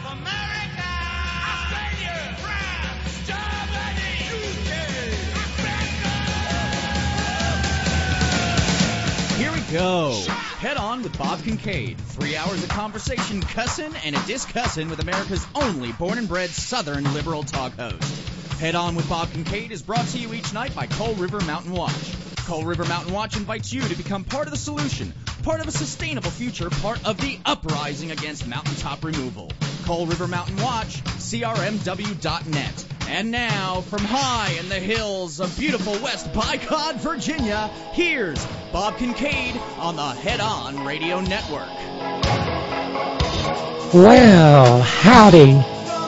America, Australia, France, Germany, UK, Here we go. Head On with Bob Kincaid. 3 hours of conversation, cussin' and a discussin' with America's only born and bred Southern liberal talk host. Head On with Bob Kincaid is brought to you each night by Coal River Mountain Watch. Coal River Mountain Watch invites you to become part of the solution, part of a sustainable future, part of the uprising against mountaintop removal. Coal River Mountain Watch, crmw.net. And now, from high in the hills of beautiful West Bicod, Virginia, here's Bob Kincaid on the Head On Radio Network. Well, howdy.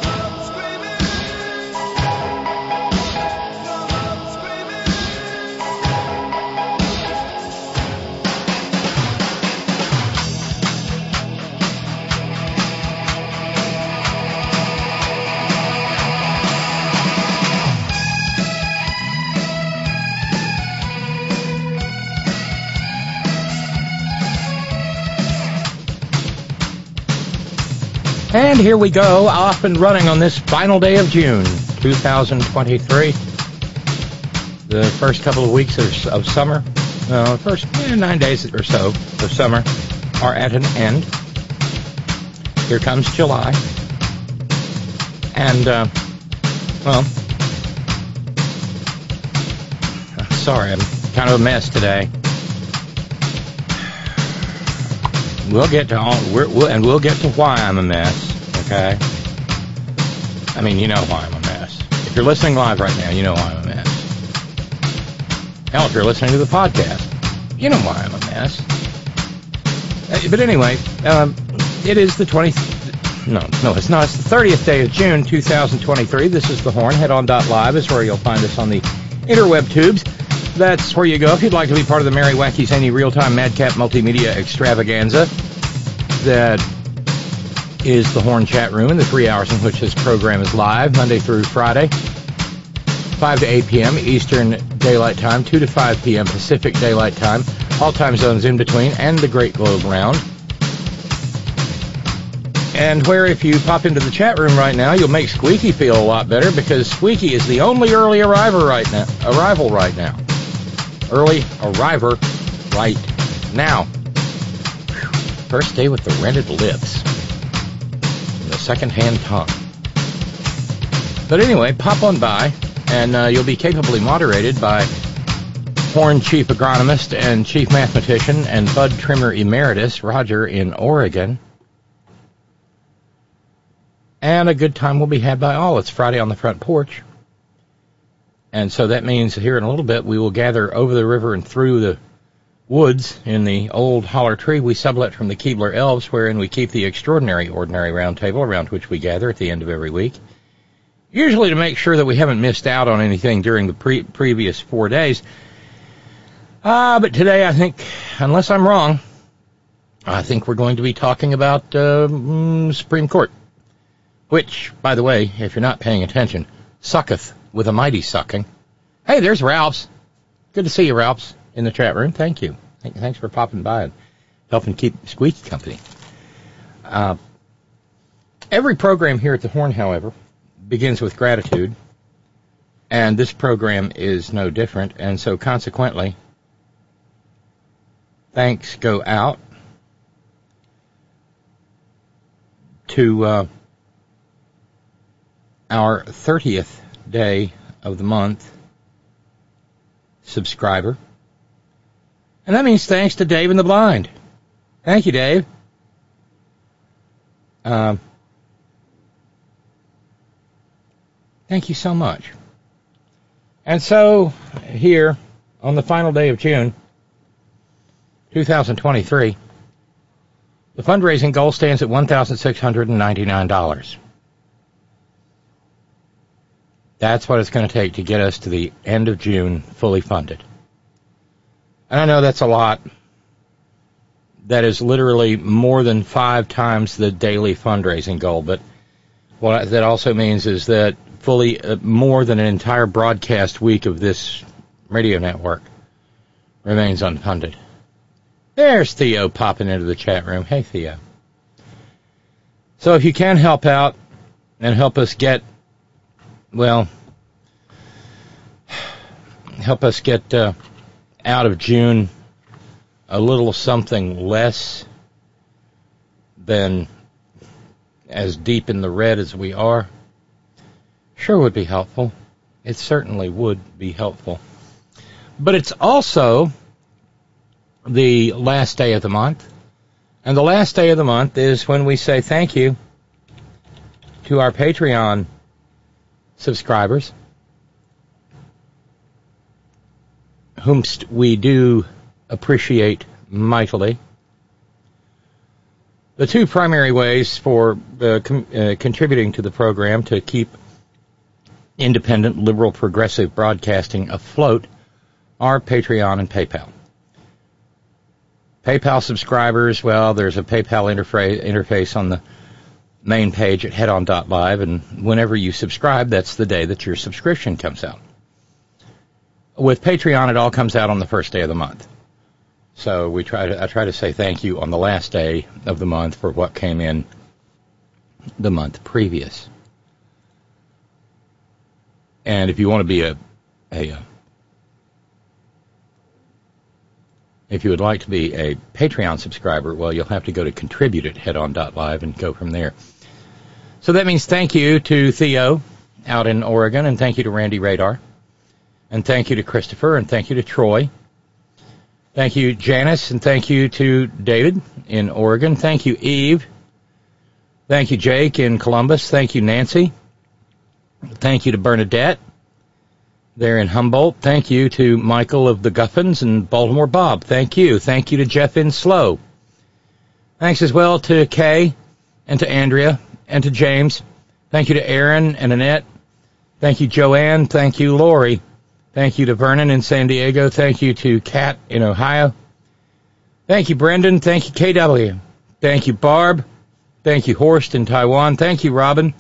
And here we go, off and running on this final day of June, 2023. The first couple of weeks of summer, first 9 days or so of summer are at an end. Here comes July. And, sorry, I'm kind of a mess today. We'll get to why I'm a mess, okay? I mean, you know why I'm a mess. If you're listening live right now, you know why I'm a mess. Hell, if you're listening to the podcast, you know why I'm a mess. But anyway, it is the 20th... No, it's not. It's the 30th day of June, 2023. This is The Horn. Headon.live is where you'll find us on the interweb tubes. That's where you go if you'd like to be part of the Merry, Wacky, Zany, Real-Time, Madcap Multimedia Extravaganza. That is the Horn Chat Room in the 3 hours in which this program is live, Monday through Friday, 5 to 8 p.m. Eastern Daylight Time, 2 to 5 p.m. Pacific Daylight Time, all time zones in between, and the Great Globe Round. And where if you pop into the chat room right now, you'll make Squeaky feel a lot better, because Squeaky is the only early arrival right now. Early arriver right now. First day with the rented lips and the second-hand tongue. But anyway, pop on by, and you'll be capably moderated by Horn Chief Agronomist and Chief Mathematician and Bud Trimmer Emeritus, Roger in Oregon. And a good time will be had by all. It's Friday on the front porch. And so that means here in a little bit we will gather over the river and through the woods in the old holler tree we sublet from the Keebler Elves, wherein we keep the extraordinary ordinary round table around which we gather at the end of every week. Usually to make sure that we haven't missed out on anything during the previous 4 days. But today I think, unless I'm wrong, I think we're going to be talking about Supreme Court. Which, by the way, if you're not paying attention, sucketh with a mighty sucking. Hey, there's Ralphs. Good to see you, Ralphs, in the chat room. Thank you. Thanks for popping by and helping keep Squeaky company. Every program here at the Horn, however, begins with gratitude, and this program is no different, and so consequently, thanks go out to our 30th day of the month subscriber. And that means thanks to Dave in the Blind. Thank you, Dave. Thank you so much. And so, here, on the final day of June, 2023, the fundraising goal stands at $1,699. That's what it's going to take to get us to the end of June fully funded. And I know that's a lot. That is literally more than 5 times the daily fundraising goal. But what that also means is that fully more than an entire broadcast week of this radio network remains unfunded. There's Theo popping into the chat room. Hey, Theo. So if you can help out and help us get, out of June a little something less than as deep in the red as we are, sure would be helpful. It certainly would be helpful. But it's also the last day of the month. And the last day of the month is when we say thank you to our Patreon subscribers, whom we do appreciate mightily. The two primary ways for contributing to the program to keep independent, liberal, progressive broadcasting afloat are Patreon and PayPal. PayPal subscribers, well, there's a PayPal interface on the main page at headon.live, and whenever you subscribe, that's the day that your subscription comes out. With Patreon, it all comes out on the first day of the month. So I try to say thank you on the last day of the month for what came in the month previous. And if you want to be if you would like to be a Patreon subscriber, well, you'll have to go to contribute at headon.live and go from there. So that means thank you to Theo out in Oregon, and thank you to Randy Radar, and thank you to Christopher, and thank you to Troy. Thank you, Janice, and thank you to David in Oregon. Thank you, Eve. Thank you, Jake in Columbus. Thank you, Nancy. Thank you to Bernadette there in Humboldt. Thank you to Michael of the Guffins and Baltimore Bob. Thank you. Thank you to Jeff in Slow. Thanks as well to Kay and to Andrea and to James. Thank you to Aaron and Annette. Thank you, Joanne. Thank you, Lori. Thank you to Vernon in San Diego. Thank you to Kat in Ohio. Thank you, Brendan. Thank you, KW. Thank you, Barb. Thank you, Horst in Taiwan. Thank you, Robin.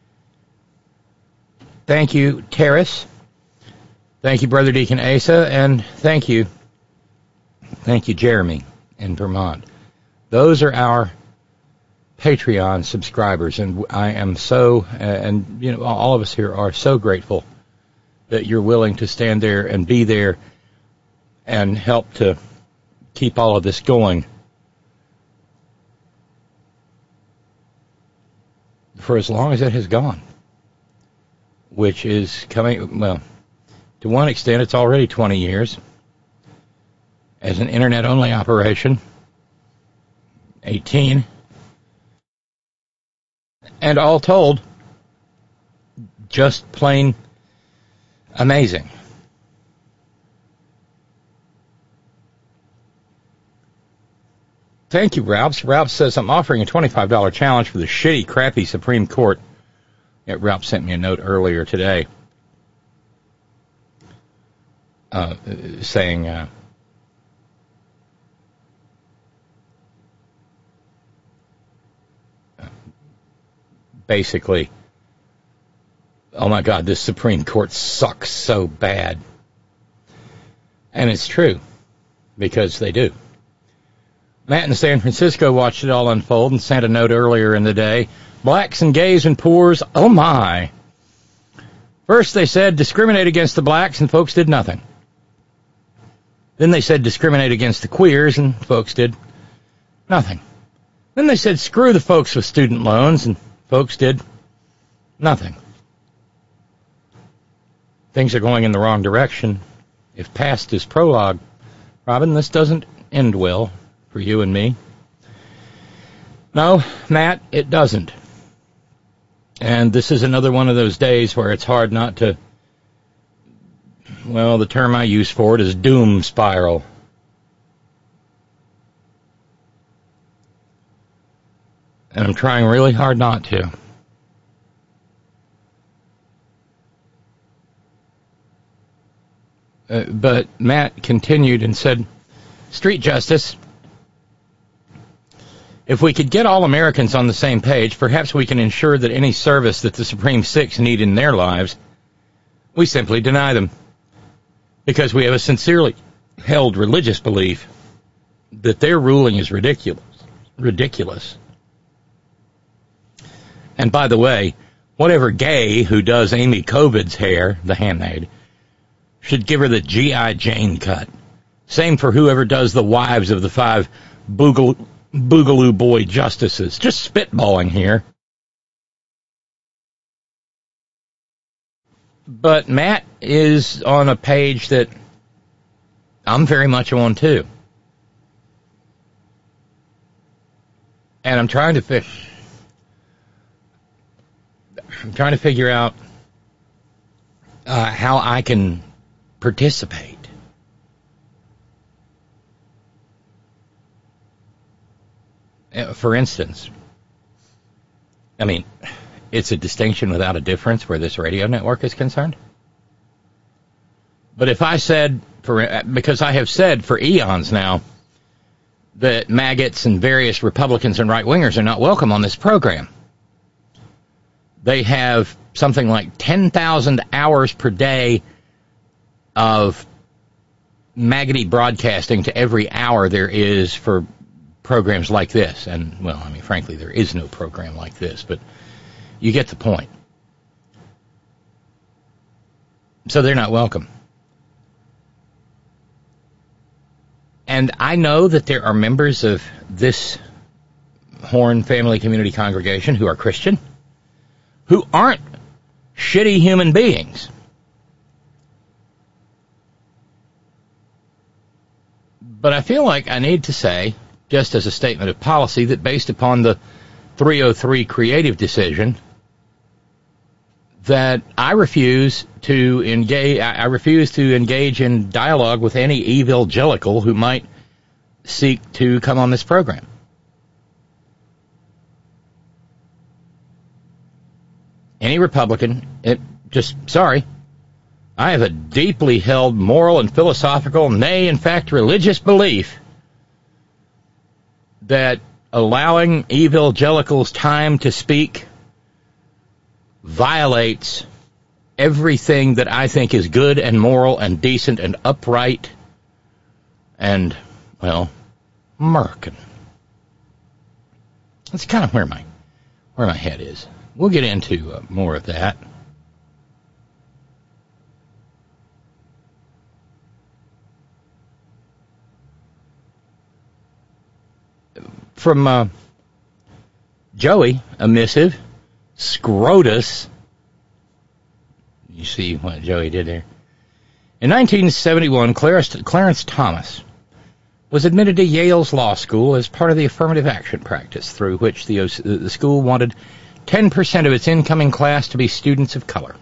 Thank you, Terrace. Thank you, Brother Deacon Asa. And thank you, Jeremy in Vermont. Those are our Patreon subscribers, and I am so, all of us here are so grateful that you're willing to stand there and be there and help to keep all of this going for as long as it has gone, which is coming, well, to one extent, it's already 20 years as an internet-only operation, 18, and all told, just plain amazing. Thank you, Ralph. Ralph says, I'm offering a $25 challenge for the shitty, crappy Supreme Court. Yeah, Ralph sent me a note earlier today saying basically, oh my God, this Supreme Court sucks so bad. And it's true, because they do. Matt in San Francisco watched it all unfold and sent a note earlier in the day. Blacks and gays and poors, oh my. First they said discriminate against the blacks and folks did nothing. Then they said discriminate against the queers and folks did nothing. Then they said screw the folks with student loans and folks did nothing. Things are going in the wrong direction. If past is prologue, Robin, this doesn't end well for you and me. No, Matt, it doesn't. And this is another one of those days where it's hard not to, well, the term I use for it is doom spiral. And I'm trying really hard not to. But Matt continued and said, street justice. If we could get all Americans on the same page, perhaps we can ensure that any service that the Supreme Six need in their lives, we simply deny them. Because we have a sincerely held religious belief that their ruling is ridiculous. And by the way, whatever gay who does Amy Covid's hair, the handmaid, should give her the G.I. Jane cut. Same for whoever does the wives of the 5 Boogaloo Boy justices. Just spitballing here. But Matt is on a page that I'm very much on too. And I'm trying to figure out how I can participate. For instance, I mean, it's a distinction without a difference where this radio network is concerned. But if I said, because I have said for eons now that maggots and various Republicans and right-wingers are not welcome on this program. They have something like 10,000 hours per day of maggoty broadcasting to every hour there is for programs like this. And, well, I mean, frankly, there is no program like this, but you get the point. So they're not welcome. And I know that there are members of this Horn Family Community Congregation who are Christian, who aren't shitty human beings. But I feel like I need to say, just as a statement of policy, that based upon the 303 creative decision, that I refuse to engage in dialogue with any evangelical who might seek to come on this program. Any Republican, sorry. I have a deeply held moral and philosophical, nay, in fact, religious belief that allowing evangelicals time to speak violates everything that I think is good and moral and decent and upright and, well, American. That's kind of where my head is. We'll get into more of that. From Joey, a missive, Scrotus. You see what Joey did there. In 1971, Clarence Thomas was admitted to Yale's law school as part of the affirmative action practice through which the school wanted 10% of its incoming class to be students of color.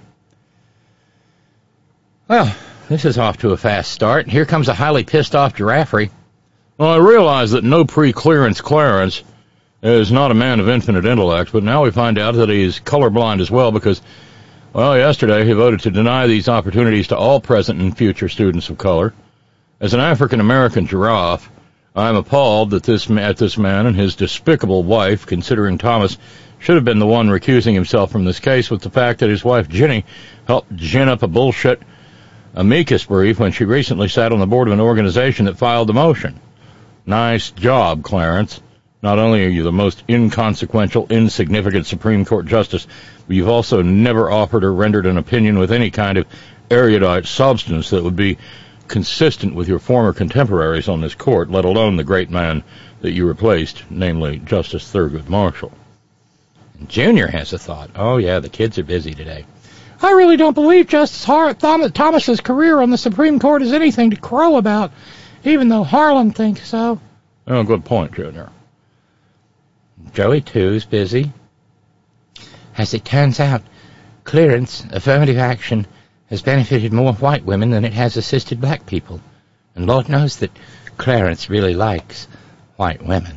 Well, this is off to a fast start. Here comes a highly pissed off Giraffery. Well, I realize that no pre-clearance Clarence is not a man of infinite intellect, but now we find out that he's colorblind as well because, well, yesterday he voted to deny these opportunities to all present and future students of color. As an African-American giraffe, I'm appalled that this man and his despicable wife, considering Thomas should have been the one recusing himself from this case, with the fact that his wife Ginny helped gin up a bullshit amicus brief when she recently sat on the board of an organization that filed the motion. Nice job, Clarence. Not only are you the most inconsequential, insignificant Supreme Court justice, but you've also never offered or rendered an opinion with any kind of erudite substance that would be consistent with your former contemporaries on this court, let alone the great man that you replaced, namely Justice Thurgood Marshall. And Junior has a thought. Oh, yeah, the kids are busy today. I really don't believe Justice Thomas's career on the Supreme Court is anything to crow about, even though Harlan thinks so. Oh, good point, Junior. Joey, too, is busy. As it turns out, clearance, affirmative action, has benefited more white women than it has assisted black people. And Lord knows that Clarence really likes white women.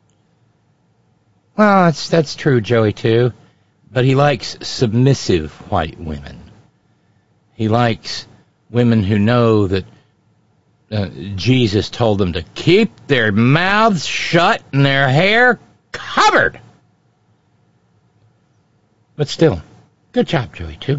Well, that's true, Joey, too. But he likes submissive white women. He likes women who know that Jesus told them to keep their mouths shut and their hair covered. But still, good job, Joey, too.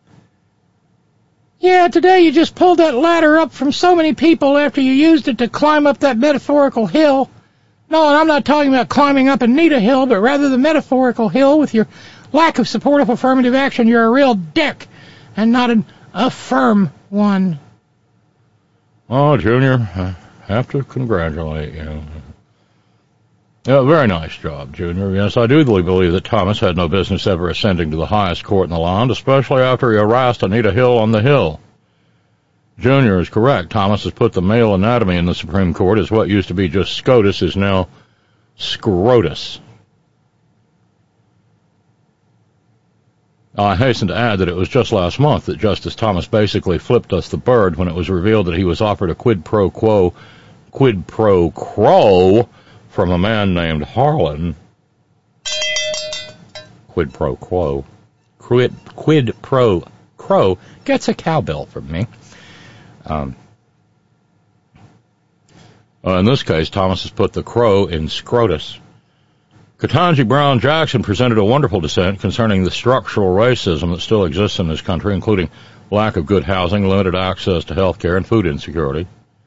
Yeah, today you just pulled that ladder up from so many people after you used it to climb up that metaphorical hill. No, and I'm not talking about climbing up Anita Hill, but rather the metaphorical hill with your lack of supportive affirmative action. You're a real dick and not an affirm one. Oh, Junior, I have to congratulate you. Yeah, very nice job, Junior. Yes, I do believe that Thomas had no business ever ascending to the highest court in the land, especially after he harassed Anita Hill on the Hill. Junior is correct. Thomas has put the male anatomy in the Supreme Court as what used to be just SCOTUS is now Scrotus. I hasten to add that it was just last month that Justice Thomas basically flipped us the bird when it was revealed that he was offered a quid pro quo from a man named Harlan. Quid pro quo. Quid pro quo gets a cowbell from me. In this case, Thomas has put the crow in Scrotus. Ketanji Brown Jackson presented a wonderful dissent concerning the structural racism that still exists in this country, including lack of good housing, limited access to health care, and food insecurity.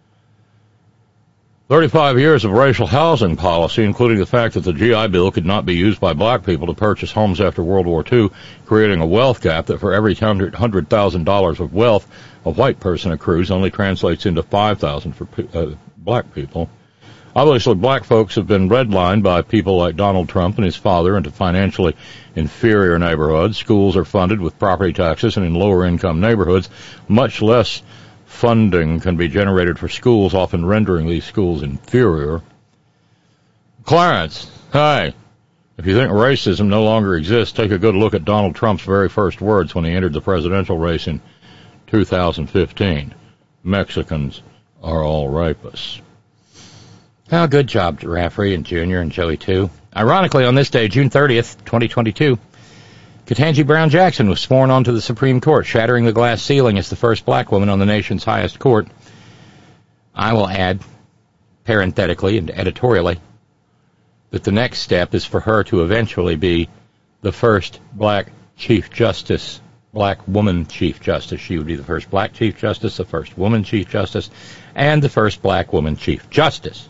35 years of racial housing policy, including the fact that the GI Bill could not be used by black people to purchase homes after World War II, creating a wealth gap that for every $100,000 of wealth a white person accrues only translates into $5,000 for black people. Obviously, black folks have been redlined by people like Donald Trump and his father into financially inferior neighborhoods. Schools are funded with property taxes, and in lower-income neighborhoods, much less funding can be generated for schools, often rendering these schools inferior. Clarence, hey, if you think racism no longer exists, take a good look at Donald Trump's very first words when he entered the presidential race in 2015. Mexicans are all rapists. Oh, good job, Raffrey and Junior and Joey, too. Ironically, on this day, June 30th, 2022, Ketanji Brown Jackson was sworn onto the Supreme Court, shattering the glass ceiling as the first black woman on the nation's highest court. I will add, parenthetically and editorially, that the next step is for her to eventually be the first black Chief Justice, black woman Chief Justice. She would be the first black Chief Justice, the first woman Chief Justice, and the first black woman Chief Justice.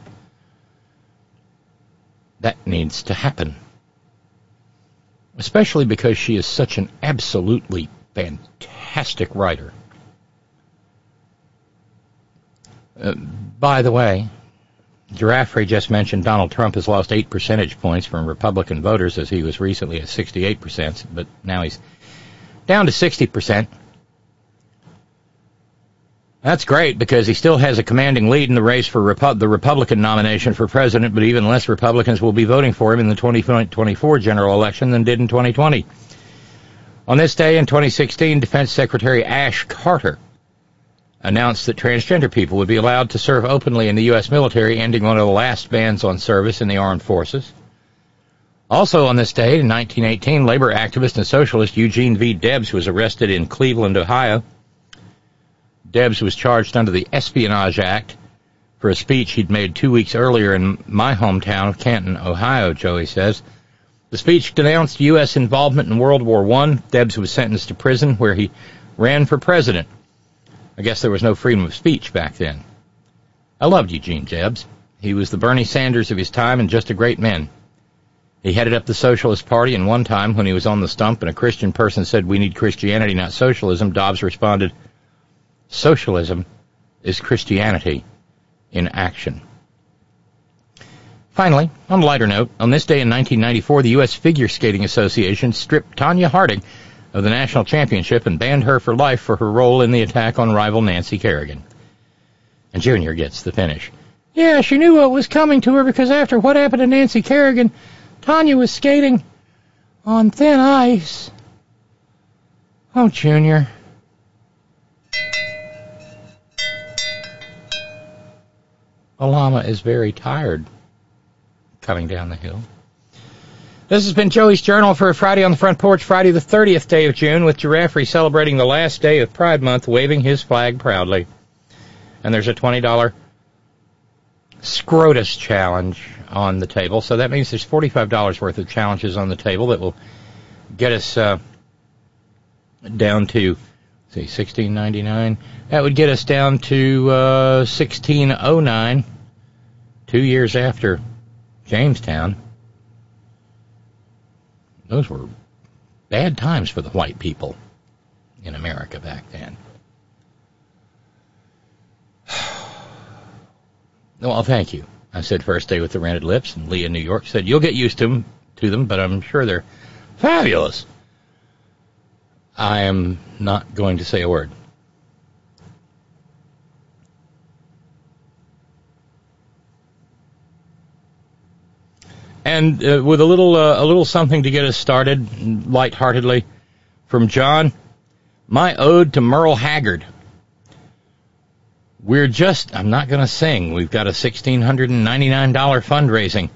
That needs to happen. Especially because she is such an absolutely fantastic writer. By the way, Giraffrey just mentioned Donald Trump has lost 8 percentage points from Republican voters, as he was recently at 68%, but now he's down to 60%. That's great, because he still has a commanding lead in the race for the Republican nomination for president, but even less Republicans will be voting for him in the 2024 general election than did in 2020. On this day in 2016, Defense Secretary Ash Carter announced that transgender people would be allowed to serve openly in the U.S. military, ending one of the last bans on service in the armed forces. Also on this day, in 1918, labor activist and socialist Eugene V. Debs was arrested in Cleveland, Ohio. Debs was charged under the Espionage Act for a speech he'd made 2 weeks earlier in my hometown of Canton, Ohio, Joey says. The speech denounced U.S. involvement in World War I. Debs was sentenced to prison, where he ran for president. I guess there was no freedom of speech back then. I loved Eugene Debs. He was the Bernie Sanders of his time and just a great man. He headed up the Socialist Party, and one time when he was on the stump and a Christian person said, "We need Christianity, not socialism," Dobbs responded, "Socialism is Christianity in action." Finally, on a lighter note, on this day in 1994, the U.S. Figure Skating Association stripped Tonya Harding of the national championship and banned her for life for her role in the attack on rival Nancy Kerrigan. And Junior gets the finish. Yeah, she knew what was coming to her, because after what happened to Nancy Kerrigan, Tonya was skating on thin ice. Oh, Junior. The llama is very tired coming down the hill. This has been Joey's Journal for Friday on the Front Porch, Friday the 30th day of June, with Giraffrey celebrating the last day of Pride Month, waving his flag proudly. And there's a $20 Scrotus challenge on the table, so that means there's $45 worth of challenges on the table that will get us down to, $16.99. That would get us down to $16.09, 2 years after Jamestown. Those were Bad times for the white people in America back then. Well, thank you. I said first day with the rented lips, and Lee in New York said, you'll get used to them, but I'm sure they're fabulous. I am not going to say a word. And with a little something to get us started, lightheartedly, from John, my ode to Merle Haggard. We're just, I'm not going to sing. We've got a $1,699 fundraising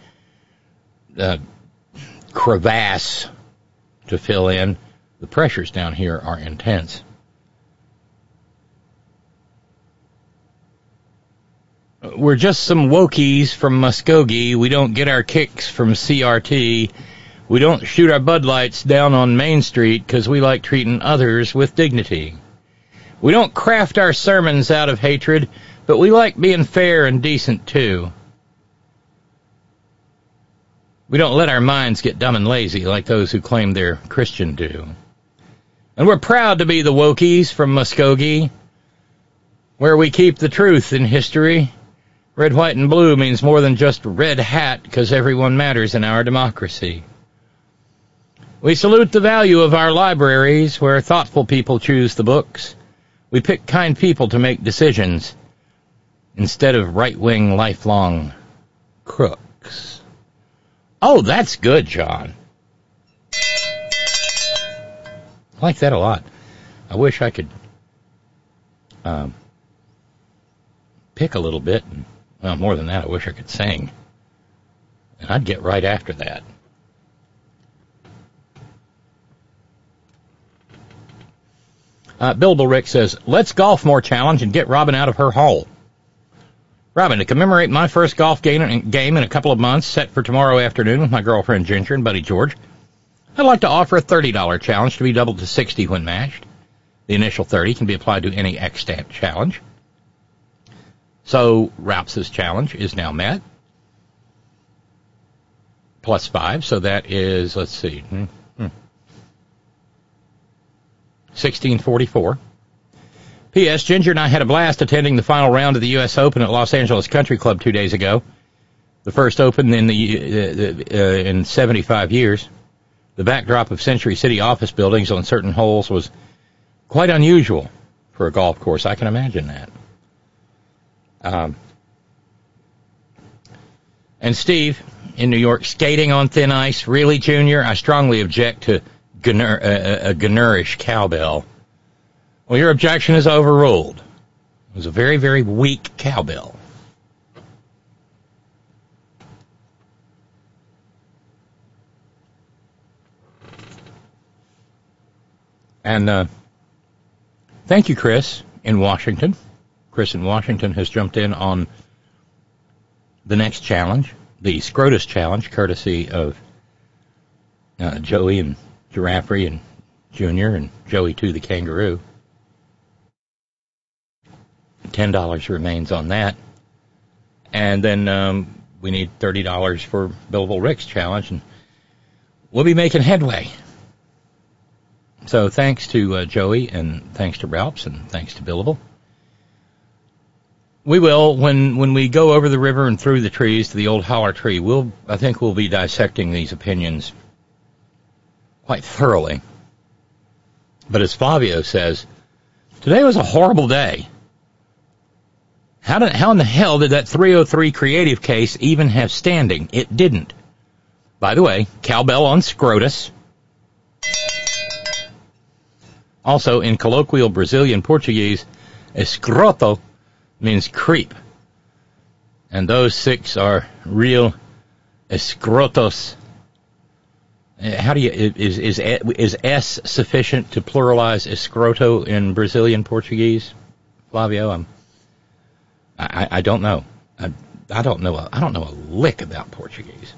crevasse to fill in. The pressures down here are intense. We're just some wokies from Muskogee. We don't get our kicks from CRT. We don't shoot our Bud Lights down on Main Street because we like treating others with dignity. We don't craft our sermons out of hatred, but we like being fair and decent too. We don't let our minds get dumb and lazy like those who claim they're Christian do. And we're proud to be the wokies from Muskogee, where we keep the truth in history. Red, white, and blue means more than just red hat, because everyone matters in our democracy. We salute the value of our libraries, where thoughtful people choose the books. We pick kind people to make decisions, instead of right-wing, lifelong crooks. Oh, that's good, John. I like that a lot. I wish I could pick a little bit. And, well, more than that, I wish I could sing. And I'd get right after that. Billable Rick says, let's golf more challenge and get Robin out of her hole. Robin, to commemorate my first golf game in a couple of months, set for tomorrow afternoon with my girlfriend Ginger and buddy George, I'd like to offer a $30 challenge to be doubled to $60 when matched. The initial $30 can be applied to any extant challenge. So Ralph's challenge is now met. Plus 5, so that is, let's see, 1644. P.S. Ginger and I had a blast attending the final round of the U.S. Open at Los Angeles Country Club 2 days ago. The first Open in 75 years. The backdrop of Century City office buildings on certain holes was quite unusual for a golf course. I can imagine that. And Steve, in New York, skating on thin ice. Really, Junior? I strongly object to a Gunnerish cowbell. Well, your objection is overruled. It was a very, very weak cowbell. And thank you, Chris, in Washington. Chris in Washington has jumped in on the next challenge, the Scrotus Challenge, courtesy of Joey and Giraffey and Junior and Joey 2 the Kangaroo. $10 remains on that. And then we need $30 for Billable Rick's challenge, and we'll be making headway. So thanks to Joey, and thanks to Ralphs, and thanks to Billable. We will, when we go over the river and through the trees to the old holler tree, I think we'll be dissecting these opinions quite thoroughly. But as Flavio says, today was a horrible day. How in the hell did that 303 creative case even have standing? It didn't. By the way, cowbell on Scrotus. Also, in colloquial Brazilian Portuguese, escroto means creep. And those 6 are real escrotos. How do you, is S sufficient to pluralize escroto in Brazilian Portuguese? Flavio, I don't know. I don't know a lick about Portuguese.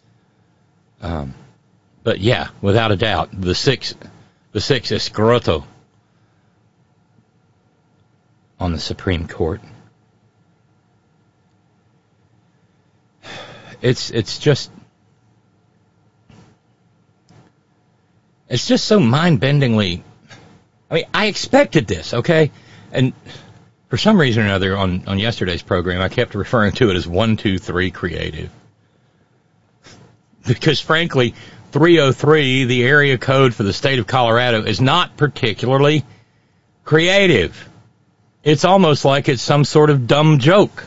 But yeah, without a doubt, the six escroto on the Supreme Court. It's just It's just so mind-bendingly... I mean, I expected this, okay? And for some reason or another, on yesterday's program, I kept referring to it as 123 Creative. Because, frankly, 303, the area code for the state of Colorado, is not particularly creative. It's almost like it's some sort of dumb joke.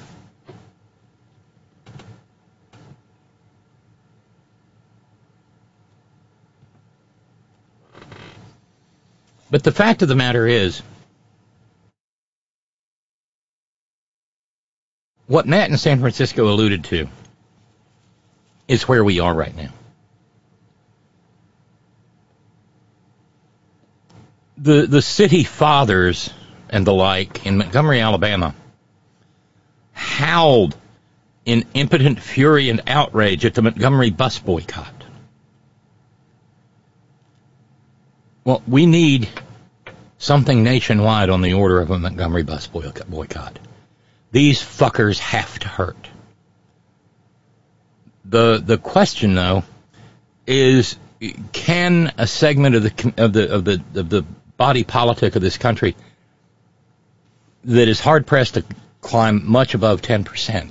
But the fact of the matter is, what Matt in San Francisco alluded to is where we are right now. The city fathers and the like in Montgomery, Alabama, howled in impotent fury and outrage at the Montgomery bus boycott. Well, we need something nationwide on the order of a Montgomery bus boycott. These fuckers have to hurt. The question, though, is, can a segment of the body politic of this country that is hard pressed to climb much above 10%,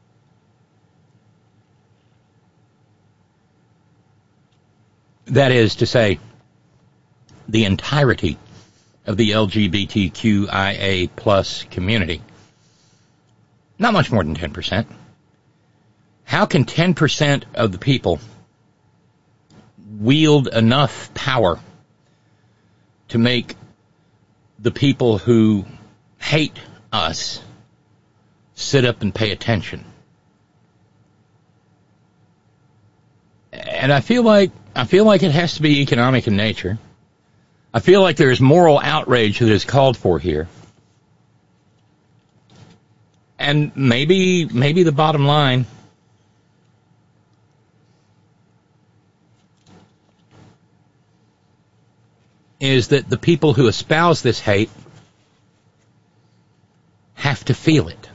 that is to say, the entirety of the LGBTQIA plus community, not much more than 10%. How can 10% of the people wield enough power to make the people who hate us sit up and pay attention? And I feel like it has to be economic in nature. I feel like there is moral outrage that is called for here. And maybe the bottom line is that the people who espouse this hate have to feel it.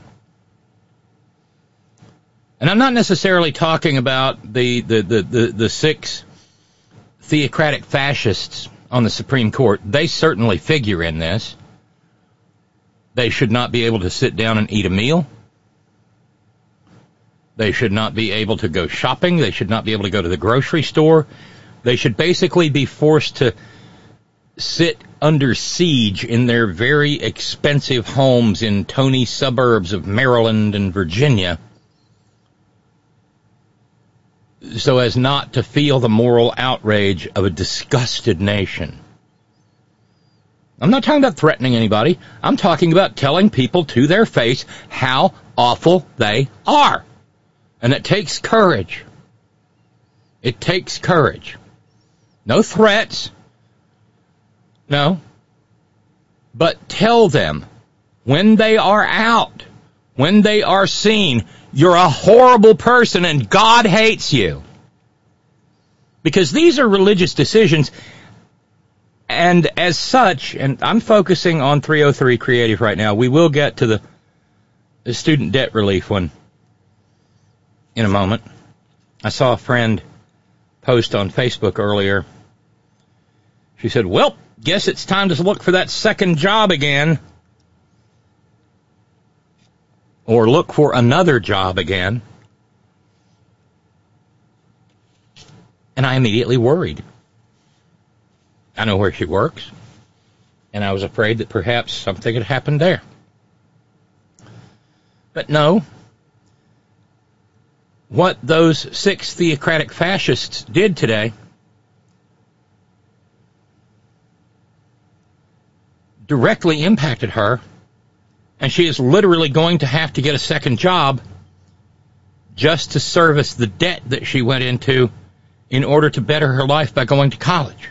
And I'm not necessarily talking about the 6 theocratic fascists on the Supreme Court. They certainly figure in this. They should not be able to sit down and eat a meal. They should not be able to go shopping. They should not be able to go to the grocery store. They should basically be forced to sit under siege in their very expensive homes in Tony suburbs of Maryland and Virginia, so as not to feel the moral outrage of a disgusted nation. I'm not talking about threatening anybody. I'm talking about telling people to their face how awful they are. And it takes courage. It takes courage. No threats. No. But tell them when they are out, when they are seen, you're a horrible person and God hates you. Because these are religious decisions, and as such, and I'm focusing on 303 Creative right now. We will get to the student debt relief one in a moment. I saw a friend post on Facebook earlier. She said, well, guess it's time to look for that second job again. Or look for another job again. And I immediately worried. I know where she works. And I was afraid that perhaps something had happened there. But no. What those 6 theocratic fascists did today directly impacted her, and she is literally going to have to get a second job just to service the debt that she went into in order to better her life by going to college.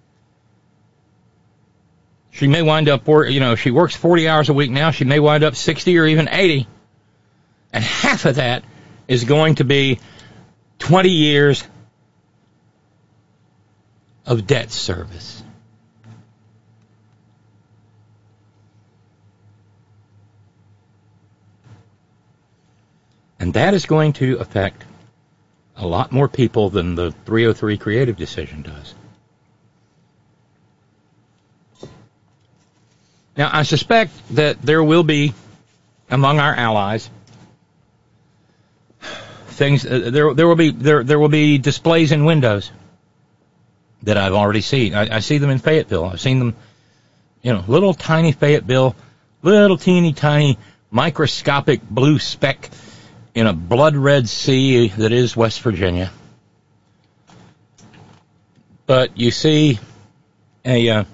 She may wind up, she works 40 hours a week now. She may wind up 60 or even 80. And half of that is going to be 20 years of debt service. And that is going to affect a lot more people than the 303 Creative decision does. Now, I suspect that there will be, among our allies, things. There will be displays in windows that I've already seen. I see them in Fayetteville. I've seen them, little tiny Fayetteville, little teeny tiny microscopic blue speck in a blood red sea that is West Virginia. But you see an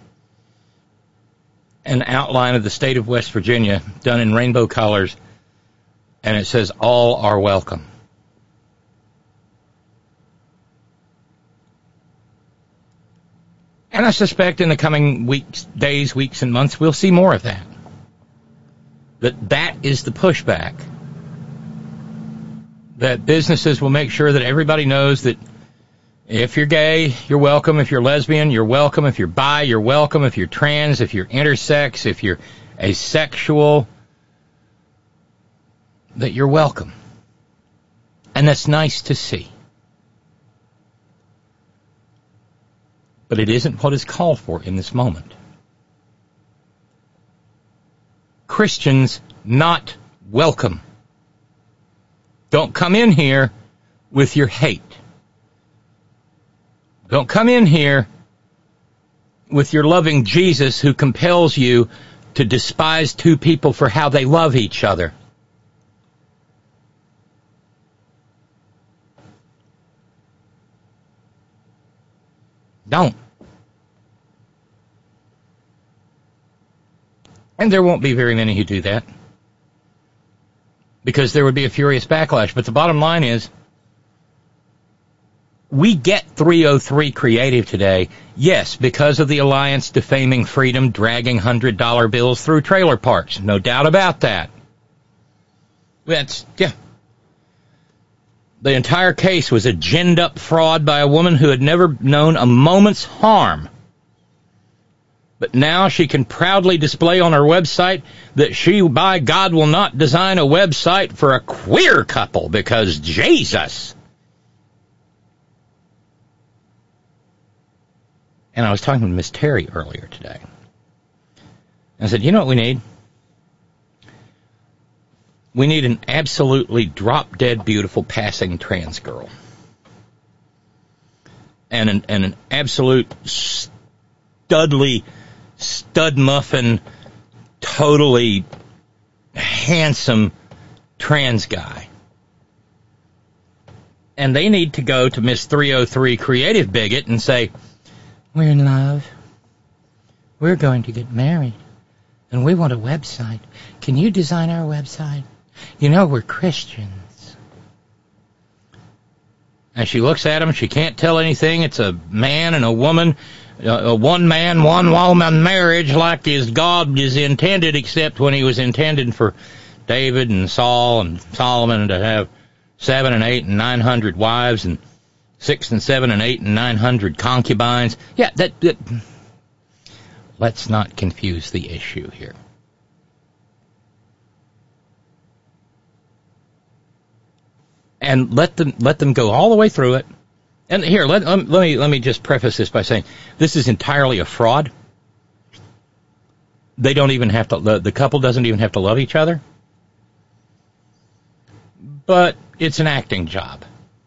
outline of the state of West Virginia done in rainbow colors, and it says, all are welcome. And I suspect in the coming days, weeks, and months, we'll see more of that. That is the pushback. That businesses will make sure that everybody knows that if you're gay, you're welcome. If you're lesbian, you're welcome. If you're bi, you're welcome. If you're trans, if you're intersex, if you're asexual, that you're welcome. And that's nice to see. But it isn't what is called for in this moment. Christians not welcome. Don't come in here with your hate. Don't come in here with your loving Jesus who compels you to despise two people for how they love each other. Don't. And there won't be very many who do that, because there would be a furious backlash. But the bottom line is, we get 303 creative today, yes, because of the Alliance Defaming Freedom dragging $100 bills through trailer parks. No doubt about that. The entire case was a ginned-up fraud by a woman who had never known a moment's harm. But now she can proudly display on her website that she, by God, will not design a website for a queer couple because Jesus. And I was talking to Miss Terry earlier today. I said, you know what we need? We need an absolutely drop-dead beautiful passing trans girl. And an absolute stud muffin, totally handsome trans guy. And they need to go to Miss 303 Creative Bigot and say, we're in love. We're going to get married. And we want a website. Can you design our website? You know, we're Christians. And she looks at him. She can't tell anything. It's a man and a woman. A one-man, one-woman marriage like as God is intended, except when he was intended for David and Saul and Solomon to have 7 and 8 and 900 wives and 6 and 7 and 8 and 900 concubines. Yeah, that let's not confuse the issue here. And let them go all the way through it. And here, let me just preface this by saying this is entirely a fraud. They don't even have to. The couple doesn't even have to love each other. But it's an acting job.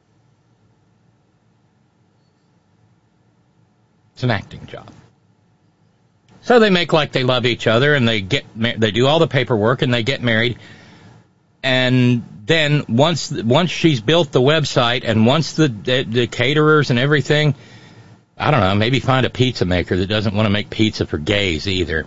It's an acting job. So they make like they love each other, and they do all the paperwork, and they get married. And then once she's built the website, and once the caterers and everything, I don't know, maybe find a pizza maker that doesn't want to make pizza for gays either.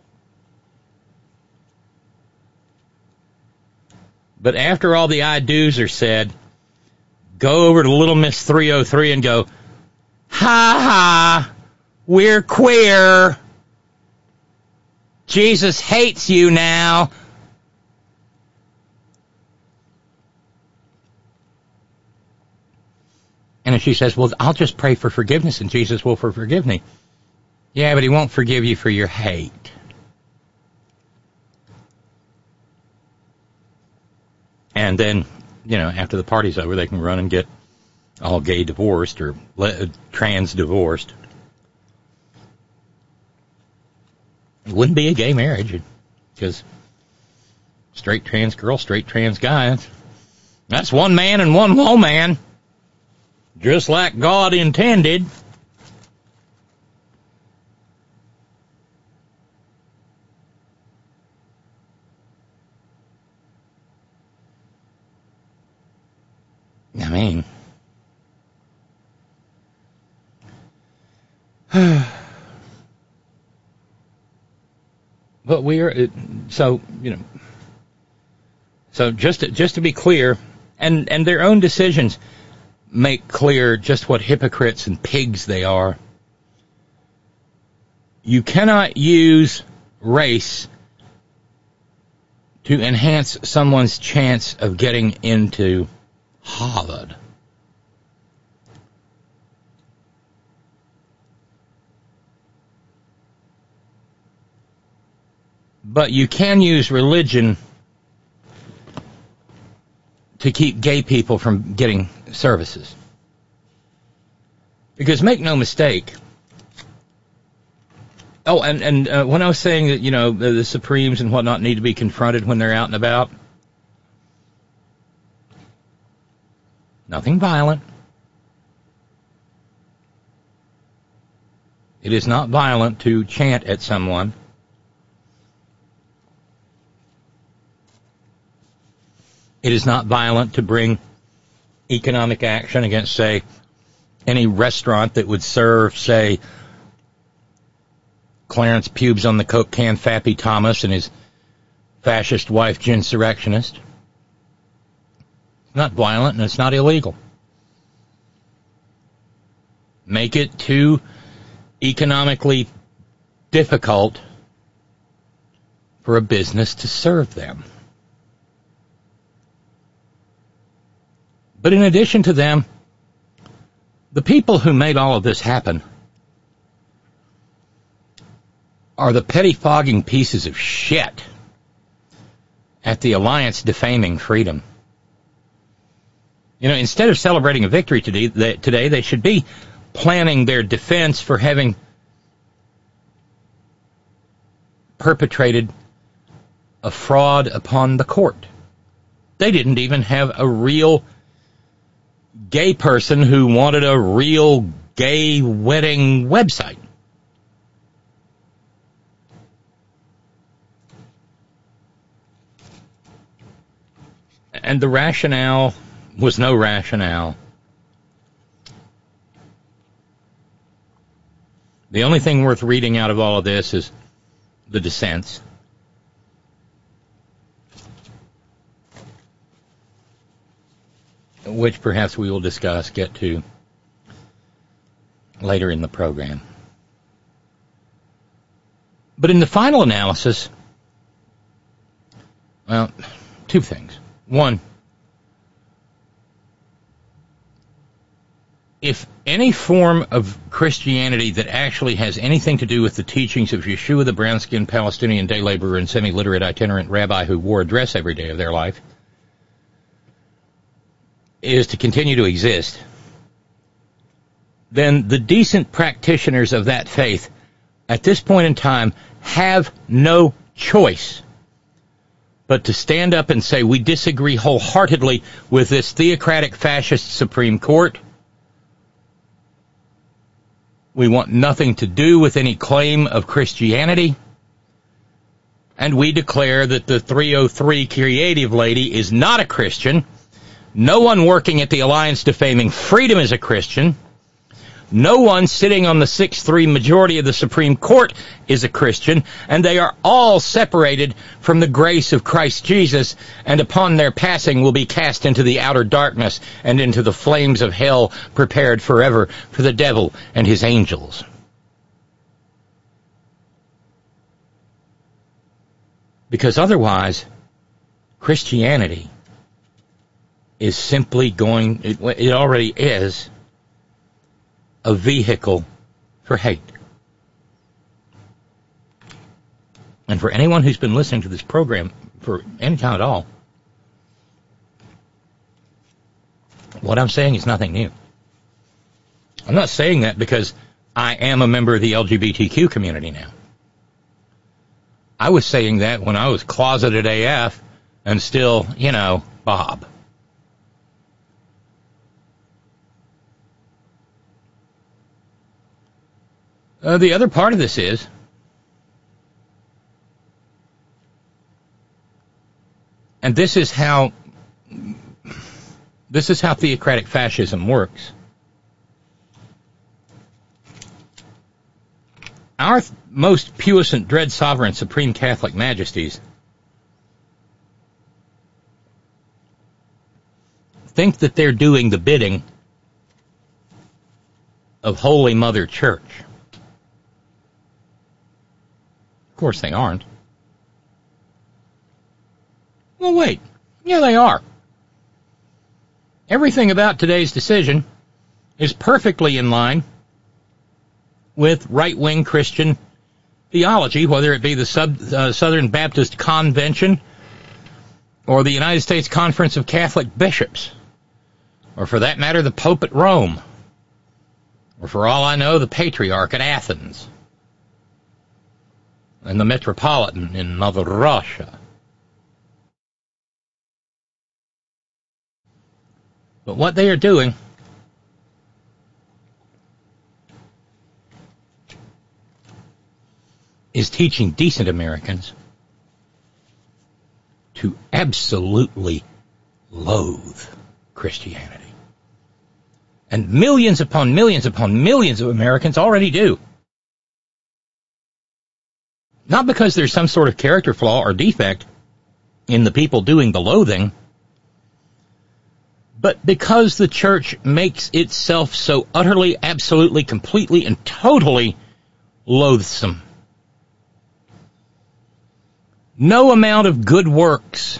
But after all the I-do's are said, go over to Little Miss 303 and go, ha ha, we're queer. Jesus hates you now. And if she says, well, I'll just pray for forgiveness and Jesus will forgive me. Yeah, but he won't forgive you for your hate. And then, after the party's over, they can run and get all gay divorced or trans divorced. It wouldn't be a gay marriage, because straight trans girl, straight trans guy, that's one man and one woman, just like God intended. I mean, but so just to be clear, and their own decisions make clear just what hypocrites and pigs they are. You cannot use race to enhance someone's chance of getting into Harvard. But you can use religion to keep gay people from getting services. Because make no mistake. Oh, and when I was saying that, the Supremes and whatnot need to be confronted when they're out and about, nothing violent. It is not violent to chant at someone. It is not violent to bring economic action against, say, any restaurant that would serve, say, Clarence Pubes on the Coke can, Fappy Thomas, and his fascist wife, Ginsurrectionist. It's not violent and it's not illegal. Make it too economically difficult for a business to serve them. But in addition to them, the people who made all of this happen are the pettifogging pieces of shit at the Alliance Defaming Freedom. Instead of celebrating a victory today, they should be planning their defense for having perpetrated a fraud upon the court. They didn't even have a real gay person who wanted a real gay wedding website. And the rationale was no rationale. The only thing worth reading out of all of this is the dissents. Which perhaps we will get to later in the program. But in the final analysis, well, two things. One, if any form of Christianity that actually has anything to do with the teachings of Yeshua, the brown-skinned Palestinian day laborer and semi-literate itinerant rabbi who wore a dress every day of their life, is to continue to exist, then the decent practitioners of that faith at this point in time have no choice but to stand up and say, we disagree wholeheartedly with this theocratic fascist Supreme Court. We want nothing to do with any claim of Christianity. And we declare that the 303 creative lady is not a Christian. No one working at the Alliance Defaming Freedom is a Christian. No one sitting on the 6-3 majority of the Supreme Court is a Christian, and they are all separated from the grace of Christ Jesus, and upon their passing will be cast into the outer darkness and into the flames of hell prepared forever for the devil and his angels. Because otherwise, Christianity is simply it already is, a vehicle for hate. And for anyone who's been listening to this program for any time at all, what I'm saying is nothing new. I'm not saying that because I am a member of the LGBTQ community now. I was saying that when I was closeted AF and still, Bob. The other part of this is, and this is how theocratic fascism works. Our most puissant, dread, sovereign, supreme Catholic majesties think that they're doing the bidding of Holy Mother Church. Of course they aren't. Well, wait. Yeah, they are. Everything about today's decision is perfectly in line with right-wing Christian theology, whether it be the Southern Baptist Convention or the United States Conference of Catholic Bishops, or for that matter, the Pope at Rome, or for all I know, the Patriarch at Athens, and the Metropolitan in Mother Russia. But what they are doing is teaching decent Americans to absolutely loathe Christianity. And millions upon millions upon millions of Americans already do. Not because there's some sort of character flaw or defect in the people doing the loathing, but because the church makes itself so utterly, absolutely, completely, and totally loathsome. No amount of good works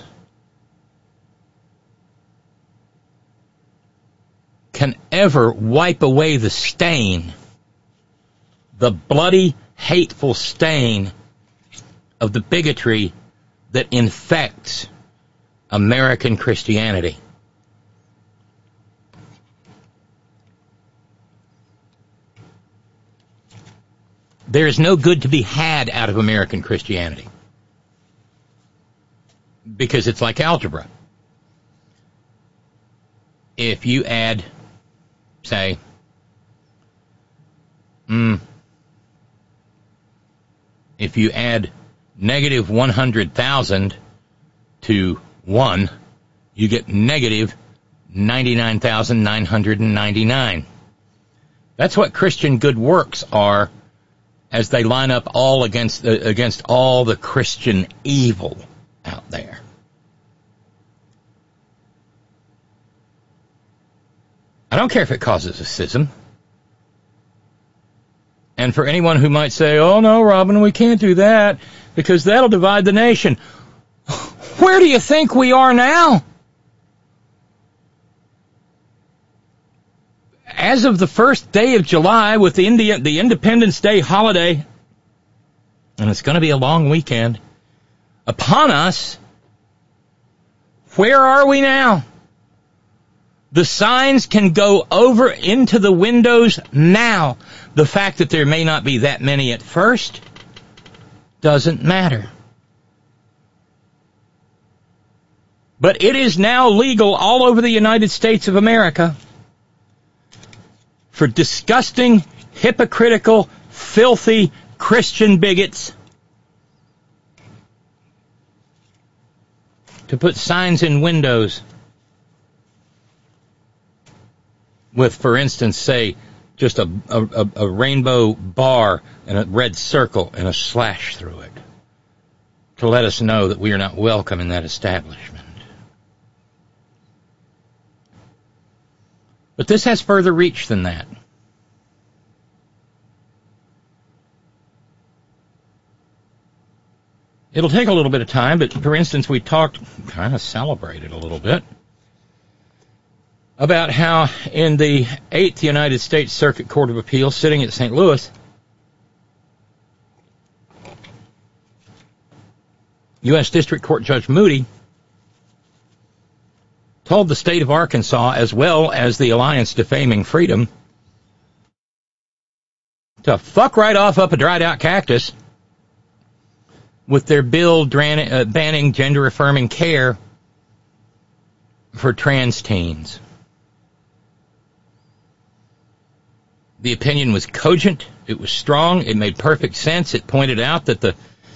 can ever wipe away the stain, the bloody, hateful stain of the bigotry that infects American Christianity. There is no good to be had out of American Christianity, because it's like algebra. If you add, say, if you add negative 100,000 to 1, you get negative 99,999. That's what Christian good works are, as they line up all against all the Christian evil out there. I don't care if it causes a schism. And for anyone who might say, oh no, Robin, we can't do that because that'll divide the nation. Where do you think we are now? As of the first day of July, with the Independence Day holiday, and it's going to be a long weekend, upon us, where are we now? The signs can go over into the windows now. The fact that there may not be that many at first doesn't matter. But it is now legal all over the United States of America for disgusting, hypocritical, filthy Christian bigots to put signs in windows with, for instance, say, just a rainbow bar and a red circle and a slash through it to let us know that we are not welcome in that establishment. But this has further reach than that. It'll take a little bit of time, but for instance, we kind of celebrated a little bit about how in the 8th United States Circuit Court of Appeals, sitting at St. Louis, U.S. District Court Judge Moody told the state of Arkansas, as well as the Alliance Defaming Freedom, to fuck right off up a dried-out cactus with their bill banning gender-affirming care for trans teens. The opinion was cogent. It was strong. It made perfect sense. It pointed out that the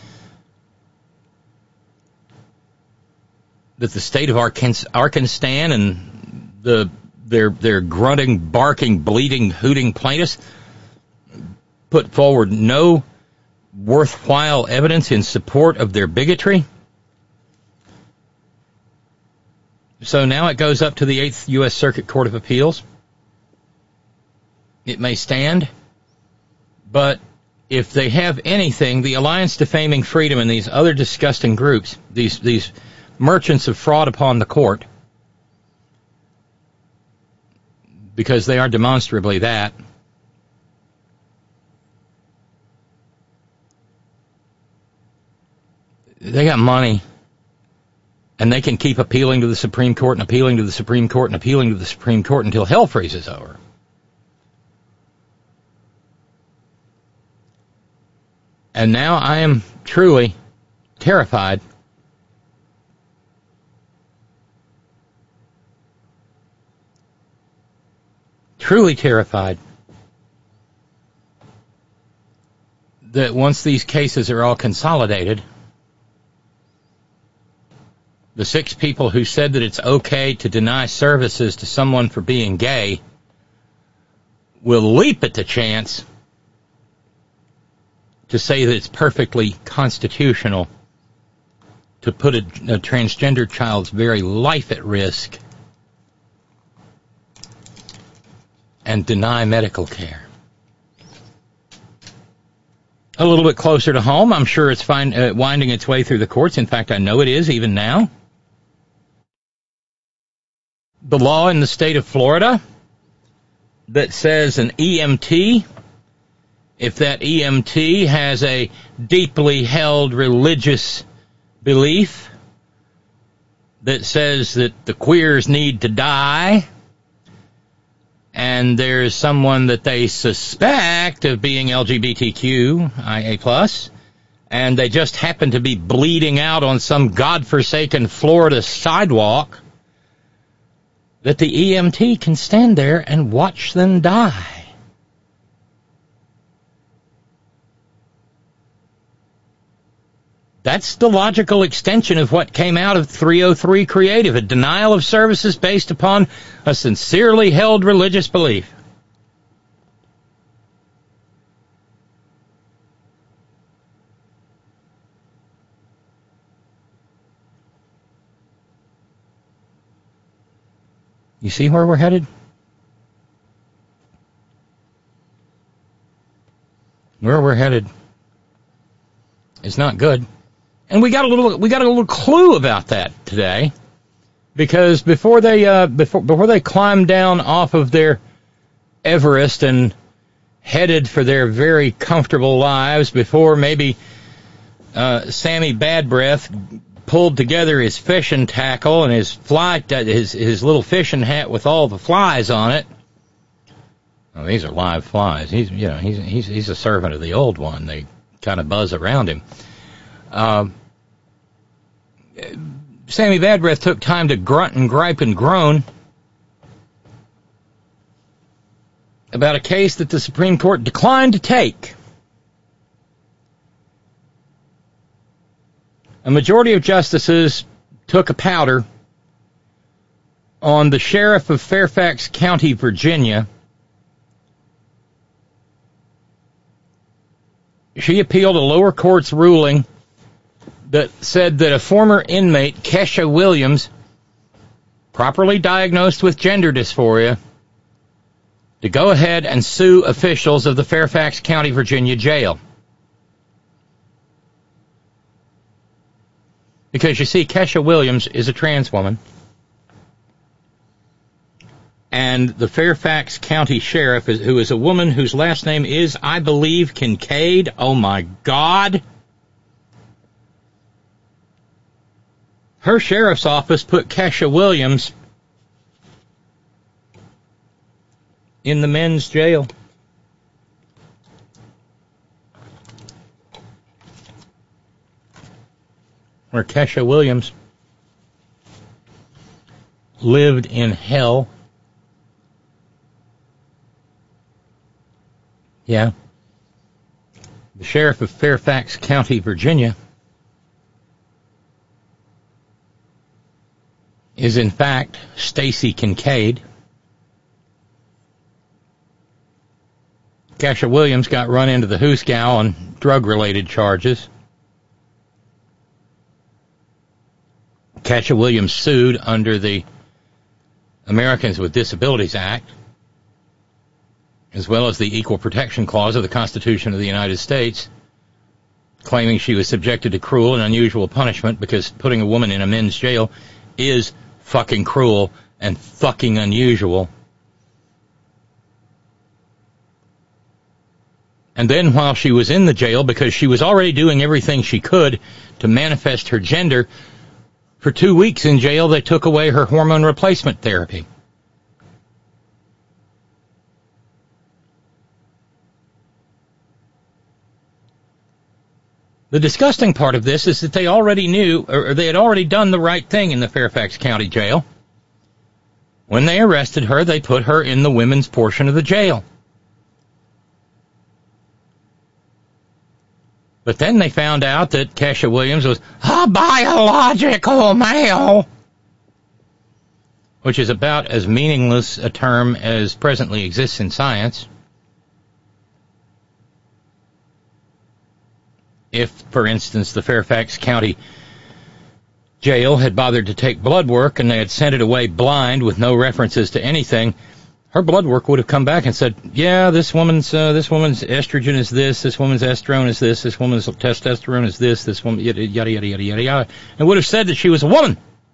state of Arkansas and their grunting, barking, bleating, hooting plaintiffs put forward no worthwhile evidence in support of their bigotry. So now it goes up to the 8th U.S. Circuit Court of Appeals. It may stand, but if they have anything, the Alliance Defaming Freedom and these other disgusting groups, these merchants of fraud upon the court, because they are demonstrably that, they got money, and they can keep appealing to the Supreme Court and appealing to the Supreme Court and appealing to the Supreme Court until hell freezes over. And now I am truly terrified that once these cases are all consolidated, the 6 people who said that it's okay to deny services to someone for being gay will leap at the chance to say that it's perfectly constitutional to put a transgender child's very life at risk and deny medical care. A little bit closer to home, I'm sure it's winding its way through the courts. In fact, I know it is even now. The law in the state of Florida that says an EMT, if that EMT has a deeply held religious belief that says that the queers need to die, and there's someone that they suspect of being LGBTQIA+, and they just happen to be bleeding out on some godforsaken Florida sidewalk, that the EMT can stand there and watch them die. That's the logical extension of what came out of 303 Creative, a denial of services based upon a sincerely held religious belief. You see where we're headed? Where we're headed is not good. And we got a little clue about that today, because before they climbed down off of their Everest and headed for their very comfortable lives, before maybe Sammy Bad Breath pulled together his fishing tackle and his little fishing hat with all the flies on it. Well, these are live flies. He's a servant of the old one. They kind of buzz around him. Sammy Bad Breath took time to grunt and gripe and groan about a case that the Supreme Court declined to take. A majority of justices took a powder on the sheriff of Fairfax County, Virginia. She appealed a lower court's ruling that said that a former inmate, Kesha Williams, properly diagnosed with gender dysphoria, to go ahead and sue officials of the Fairfax County, Virginia jail. Because, you see, Kesha Williams is a trans woman, and the Fairfax County Sheriff, who is a woman whose last name is, I believe, Kincaid. Oh, my God. Her sheriff's office put Kesha Williams in the men's jail. where Kesha Williams lived in hell. Yeah. The sheriff of Fairfax County, Virginia, is in fact Stacy Kincaid. Kesha Williams got run into the hoosgow on drug-related charges. Kesha Williams sued under the Americans with Disabilities Act, as well as the Equal Protection Clause of the Constitution of the United States, claiming she was subjected to cruel and unusual punishment because putting a woman in a men's jail is fucking cruel and fucking unusual. And then while she was in the jail, because she was already doing everything she could to manifest her gender, for 2 weeks in jail, they took away her hormone replacement therapy. The disgusting part of this is that they already knew, or they had already done the right thing in the Fairfax County Jail. When they arrested her, they put her in the women's portion of the jail. But then they found out that Kesha Williams was a biological male, which is about as meaningless a term as presently exists in science. If, for instance, the Fairfax County Jail had bothered to take blood work and they had sent it away blind with no references to anything, her blood work would have come back and said, yeah, this woman's estrogen is this woman's estrone is this woman's testosterone is this woman, yada, yada, yada, yada, yada, yada, and would have said that she was a woman.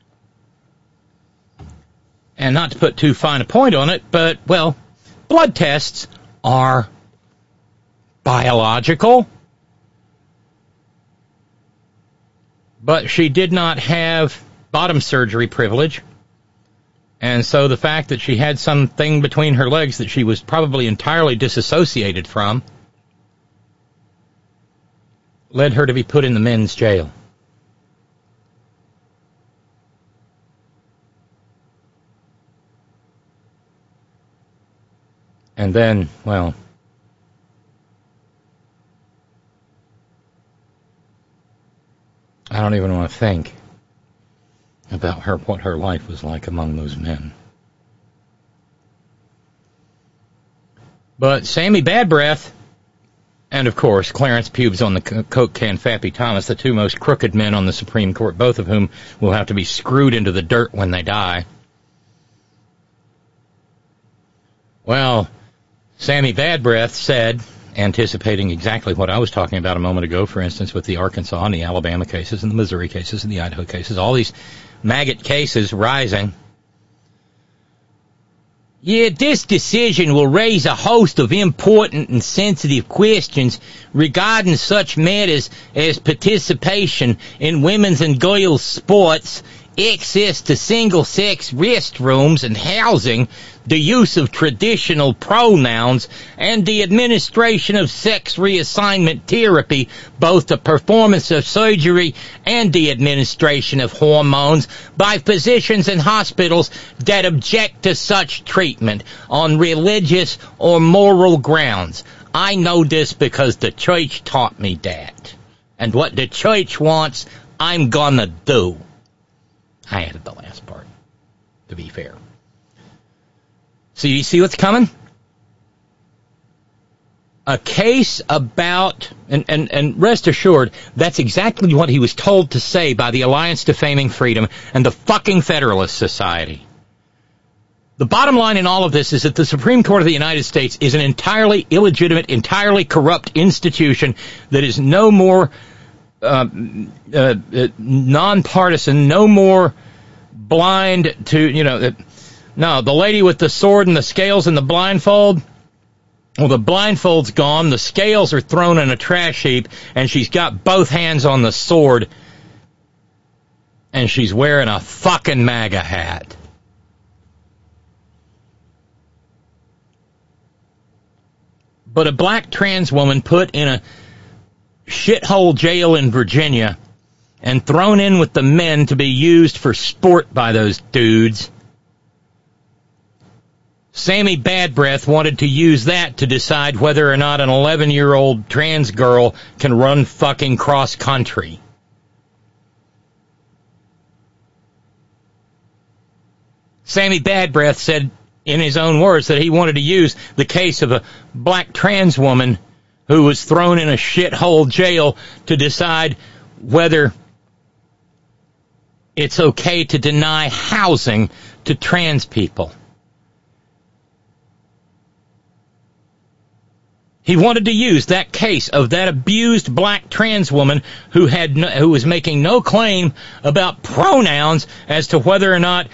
And not to put too fine a point on it, but, well, blood tests are biological. But she did not have bottom surgery privilege. And so the fact that she had something between her legs that she was probably entirely disassociated from led her to be put in the men's jail. And then, well, I don't even want to think about her, what her life was like among those men. But Sammy Bad Breath, and of course Clarence Pubes on the Coke Can Fappy Thomas, the two most crooked men on the Supreme Court, both of whom will have to be screwed into the dirt when they die. Well, Sammy Bad Breath said, anticipating exactly what I was talking about a moment ago, for instance, with the Arkansas and the Alabama cases and the Missouri cases and the Idaho cases, all these maggot cases rising. Yeah, this decision will raise a host of important and sensitive questions regarding such matters as participation in women's and girls' sports, access to single-sex restrooms and housing, the use of traditional pronouns, and the administration of sex reassignment therapy, both the performance of surgery and the administration of hormones by physicians and hospitals that object to such treatment on religious or moral grounds. I know this because the church taught me that. And what the church wants, I'm gonna do. I added the last part, to be fair. So you see what's coming? A case about, and rest assured, that's exactly what he was told to say by the Alliance Defaming Freedom and the fucking Federalist Society. The bottom line in all of this is that the Supreme Court of the United States is an entirely illegitimate, entirely corrupt institution that is no more nonpartisan, no more blind to, no, the lady with the sword and the scales and the blindfold, well, the blindfold's gone, the scales are thrown in a trash heap, and she's got both hands on the sword, and she's wearing a fucking MAGA hat. But a black trans woman put in a shithole jail in Virginia and thrown in with the men to be used for sport by those dudes. Sammy Bad Breath wanted to use that to decide whether or not an 11-year-old trans girl can run fucking cross country. Sammy Bad Breath said in his own words that he wanted to use the case of a black trans woman who was thrown in a shithole jail to decide whether it's okay to deny housing to trans people. He wanted to use that case of that abused black trans woman who was making no claim about pronouns as to whether or not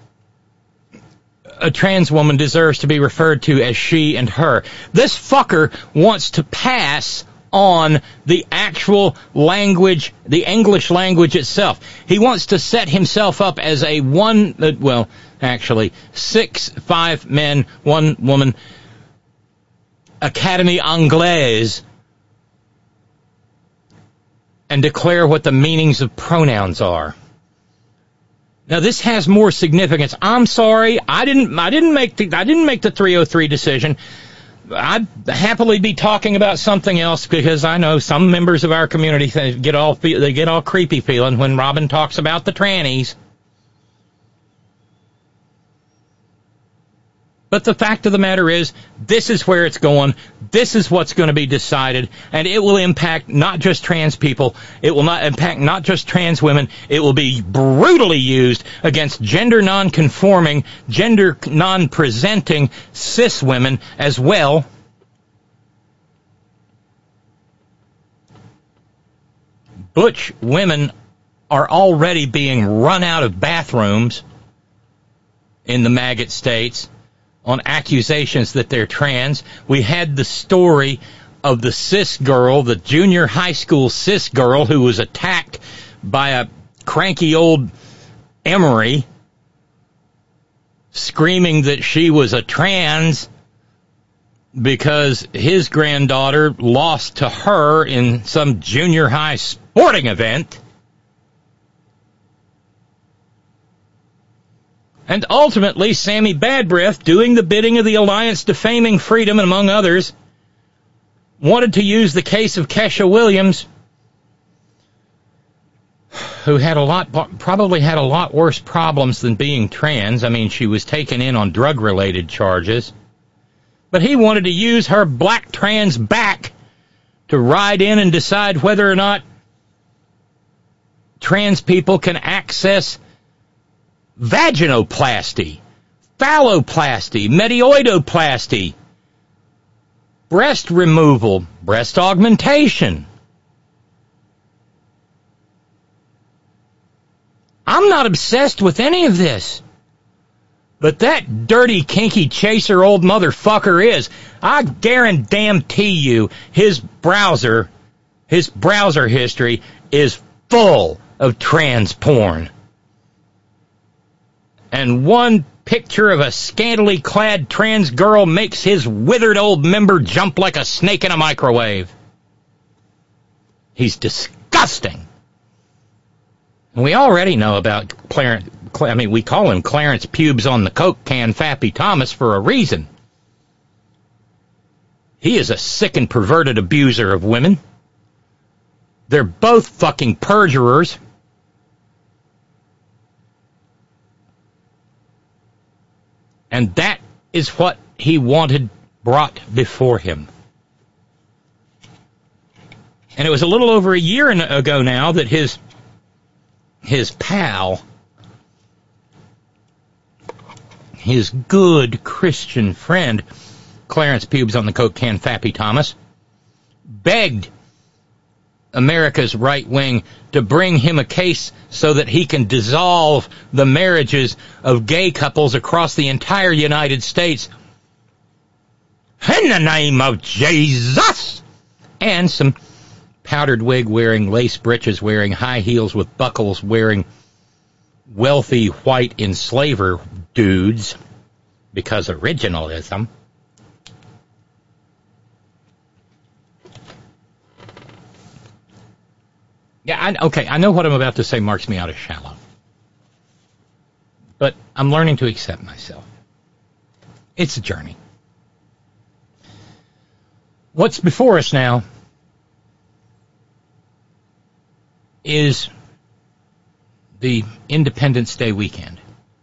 a trans woman deserves to be referred to as she and her. This fucker wants to pass on the actual language, the English language itself. He wants to set himself up as a 6'5" men, 1 woman, Académie Anglaise, and declare what the meanings of pronouns are. Now this has more significance. I'm sorry, I didn't make the 303 decision. I'd happily be talking about something else because I know some members of our community get all creepy feeling when Robin talks about the trannies. But the fact of the matter is, this is where it's going. This is what's going to be decided, and it will impact not just trans people. It will not impact not just trans women. It will be brutally used against gender non-conforming, gender non-presenting cis women as well. Butch women are already being run out of bathrooms in the maggot states on accusations that they're trans. We had the story of the cis girl, the junior high school cis girl who was attacked by a cranky old Emery, screaming that she was a trans because his granddaughter lost to her in some junior high sporting event. And ultimately, Sammy Bad Breath, doing the bidding of the Alliance Defaming Freedom, and among others, wanted to use the case of Kesha Williams, who probably had a lot worse problems than being trans. I mean, she was taken in on drug-related charges. But he wanted to use her black trans back to ride in and decide whether or not trans people can access vaginoplasty, phalloplasty, medioidoplasty, breast removal, breast augmentation. I'm not obsessed with any of this. But that dirty, kinky chaser old motherfucker is. I guarantee you his browser history is full of trans porn. And one picture of a scantily clad trans girl makes his withered old member jump like a snake in a microwave. He's disgusting. And we already know about we call him Clarence Pubes on the Coke can Fappy Thomas for a reason. He is a sick and perverted abuser of women. They're both fucking perjurers. And that is what he wanted brought before him. And it was a little over a year ago now that his pal, his good Christian friend, Clarence Pubes on the Coke can Fappy Thomas, begged America's right wing to bring him a case so that he can dissolve the marriages of gay couples across the entire United States. In the name of Jesus! And some powdered wig wearing, lace breeches wearing, high heels with buckles wearing, wealthy white enslaver dudes, because originalism. Yeah, I know what I'm about to say marks me out as shallow. But I'm learning to accept myself. It's a journey. What's before us now is the Independence Day weekend.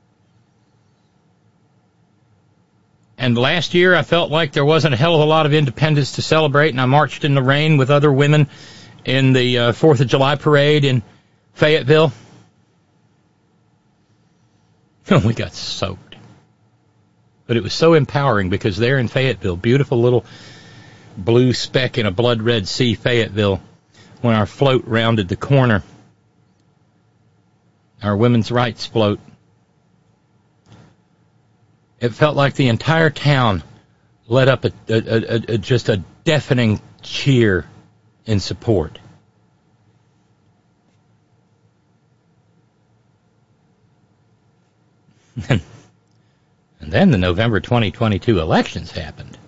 And last year I felt like there wasn't a hell of a lot of independence to celebrate, and I marched in the rain with other women in the 4th of July parade in Fayetteville. We got soaked. But it was so empowering because there in Fayetteville, beautiful little blue speck in a blood red sea, Fayetteville, when our float rounded the corner, our women's rights float, it felt like the entire town let up just a deafening cheer in support. And then the November 2022 elections happened.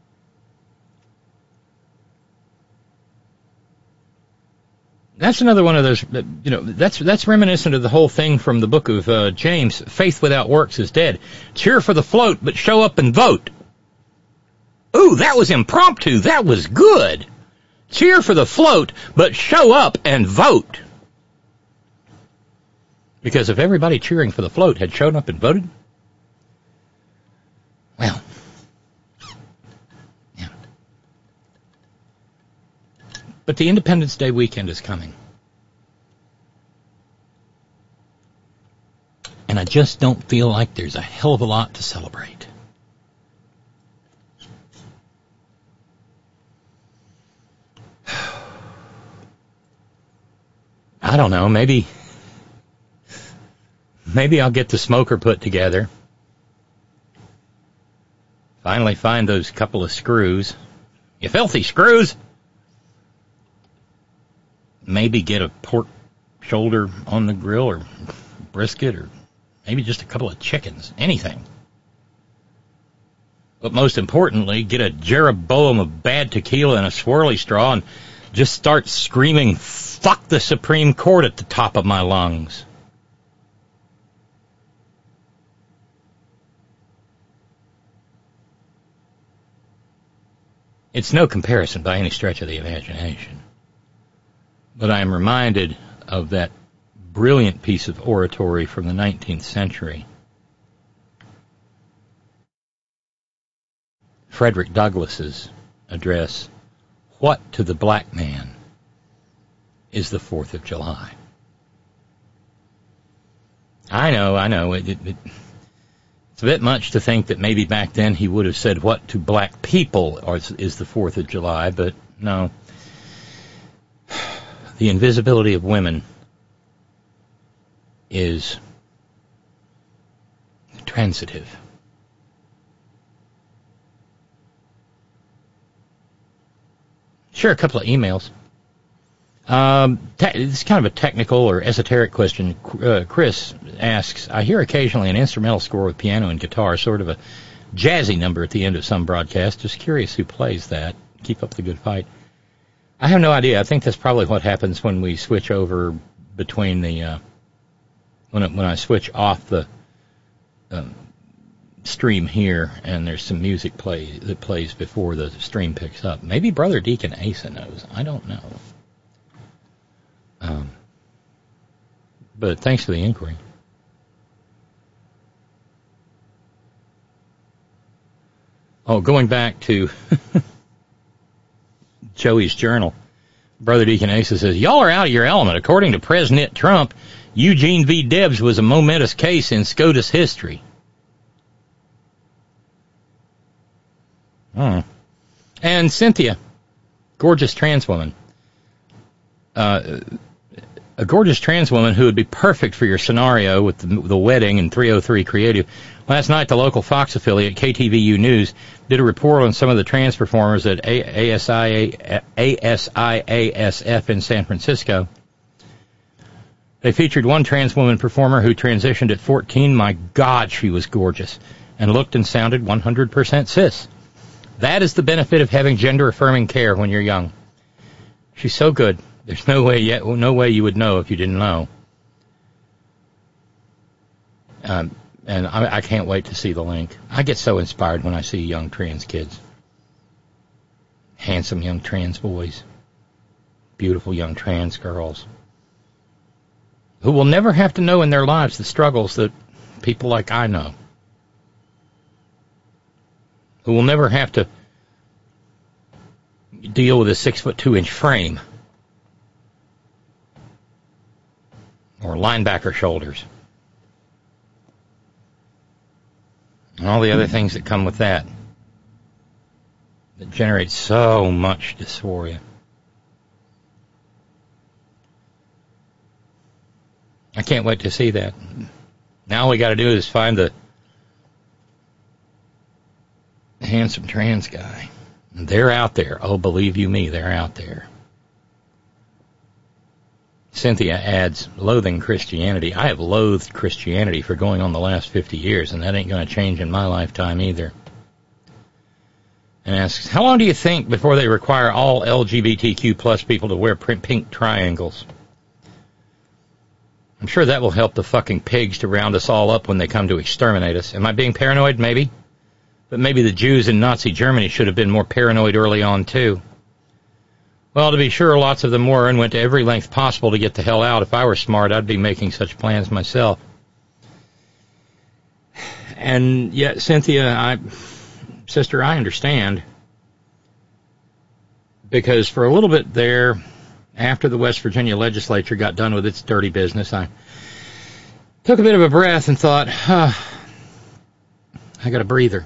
That's another one of those, that's reminiscent of the whole thing from the book of James, faith without works is dead. Cheer for the float, but show up and vote. Ooh, that was impromptu. That was good. Cheer for the float, but show up and vote. Because if everybody cheering for the float had shown up and voted, well, yeah. But the Independence Day weekend is coming. And I just don't feel like there's a hell of a lot to celebrate. I don't know, maybe I'll get the smoker put together. Finally find those couple of screws. You filthy screws! Maybe get a pork shoulder on the grill or brisket or maybe just a couple of chickens. Anything. But most importantly, get a Jeroboam of bad tequila and a swirly straw and just start screaming, "Fuck the Supreme Court" at the top of my lungs. It's no comparison by any stretch of the imagination. But I am reminded of that brilliant piece of oratory from the 19th century. Frederick Douglass's address, "What to the black man is the 4th of July?" I know. It's a bit much to think that maybe back then he would have said what to black people is the 4th of July, but no. The invisibility of women is transitive. Sure, a couple of emails. It's kind of a technical or esoteric question. Chris asks, I hear occasionally an instrumental score with piano and guitar, sort of a jazzy number at the end of some broadcast. Just curious who plays that. Keep up the good fight. I have no idea. I think that's probably what happens when we switch over between the, when I switch off the stream here and there's some music that plays before the stream picks up. Maybe Brother Deacon Asa knows. I don't know. But thanks for the inquiry. Oh, going back to Joey's journal, Brother Deacon Asa says, y'all are out of your element. According to President Trump, Eugene V. Debs was a momentous case in SCOTUS history. And Cynthia, gorgeous trans woman. A gorgeous trans woman who would be perfect for your scenario with the wedding and 303 Creative. Last night, the local Fox affiliate, KTVU News, did a report on some of the trans performers at ASIASF in San Francisco. They featured one trans woman performer who transitioned at 14. My God, she was gorgeous and looked and sounded 100% cis. That is the benefit of having gender-affirming care when you're young. She's so good. There's no way you would know if you didn't know. And I can't wait to see the link. I get so inspired when I see young trans kids. Handsome young trans boys. Beautiful young trans girls. Who will never have to know in their lives the struggles that people like I know. Who will never have to deal with a 6'2" frame. Or linebacker shoulders. And all the other things that come with that. That generate so much dysphoria. I can't wait to see that. Now all we got to do is find the handsome trans guy. They're out there. Oh, believe you me, they're out there. Cynthia adds, loathing Christianity. I have loathed Christianity for going on the last 50 years, and that ain't going to change in my lifetime either. And asks, how long do you think before they require all LGBTQ plus people to wear pink triangles? I'm sure that will help the fucking pigs to round us all up when they come to exterminate us. Am I being paranoid? Maybe. But maybe the Jews in Nazi Germany should have been more paranoid early on, too. Well, to be sure, lots of them were and went to every length possible to get the hell out. If I were smart, I'd be making such plans myself. And yet, Cynthia, sister, I understand. Because for a little bit there, after the West Virginia legislature got done with its dirty business, I took a bit of a breath and thought, I got a breather.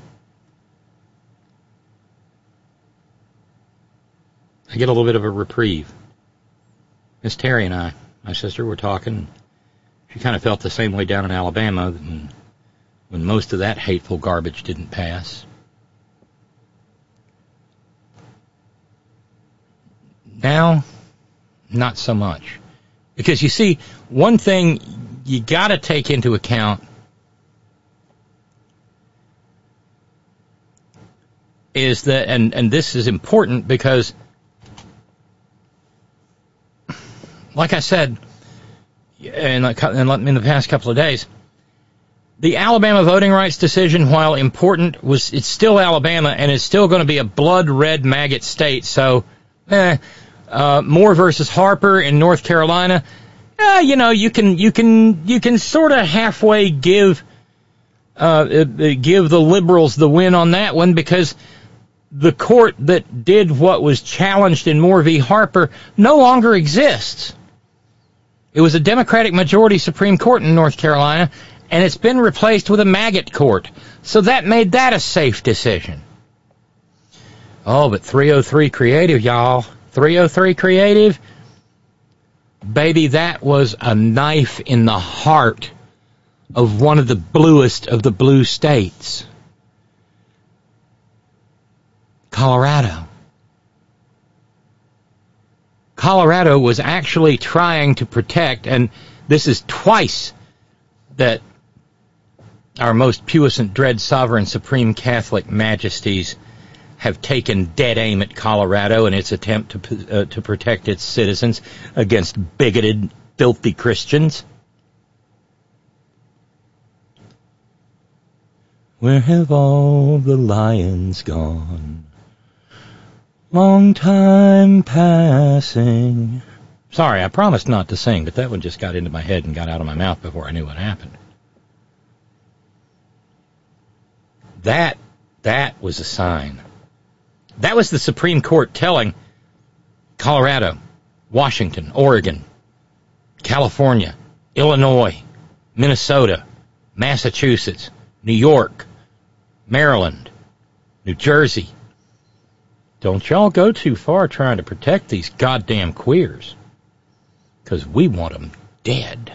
I get a little bit of a reprieve. Miss Terry and I, my sister, were talking. She kind of felt the same way down in Alabama when most of that hateful garbage didn't pass. Now, not so much. Because you see, one thing you got to take into account is that, and this is important because, like I said, in the past couple of days, the Alabama voting rights decision, while important, it's still Alabama, and it's still going to be a blood-red maggot state. So, Moore versus Harper in North Carolina, you can sort of halfway give the liberals the win on that one, because the court that did what was challenged in Moore v. Harper no longer exists. It was a Democratic majority Supreme Court in North Carolina, and it's been replaced with a maggot court. So that made that a safe decision. Oh, but 303 Creative, y'all. 303 Creative, baby, that was a knife in the heart of one of the bluest of the blue states. Colorado. Colorado was actually trying to protect, and this is twice that our most puissant, dread, sovereign, supreme Catholic majesties have taken dead aim at Colorado in its attempt to protect its citizens against bigoted, filthy Christians. Where have all the lions gone? Long time passing. Sorry, I promised not to sing, but that one just got into my head and got out of my mouth before I knew what happened. That was a sign. That was the Supreme Court telling Colorado, Washington, Oregon, California, Illinois, Minnesota, Massachusetts, New York, Maryland, New Jersey, don't y'all go too far trying to protect these goddamn queers, because we want them dead.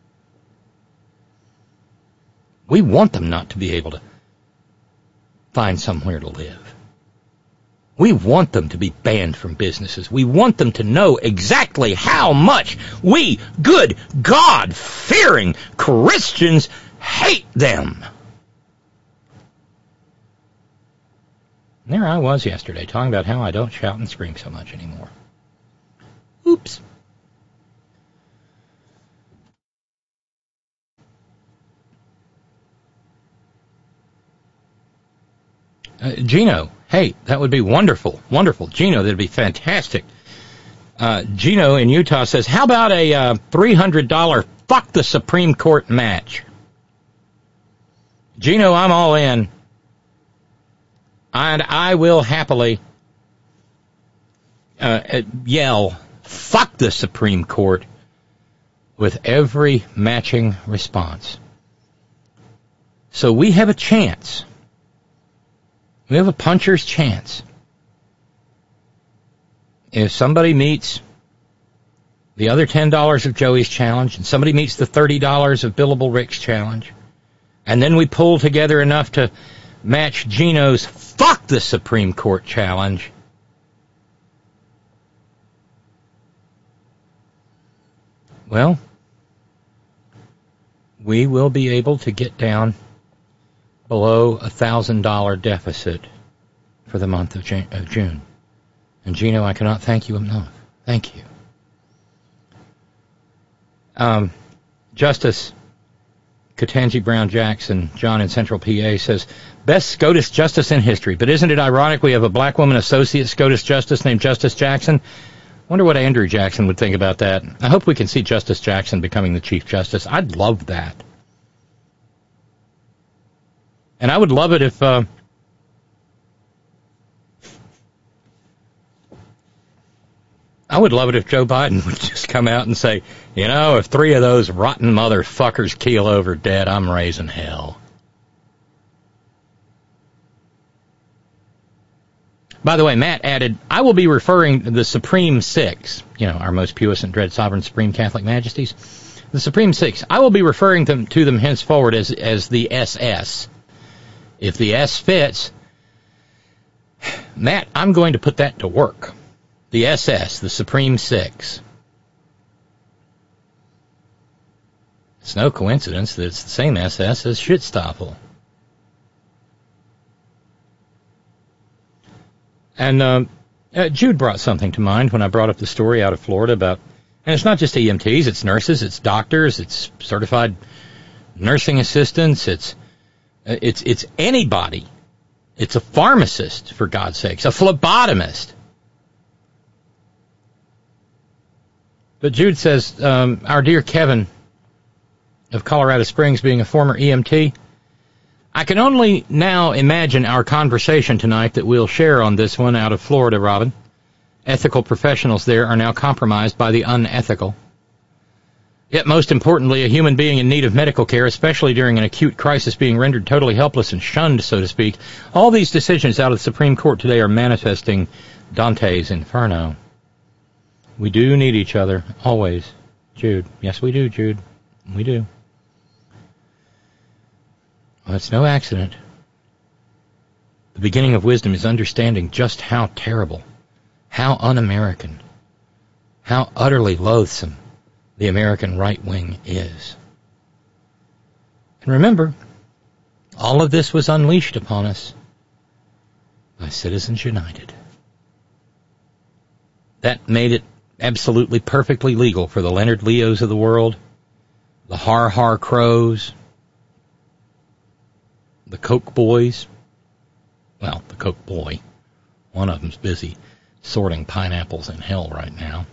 We want them not to be able to find somewhere to live. We want them to be banned from businesses. We want them to know exactly how much we, good God-fearing Christians, hate them. And there I was yesterday talking about how I don't shout and scream so much anymore. Oops. Gino, hey, that would be wonderful. Wonderful. Gino, that'd be fantastic. Gino in Utah says, how about a $300 fuck the Supreme Court match? Gino, I'm all in. And I will happily yell, fuck the Supreme Court, with every matching response. So we have a chance. We have a puncher's chance. If somebody meets the other $10 of Joey's challenge, and somebody meets the $30 of Billable Rick's challenge, and then we pull together enough to match Gino's fuck the Supreme Court challenge, well, we will be able to get down below $1,000 deficit for the month of June. And Gino, I cannot thank you enough. Thank you. Justice Ketanji Brown Jackson, John in Central PA, says, best SCOTUS justice in history. But isn't it ironic we have a black woman associate SCOTUS justice named Justice Jackson? Wonder what Andrew Jackson would think about that. I hope we can see Justice Jackson becoming the Chief Justice. I'd love that. And I would love it if Joe Biden would just come out and say, you know, if 3 of those rotten motherfuckers keel over dead, I'm raising hell. By the way, Matt added, I will be referring to the Supreme Six, you know, our most puissant, dread, sovereign, supreme Catholic majesties. The Supreme Six, I will be referring to them henceforward as the SS. If the S fits, Matt, I'm going to put that to work. The SS, the Supreme Six. It's no coincidence that it's the same SS as Schutzstaffel. And Jude brought something to mind when I brought up the story out of Florida about, and it's not just EMTs, it's nurses, it's doctors, it's certified nursing assistants, it's anybody. It's a pharmacist, for God's sakes, a phlebotomist. But Jude says, our dear Kevin of Colorado Springs, being a former EMT, I can only now imagine our conversation tonight that we'll share on this one out of Florida, Robin. Ethical professionals there are now compromised by the unethical. Yet most importantly, a human being in need of medical care, especially during an acute crisis, being rendered totally helpless and shunned, so to speak. All these decisions out of the Supreme Court today are manifesting Dante's Inferno. We do need each other, always, Jude. Yes, we do, Jude. We do. Well, it's no accident. The beginning of wisdom is understanding just how terrible, how un-American, how utterly loathsome the American right wing is. And remember, all of this was unleashed upon us by Citizens United. That made it absolutely perfectly legal for the Leonard Leos of the world, the Har Crows, the Koch boys. Well, the Koch boy. One of them's busy sorting pineapples in hell right now.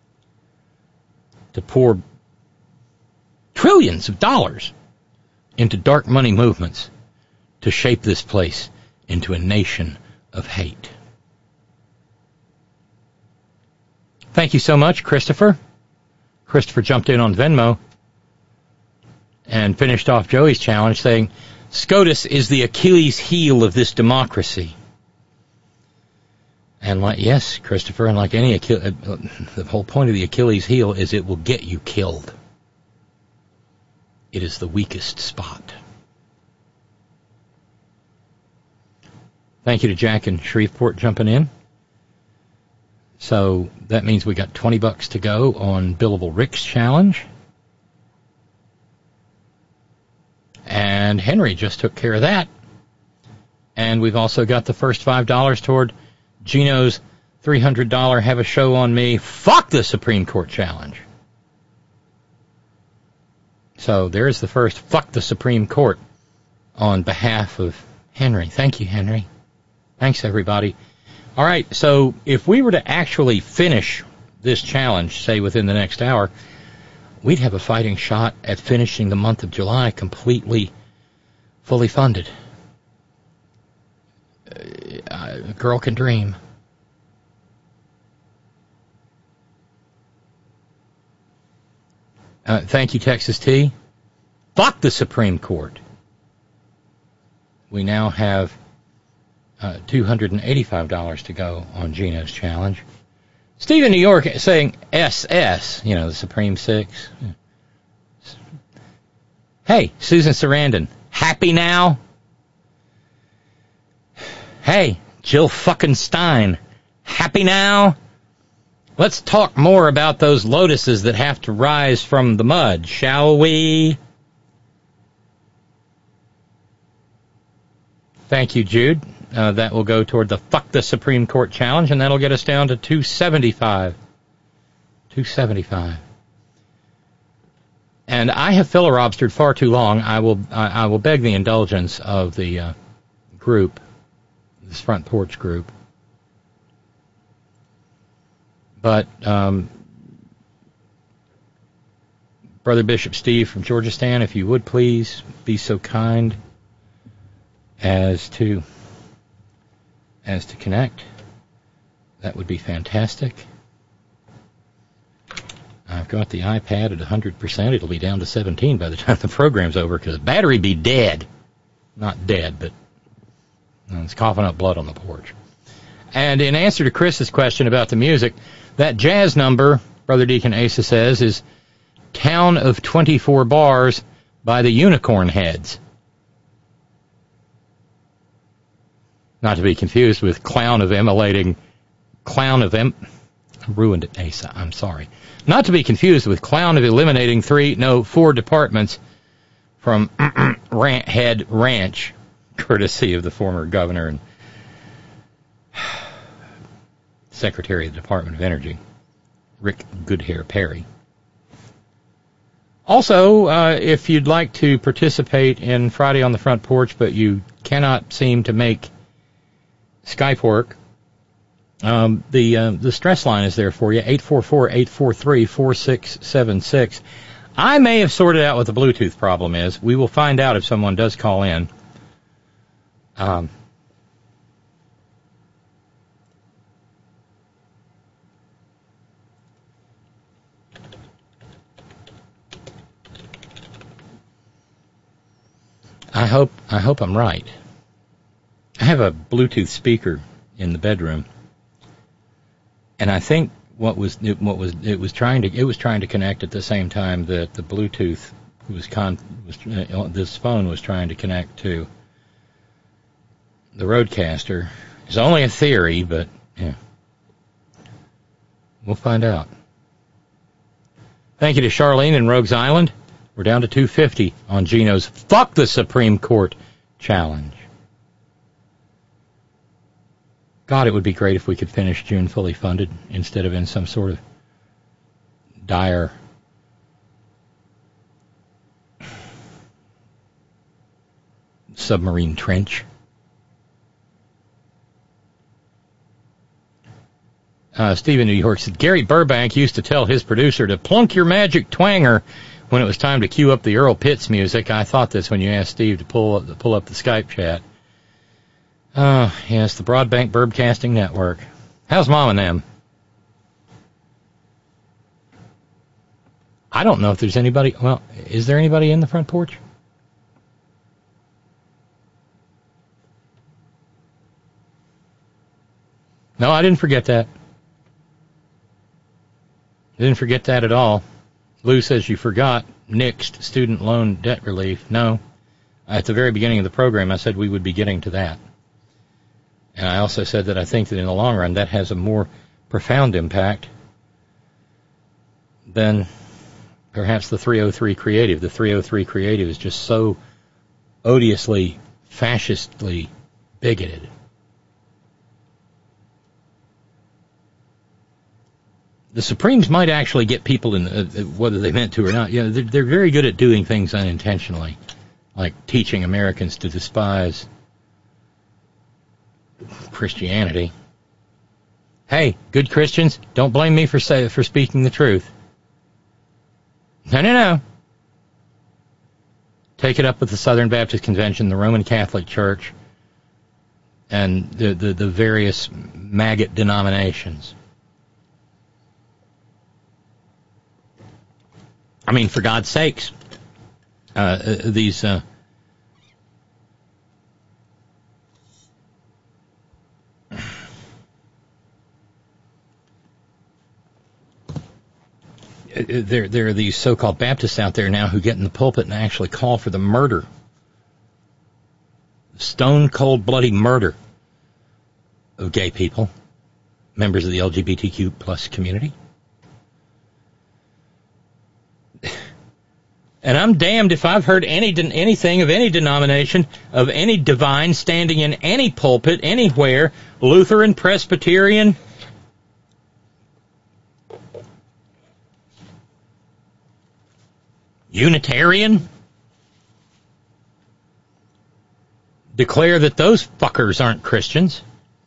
To pour trillions of dollars into dark money movements to shape this place into a nation of hate. Thank you so much, Christopher. Christopher jumped in on Venmo and finished off Joey's challenge saying, SCOTUS is the Achilles heel of this democracy. And yes, Christopher, and like any the whole point of the Achilles heel is it will get you killed. It is the weakest spot. Thank you to Jack in Shreveport jumping in. So that means we got $20 to go on Billable Rick's challenge. And Henry just took care of that. And we've also got the first $5 toward Gino's $300 have a show on me, fuck the Supreme Court challenge. So there's the first fuck the Supreme Court on behalf of Henry. Thank you, Henry. Thanks, everybody. All right, so if we were to actually finish this challenge, say within the next hour, we'd have a fighting shot at finishing the month of July completely, fully funded. A girl can dream. Thank you, Texas T. Fuck the Supreme Court. We now have $285 to go on Gino's challenge. Steve in New York saying SS, the Supreme Six. Hey, Susan Sarandon, happy now? Hey, Jill fucking Stein, happy now? Let's talk more about those lotuses that have to rise from the mud, shall we? Thank you, Jude. That will go toward the Fuck the Supreme Court challenge, and that'll get us down to $275. $275. And I have filibustered far too long. I will beg the indulgence of the group, this front porch group. But Brother Bishop Steve from Georgistan, if you would please be so kind as to connect, that would be fantastic. I've got the iPad at 100%. It'll be down to 17 by the time the program's over because the battery be dead. Not dead, but it's coughing up blood on the porch. And in answer to Chris's question about the music, that jazz number, Brother Deacon Asa says, is Town of 24 Bars by the Unicorn Heads. Not to be confused with ruined it, Asa, I'm sorry. Not to be confused with Clown of Eliminating 4 departments from Head Ranch, courtesy of the former governor and Secretary of the Department of Energy, Rick Goodhair Perry. Also, if you'd like to participate in Friday on the Front Porch, but you cannot seem to make Skype work, the stress line is there for you, 844-843-4676. I may have sorted out what the Bluetooth problem is. We will find out if someone does call in. I hope I'm right. I have a Bluetooth speaker in the bedroom, and I think it was trying to connect at the same time that the Bluetooth this phone was trying to connect to the Rodecaster. It's only a theory, but yeah, we'll find out. Thank you to Charlene in Rogues Island. We're down to $250 on Gino's Fuck the Supreme Court challenge. God, it would be great if we could finish June fully funded instead of in some sort of dire submarine trench. Steve in New York said, Gary Burbank used to tell his producer to plunk your magic twanger when it was time to cue up the Earl Pitts music. I thought this when you asked Steve to pull up the Skype chat. Yes, the Broadbank Burbcasting Network. How's Mom and them? I don't know if there's anybody. Well, is there anybody in the front porch? No, I didn't forget that. I didn't forget that at all. Lou says you forgot nixed student loan debt relief. No. At the very beginning of the program, I said we would be getting to that. And I also said that I think that in the long run, that has a more profound impact than perhaps the 303 Creative. The 303 Creative is just so odiously, fascistly bigoted. The Supremes might actually get people in, whether they meant to or not. Yeah, they're very good at doing things unintentionally, like teaching Americans to despise Christianity. Hey, good Christians, don't blame me for speaking the truth. No. Take it up with the Southern Baptist Convention, the Roman Catholic Church, and the various maggot denominations. I mean, for God's sakes, these... There are these so-called Baptists out there now who get in the pulpit and actually call for the murder, stone-cold bloody murder of gay people, members of the LGBTQ plus community. And I'm damned if I've heard anything of any denomination, of any divine standing in any pulpit anywhere, Lutheran, Presbyterian, Unitarian, declare that those fuckers aren't Christians.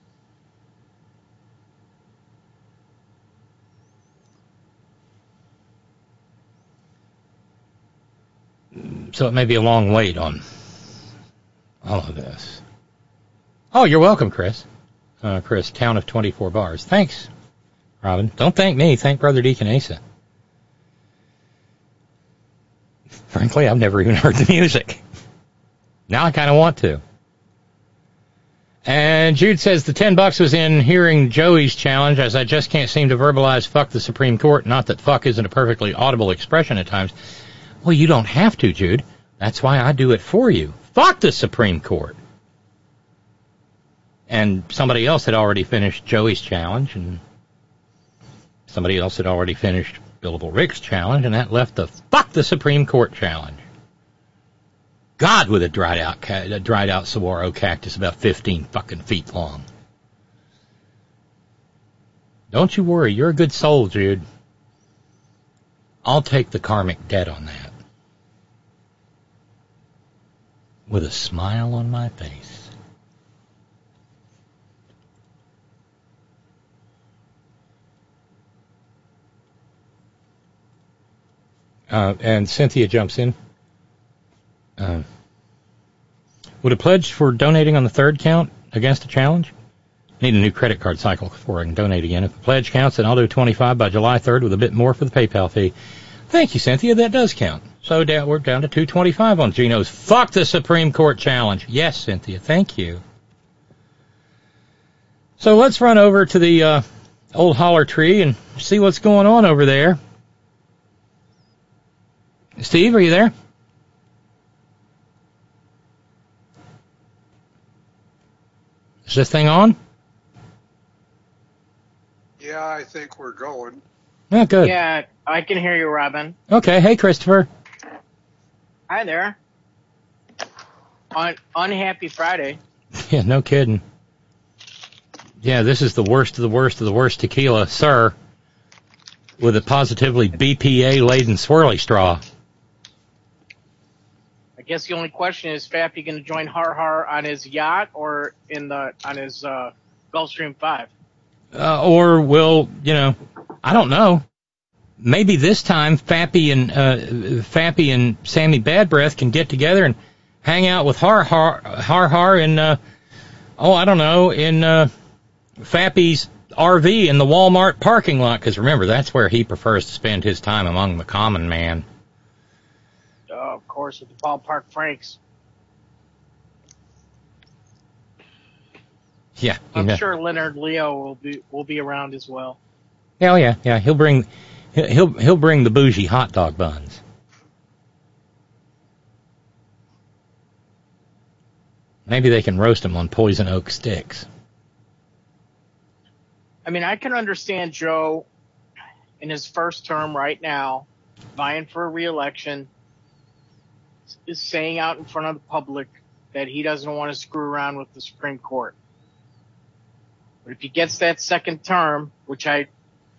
So it may be a long wait on all of this. Oh, you're welcome, Chris. Chris, town of 24 bars. Thanks, Robin. Don't thank me. Thank Brother Deacon Asa. Frankly, I've never even heard the music. Now I kind of want to. And Jude says the $10 was in hearing Joey's challenge, as I just can't seem to verbalize fuck the Supreme Court. Not that fuck isn't a perfectly audible expression at times. Well, you don't have to, Jude. That's why I do it for you. Fuck the Supreme Court. And somebody else had already finished Joey's challenge, and somebody else had already finished Billable Rick's challenge, and that left the fuck the Supreme Court challenge. God, with a dried out saguaro cactus about 15 fucking feet long. Don't you worry, you're a good soul, Jude. I'll take the karmic debt on that. With a smile on my face. And Cynthia jumps in. Would a pledge for donating on the third count against a challenge? Need a new credit card cycle before I can donate again. If the pledge counts, then I'll do 25 by July 3rd with a bit more for the PayPal fee. Thank you, Cynthia. That does count. So we're down to 225 on Gino's Fuck the Supreme Court challenge. Yes, Cynthia. Thank you. So let's run over to the old holler tree and see what's going on over there. Steve, are you there? Is this thing on? Yeah, I think we're going. Oh, good. Yeah, I can hear you, Robin. Okay. Hey, Christopher. Hi there. Unhappy Friday. Yeah, no kidding. Yeah, this is the worst of the worst of the worst tequila, sir, with a positively BPA-laden swirly straw. I guess the only question is, Fappy going to join Har Har on his yacht or on his Gulfstream 5? Or will, I don't know. Maybe this time Fappy and Sammy Bad Breath can get together and hang out with Har Har in, I don't know, in Fappy's RV in the Walmart parking lot. Because remember, that's where he prefers to spend his time among the common man. Of course, with the Ballpark Franks. Yeah, I'm sure Leonard Leo will be around as well. Hell yeah. He'll bring the bougie hot dog buns. Maybe they can roast them on poison oak sticks. I mean, I can understand Joe in his first term right now, vying for a re-election, is saying out in front of the public that he doesn't want to screw around with the Supreme Court. But if he gets that second term, which I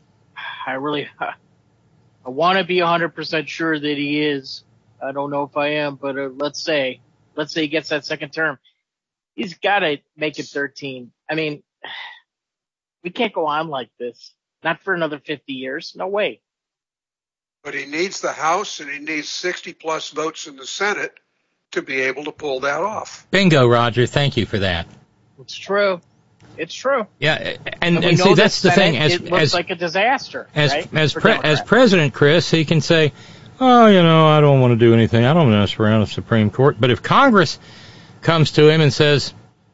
want to be 100% sure that he is. I don't know if I am, but let's say he gets that second term. He's got to make it 13. I mean, we can't go on like this. Not for another 50 years. No way. But he needs the House and he needs 60-plus votes in the Senate to be able to pull that off. Bingo, Roger. Thank you for that. It's true. It's true. Yeah, and see, that's the thing. It looks like a disaster, right? As President Chris, he can say, oh, I don't want to do anything. I don't want to mess around the Supreme Court. But if Congress comes to him and says,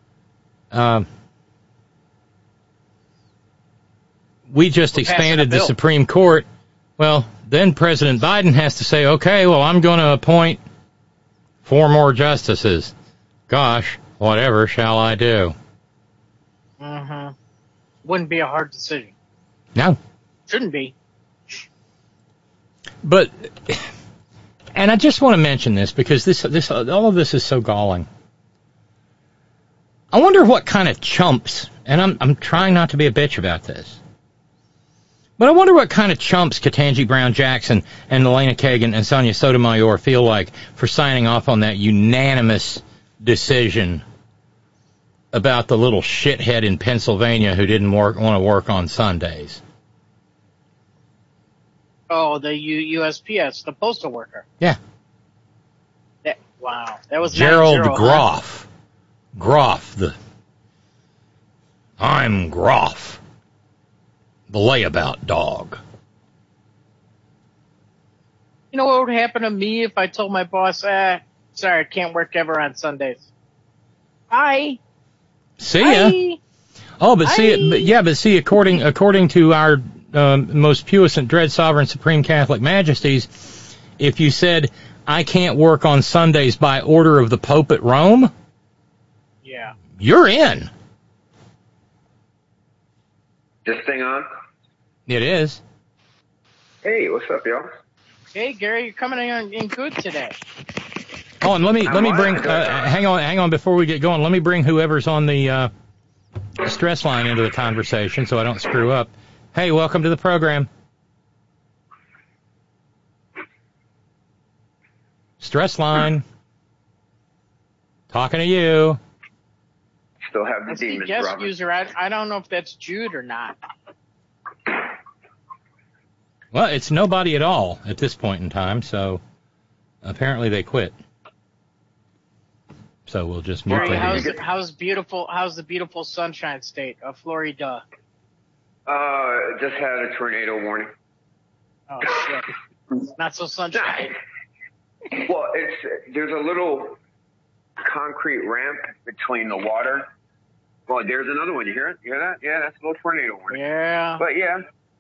we just expanded the Supreme Court, well, then President Biden has to say, okay, well, I'm going to appoint 4 more justices. Gosh, whatever shall I do? Mm-hmm. Wouldn't be a hard decision. No. Shouldn't be. But, and I just want to mention this because all of this is so galling. I wonder what kind of chumps, and I'm trying not to be a bitch about this, but I wonder what kind of chumps Ketanji Brown Jackson and Elena Kagan and Sonia Sotomayor feel like for signing off on that unanimous decision about the little shithead in Pennsylvania who didn't want to work on Sundays. Oh, the USPS, the postal worker. Yeah. Wow. That was Gerald 9-0, Groff. Groff, I'm Groff, the layabout dog. You know what would happen to me if I told my boss, sorry, I can't work ever on Sundays? Bye. See ya. Oh, but see, according to our most puissant, dread, sovereign, supreme Catholic majesties, if you said, I can't work on Sundays by order of the Pope at Rome, yeah, you're in. This thing on? It is. Hey, what's up, y'all? Hey, Gary, you're coming in good today. Oh, and let me bring. Hang on. Before we get going, let me bring whoever's on the stress line into the conversation, so I don't screw up. Hey, welcome to the program. Stress line. Talking to you. Still have the That's the demons, guest Robert. user. I don't know if that's Jude or not. Well, it's nobody at all at this point in time, so apparently they quit. So we'll just mute that. How's the beautiful Sunshine State of Florida? Just had a tornado warning. Oh shit! Not so sunshine. Well, there's a little concrete ramp between the water. Well, there's another one. You hear it? You hear that? Yeah, that's a little tornado warning. Yeah. But yeah,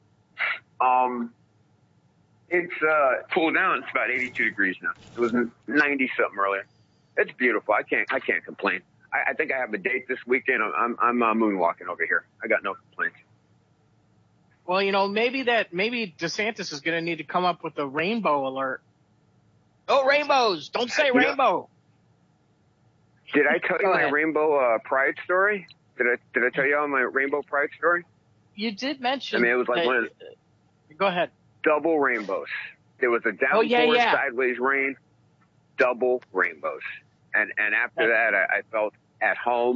it's cooled down. It's about 82 degrees now. It was 90 something earlier. It's beautiful. I can't complain. I think I have a date this weekend. I'm moonwalking over here. I got no complaints. Well, maybe DeSantis is going to need to come up with a rainbow alert. No rainbows! Don't say rainbow. Did I tell you my rainbow pride story? Did I tell you all my rainbow pride story? You did mention. I mean, it was like one. Go ahead. Double rainbows. There was a downpour, sideways rain, double rainbows. And after that, I felt at home.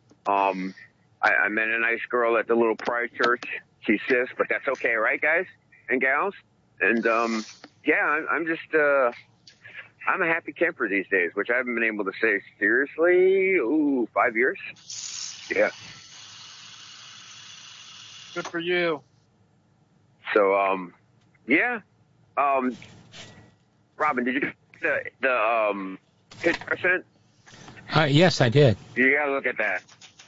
I met a nice girl at the little pride church. She's cis, but that's okay, right, guys and gals? And I'm just I'm a happy camper these days, which I haven't been able to say seriously. 5 years. Yeah. Good for you. So, yeah. Robin, did you get the picture I sent? Yes, I did. You gotta look at that.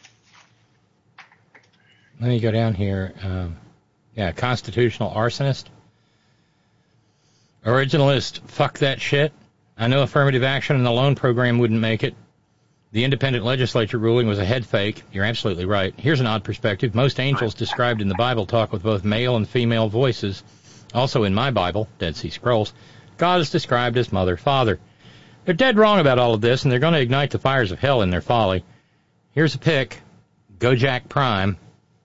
Let me go down here. Constitutional arsonist. Originalist, fuck that shit. I know affirmative action and the loan program wouldn't make it. The independent legislature ruling was a head fake. You're absolutely right. Here's an odd perspective. Most angels described in the Bible talk with both male and female voices. Also in my Bible, Dead Sea Scrolls, God is described as mother, father. They're dead wrong about all of this, and they're going to ignite the fires of hell in their folly. Here's a pic. Go-Jack Prime.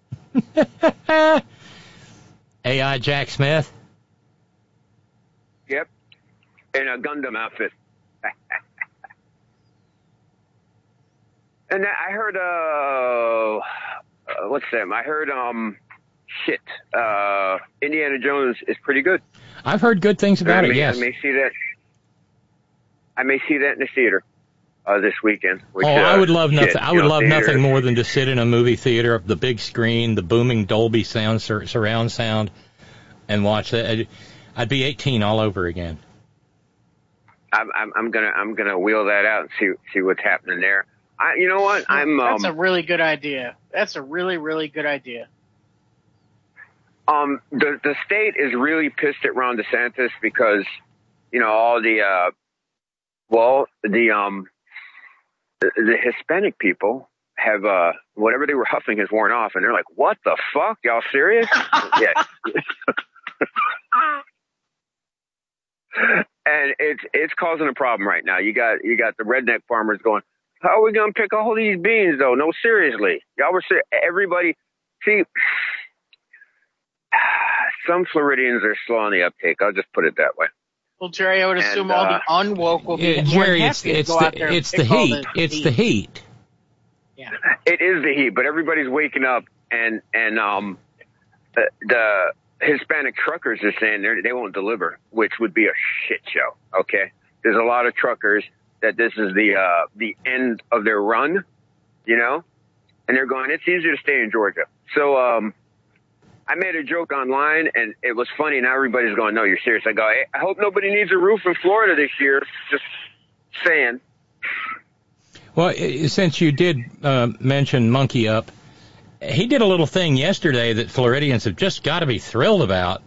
AI Jack Smith. Yep. In a Gundam outfit. And I heard, what's that? I heard, Indiana Jones is pretty good. I've heard good things about it, yes. I may see that in the theater this weekend. Which, I would love nothing. I would love nothing more than to sit in a movie theater, the big screen, the booming Dolby sound, surround sound, and watch that. I'd be 18 all over again. I'm gonna wheel that out and see what's happening there. You know what? That's a really good idea. That's a really, really good idea. The state is really pissed at Ron DeSantis because, all the Hispanic people have, whatever they were huffing has worn off, and they're like, what the fuck? Y'all serious? Yeah. And it's causing a problem right now. You got the redneck farmers going, how are we going to pick all these beans, though? No, seriously. Y'all were everybody. See, some Floridians are slow on the uptake. I'll just put it that way. Well, Jerry, I would assume all the unwoke will be Jerry, it's the heat. It's the heat. Yeah. It is the heat, but everybody's waking up, and the Hispanic truckers are saying they won't deliver, which would be a shit show. Okay, there's a lot of truckers that this is the end of their run, and they're going, it's easier to stay in Georgia. So I made a joke online, and it was funny. Now everybody's going, no, you're serious. I go, hey, I hope nobody needs a roof in Florida this year. Just saying. Well, since you did mention Monkey Up, he did a little thing yesterday that Floridians have just got to be thrilled about.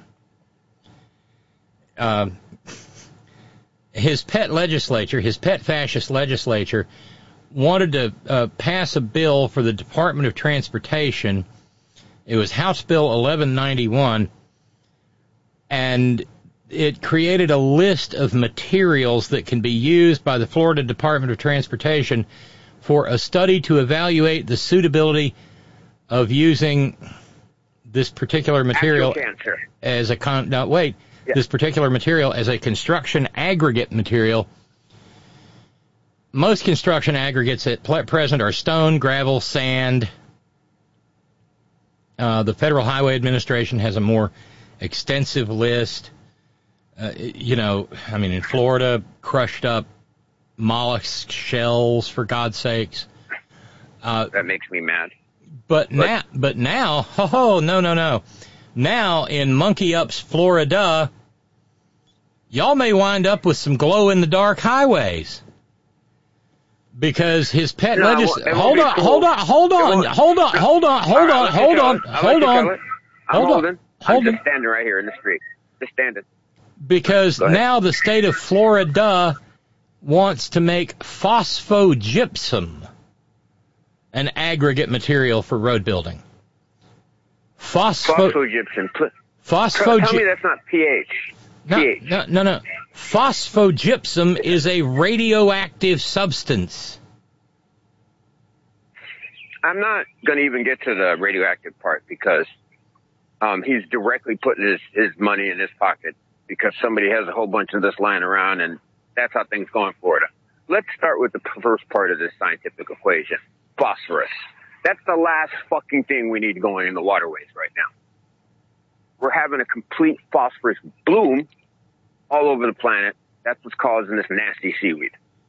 His pet fascist legislature, wanted to pass a bill for the Department of Transportation. It was House Bill 1191, and it created a list of materials that can be used by the Florida Department of Transportation for a study to evaluate the suitability of using this particular material as a this particular material as a construction aggregate material. Most construction aggregates at present are stone, gravel, sand. The Federal Highway Administration has a more extensive list. In Florida, crushed up mollusk shells, for God's sakes. That makes me mad. But now, no. Now, in Monkey Up's Florida, y'all may wind up with some glow-in-the-dark highways. Because his pet legislature... Hold on. I'm just standing right here in the street. Just standing. Because now the state of Florida wants to make phosphogypsum an aggregate material for road building. Phosphogypsum. Tell me that's not pH. No. Phosphogypsum is a radioactive substance. I'm not going to even get to the radioactive part because he's directly putting his money in his pocket because somebody has a whole bunch of this lying around, and that's how things go in Florida. Let's start with the first part of this scientific equation, phosphorus. That's the last fucking thing we need going in the waterways right now. We're having a complete phosphorus bloom all over the planet. That's what's causing this nasty seaweed.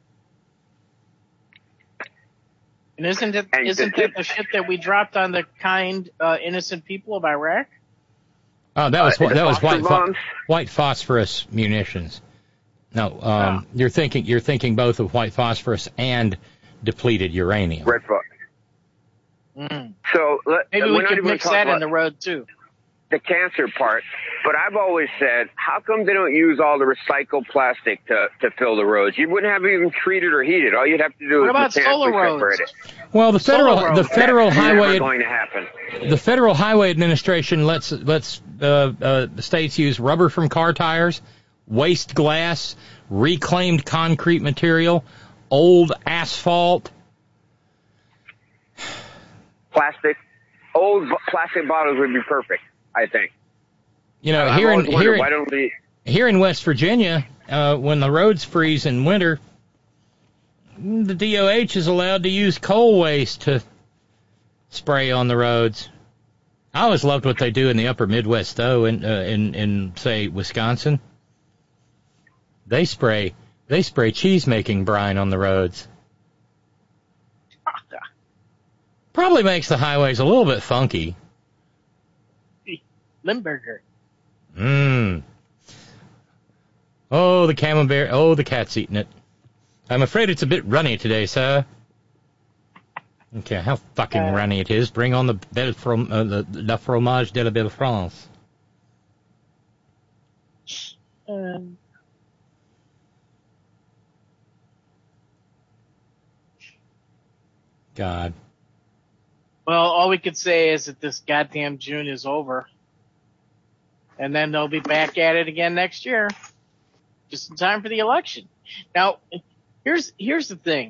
And isn't that the shit that we dropped on the kind, innocent people of Iraq? Oh, that was white phosphorus munitions. No, you're thinking both of white phosphorus and depleted uranium. Red phosphorus. So maybe we could mix that in the road too. The cancer part, but I've always said, how come they don't use all the recycled plastic to fill the roads? You wouldn't have to even treat it or heat it. All you'd have to do is solar roads? Well, the federal highway going to happen. The Federal Highway Administration lets states use rubber from car tires, waste glass, reclaimed concrete material, old asphalt, plastic. Old plastic bottles would be perfect, I think. Here in West Virginia, when the roads freeze in winter, the DOH is allowed to use coal waste to spray on the roads. I always loved what they do in the upper Midwest, though, in say, Wisconsin. They spray cheese-making brine on the roads. Probably makes the highways a little bit funky. Limburger. Oh, the camembert. Oh, the cat's eating it. I'm afraid it's a bit runny today, sir. Okay, how fucking runny it is. Bring on the La Fromage de la Belle France. God. Well, all we could say is that this goddamn June is over. And then they'll be back at it again next year. Just in time for the election. Now, here's the thing.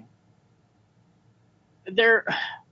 Their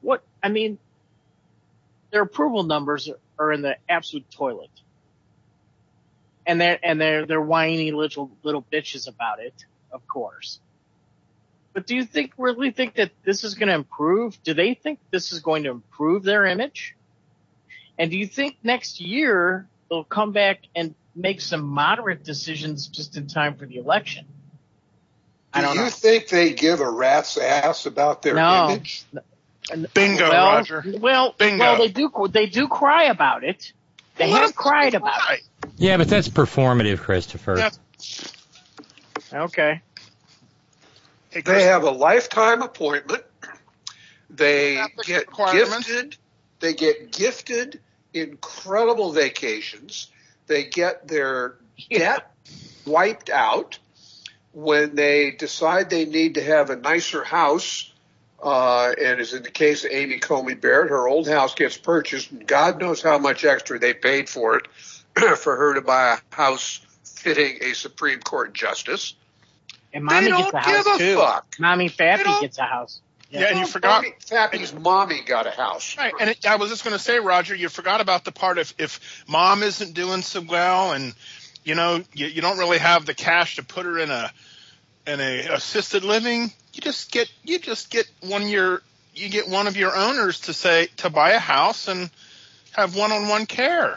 approval numbers are in the absolute toilet. And they're whiny little bitches about it, of course. But do you really think that this is going to improve? Do they think this is going to improve their image? And do you think next year they'll come back and make some moderate decisions just in time for the election? Do you think they give a rat's ass about their image? Bingo, Roger. Well, Bingo. Well, they do cry about it. They have cried about it. Yeah, but that's performative, Christopher. Yeah. Okay. Hey, they have a lifetime appointment. They get gifted. They get gifted incredible vacations. They get their debt wiped out. When they decide they need to have a nicer house, and as in the case of Amy Coney Barrett, her old house gets purchased, and God knows how much extra they paid for it for her to buy a house fitting a Supreme Court justice. And Mommy gets a house too. Fuck. Mommy Fappy gets a house. Yeah, and you forgot. Fappy's mommy got a house. Right, and I was just going to say, Roger, you forgot about the part if Mom isn't doing so well, and you know you don't really have the cash to put her in a assisted living. You get one of your owners to buy a house and have one-on-one care.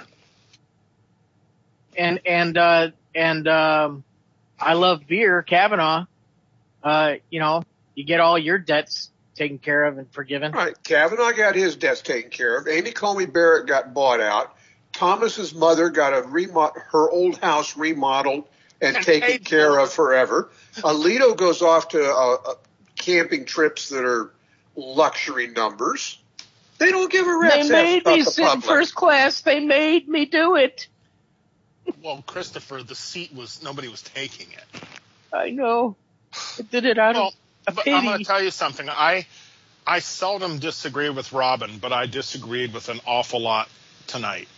And I love beer, Kavanaugh. You get all your debts taken care of and forgiven. Right. Kavanaugh got his debts taken care of. Amy Coney Barrett got bought out. Thomas's mother got her old house remodeled and taken care of forever. Alito goes off to camping trips that are luxury numbers. They don't give a rat's ass about the public. They made me sit in first class. They made me do it. Well, Christopher, the seat nobody was taking it. I know. I did it out of a pity. I'm going to tell you something. I seldom disagree with Robin, but I disagreed with an awful lot tonight.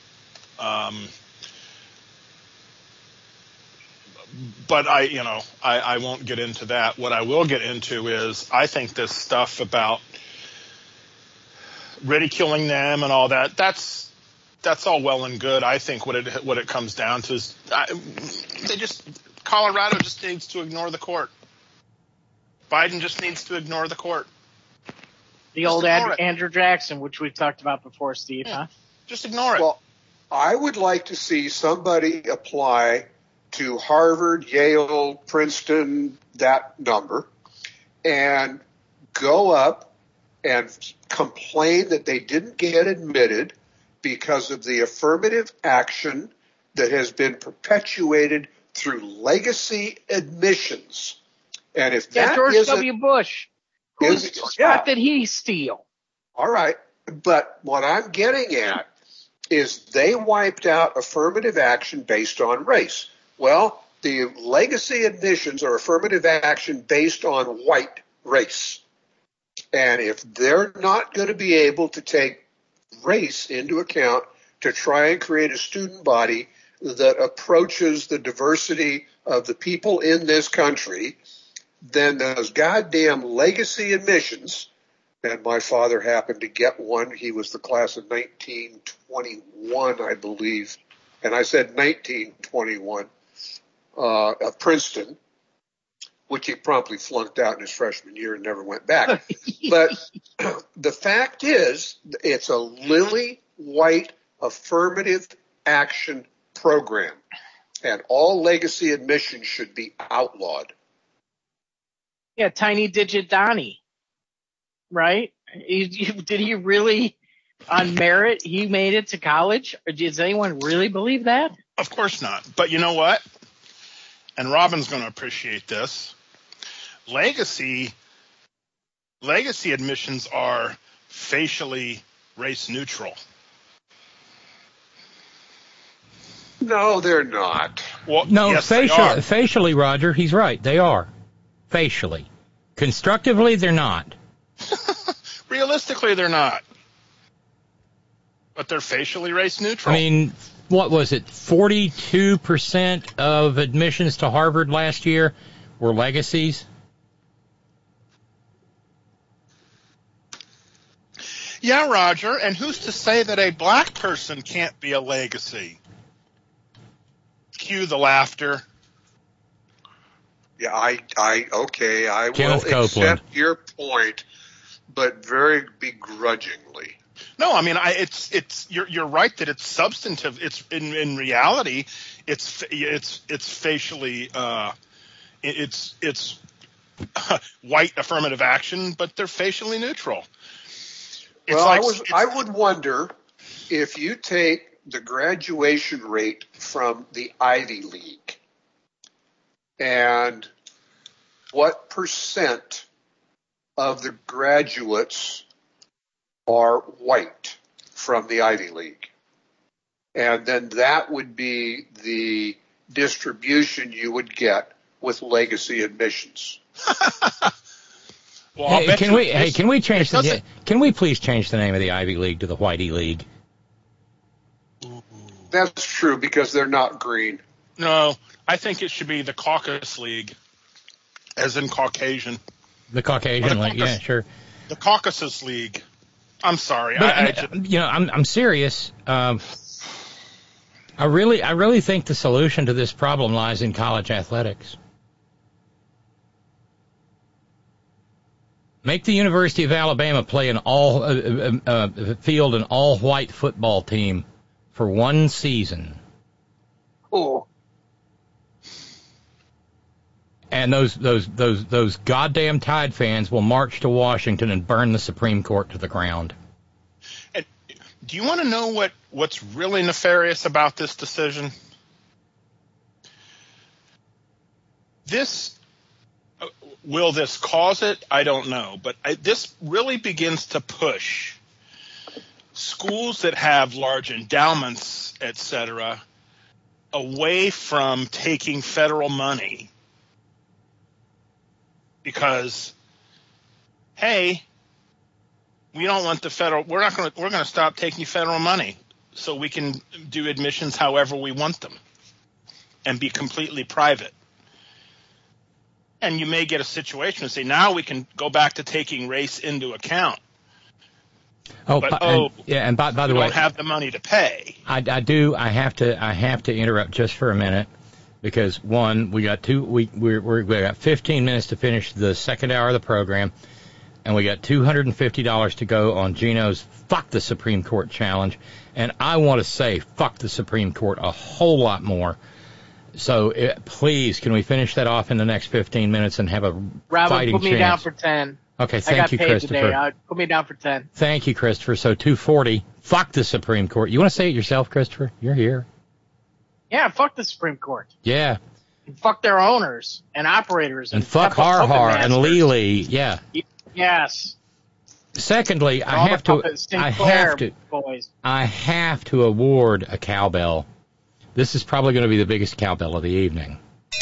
But I won't get into that. What I will get into is I think this stuff about ridiculing them and all that, that's all well and good. I think what it comes down to is Colorado just needs to ignore the court. Biden just needs to ignore the court. The old Andrew Jackson, which we've talked about before, Steve, huh? Just ignore it. Well, I would like to see somebody apply to Harvard, Yale, Princeton, that number, and go up and complain that they didn't get admitted because of the affirmative action that has been perpetuated through legacy admissions. And if that George W. Bush, whose spot did he steal? All right, but what I'm getting at is they wiped out affirmative action based on race. Well, the legacy admissions are affirmative action based on white race. And if they're not going to be able to take race into account to try and create a student body that approaches the diversity of the people in this country, then those goddamn legacy admissions, and my father happened to get one. He was the class of 1921, I believe. And I said 1921 of Princeton. which he promptly flunked out in his freshman year and never went back. But the fact is, it's a lily white affirmative action program, and all legacy admissions should be outlawed. Yeah, Tiny Digit Donnie, right? Did he really, on merit, he made it to college? Or does anyone really believe that? Of course not. But you know what? And Robin's going to appreciate this. Legacy admissions are facially race neutral. No, they're not. Well, no, yes, facially, Roger, he's right. They are. Facially. Constructively, they're not. Realistically, they're not. But they're facially race neutral. I mean, what was it? 42% of admissions to Harvard last year were legacies. Yeah, Roger, and who's to say that a black person can't be a legacy? Cue the laughter. Yeah, I Kenneth will Copeland. accept your point, but very begrudgingly. No, I mean, you're right that it's substantive. It's in reality, it's facially, it's white affirmative action, but they're facially neutral. I would wonder if you take the graduation rate from the Ivy League and what percent of the graduates are white from the Ivy League. And then that would be the distribution you would get with legacy admissions. Well, can we change can we please change the name of the Ivy League to the Whitey League? That's true, because they're not green. No, I think it should be the Caucasus League, as in Caucasian. The Caucasian League, yeah, sure. The Caucasus League. I'm sorry. But, I'm serious. I really think the solution to this problem lies in college athletics. Make the University of Alabama play field an all-white football team for one season. Oh. And those goddamn Tide fans will march to Washington and burn the Supreme Court to the ground. And do you want to know what's really nefarious about this decision? Will this cause it? I don't know. But this really begins to push schools that have large endowments, et cetera, away from taking federal money. Because, hey, we don't want the federal. We're going to stop taking federal money so we can do admissions however we want them and be completely private. And you may get a situation and say, now we can go back to taking race into account. And by the way, we don't have the money to pay. I do. I have to interrupt just for a minute. Because one, we got 15 minutes to finish the second hour of the program, and we got $250 to go on Gino's Fuck the Supreme Court challenge, and I want to say fuck the Supreme Court a whole lot more. So please, can we finish that off in the next 15 minutes and have a Robin, fighting chance? put me down for 10. Okay, thank you, Christopher. Today. Put me down for 10. Thank you, Christopher. So 240. Fuck the Supreme Court. You want to say it yourself, Christopher? You're here. Yeah, fuck the Supreme Court. Yeah. And fuck their owners and operators. And fuck Har and Lely. Yeah. Yes. Secondly, I have to award a cowbell. This is probably going to be the biggest cowbell of the evening.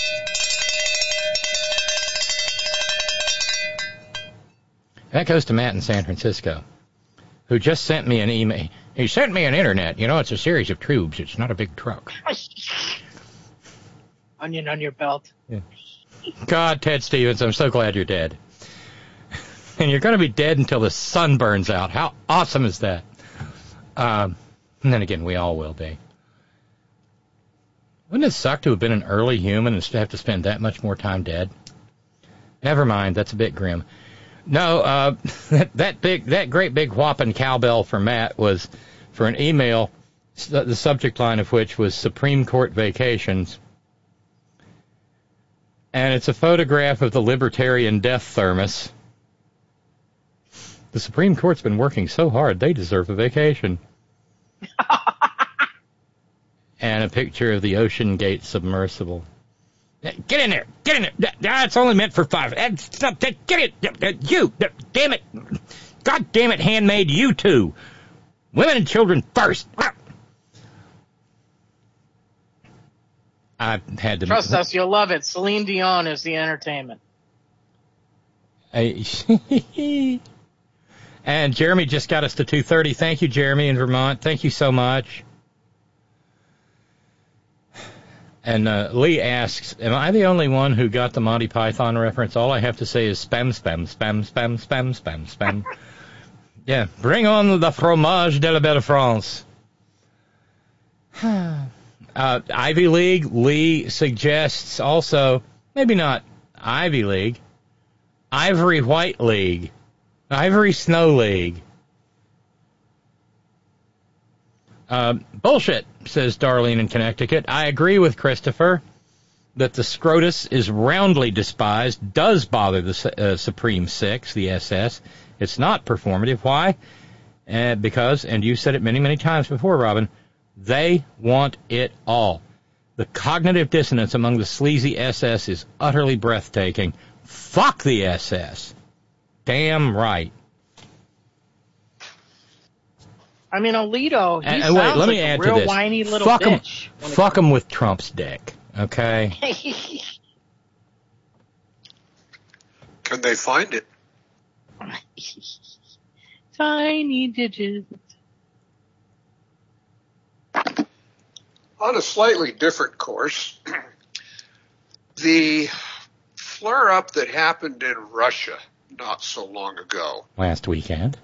That goes to Matt in San Francisco, who just sent me an email. He sent me an internet. You know, it's a series of tubes. It's not a big truck. Onion on your belt. Yeah. God, Ted Stevens, I'm so glad you're dead. And you're going to be dead until the sun burns out. How awesome is that? And then again, we all will be. Wouldn't it suck to have been an early human and have to spend that much more time dead? Never mind. That's a bit grim. No, that great big whopping cowbell for Matt was for an email, the subject line of which was Supreme Court vacations. And it's a photograph of the Libertarian death thermos. The Supreme Court's been working so hard, they deserve a vacation. And a picture of the Ocean Gate submersible. Get in there! Get in there! It's only meant for 5. Get it! You! Damn it! God damn it, handmaid, you too! Women and children first! I had to... Trust us, you'll love it. Celine Dion is the entertainment. And Jeremy just got us to 2:30. Thank you, Jeremy in Vermont. Thank you so much. And Lee asks, am I the only one who got the Monty Python reference? All I have to say is spam, spam, spam, spam, spam, spam, spam. Yeah, bring on the fromage de la belle France. Ivy League, Lee suggests also, maybe not Ivy League, Ivory White League, Ivory Snow League. Bullshit, says Darlene in Connecticut. I agree with Christopher that the SCROTUS is roundly despised, does bother the Supreme Six, the SS. It's not performative. Why? Because, and you said it many, many times before, Robin, they want it all. The cognitive dissonance among the sleazy SS is utterly breathtaking. Fuck the SS. Damn right. I mean, Alito, he sounds like a real whiny little bitch. Fuck him with Trump's dick, okay? Can they find it? Tiny digits. On a slightly different course, the flare-up that happened in Russia not so long ago. Last weekend.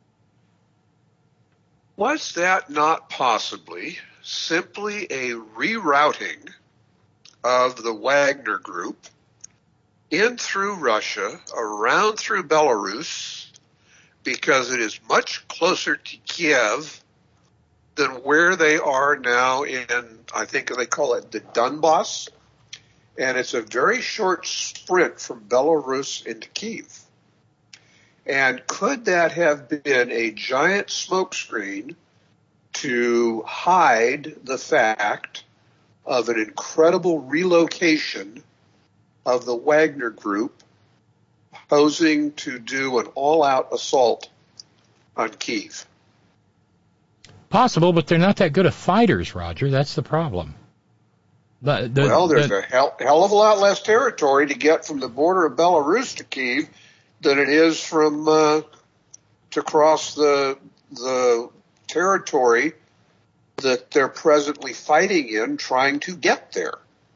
Was that not possibly simply a rerouting of the Wagner Group in through Russia, around through Belarus, because it is much closer to Kiev than where they are now in, I think they call it the Donbass, and it's a very short sprint from Belarus into Kiev. And could that have been a giant smokescreen to hide the fact of an incredible relocation of the Wagner Group posing to do an all-out assault on Kiev? Possible, but they're not that good of fighters, Roger. That's the problem. There's a hell of a lot less territory to get from the border of Belarus to Kiev than it is from to cross the territory that they're presently fighting in, trying to get there.